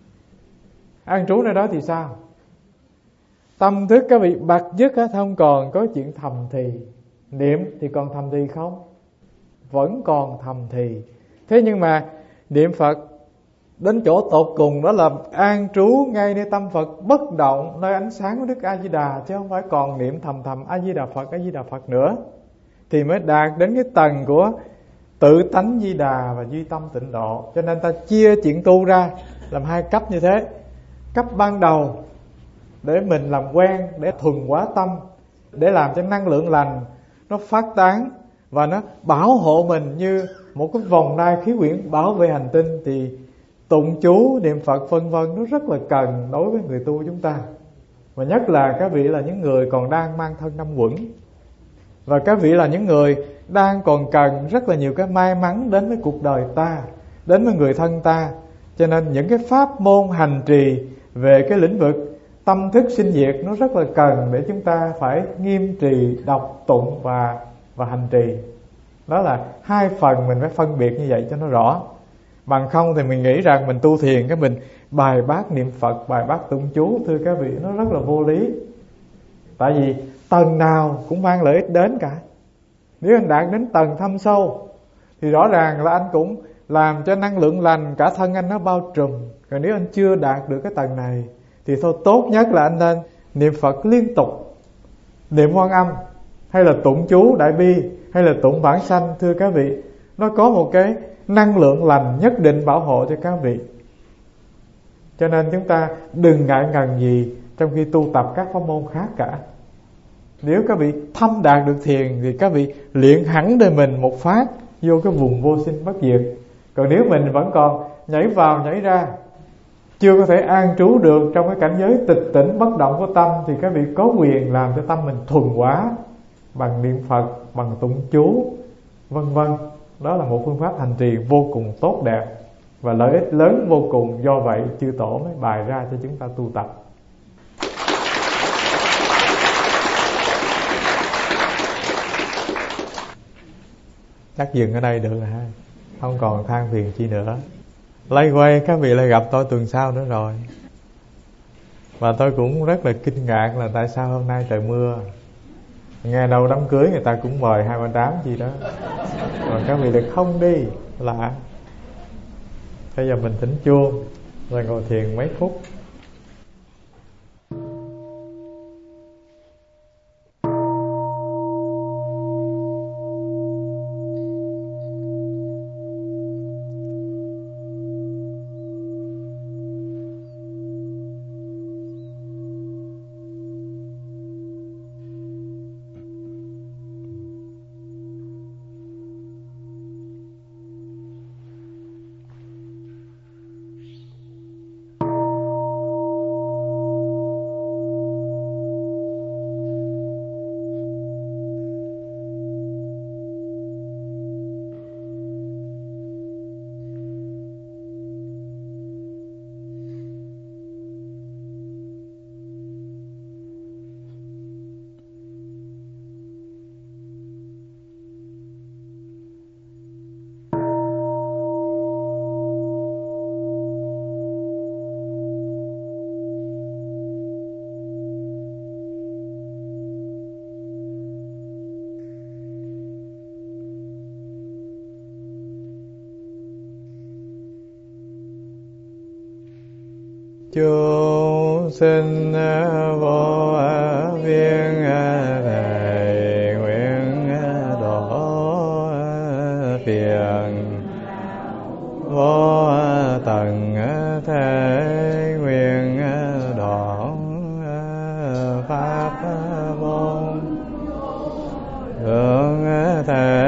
Speaker 1: An trú nơi đó thì sao? Tâm thức các vị bạc dứt hết, không còn có chuyện thầm thì. Niệm thì còn thầm thì không? Vẫn còn thầm thì. Thế nhưng mà niệm Phật đến chỗ tột cùng đó là an trú ngay nơi tâm Phật bất động, nơi ánh sáng của Đức A Di Đà, chứ không phải còn niệm thầm thầm A Di Đà Phật, A Di Đà Phật nữa, thì mới đạt đến cái tầng của tự tánh Di Đà và duy tâm tịnh độ. Cho nên ta chia chuyện tu ra làm hai cấp như thế. Cấp ban đầu để mình làm quen, để thuần hóa tâm, để làm cho năng lượng lành nó phát tán và nó bảo hộ mình như một cái vòng đai khí quyển bảo vệ hành tinh, thì tụng chú, niệm Phật vân vân nó rất là cần đối với người tu chúng ta. Và nhất là các vị là những người còn đang mang thân năm quẩn, và các vị là những người đang còn cần rất là nhiều cái may mắn đến với cuộc đời ta, đến với người thân ta. Cho nên những cái pháp môn hành trì về cái lĩnh vực tâm thức sinh diệt nó rất là cần để chúng ta phải nghiêm trì, đọc, tụng và hành trì. Đó là hai phần mình phải phân biệt như vậy cho nó rõ. Bằng không thì mình nghĩ rằng mình tu thiền cái mình bài bát niệm Phật, bài bát tụng chú, thưa các vị, nó rất là vô lý. Tại vì tầng nào cũng mang lợi ích đến cả. Nếu anh đạt đến tầng thâm sâu thì rõ ràng là anh cũng làm cho năng lượng lành cả thân anh nó bao trùm. Còn nếu anh chưa đạt được cái tầng này thì thôi, tốt nhất là anh nên niệm Phật liên tục, niệm Quan Âm hay là tụng chú Đại Bi hay là tụng Vãng Sanh. Thưa các vị, nó có một cái năng lượng lành nhất định bảo hộ cho các vị. Cho nên chúng ta đừng ngại ngần gì trong khi tu tập các pháp môn khác cả. Nếu các vị thâm đạt được thiền thì các vị luyện hẳn đời mình một phát vô cái vùng vô sinh bất diệt. Còn nếu mình vẫn còn nhảy vào nhảy ra, chưa có thể an trú được trong cái cảnh giới tịch tỉnh bất động của tâm, thì các vị có quyền làm cho tâm mình thuần hóa bằng niệm Phật, bằng tụng chú, vân vân. Đó là một phương pháp hành trì vô cùng tốt đẹp và lợi ích lớn vô cùng. Do vậy chư tổ mới bày ra cho chúng ta tu tập. Chắc dừng ở đây được rồi ha, không còn than phiền chi nữa. Lay quay các vị lại gặp tôi tuần sau nữa rồi. Và tôi cũng rất là kinh ngạc là tại sao hôm nay trời mưa. Nghe đâu đám cưới người ta cũng mời 2-3 đám gì đó, còn các vị lại không đi, lạ. Bây giờ mình thỉnh chuông rồi ngồi thiền mấy phút. chúng sinh vô biên thệ nguyện độ phiền vô tận thế nguyện độ pháp môn thượng thể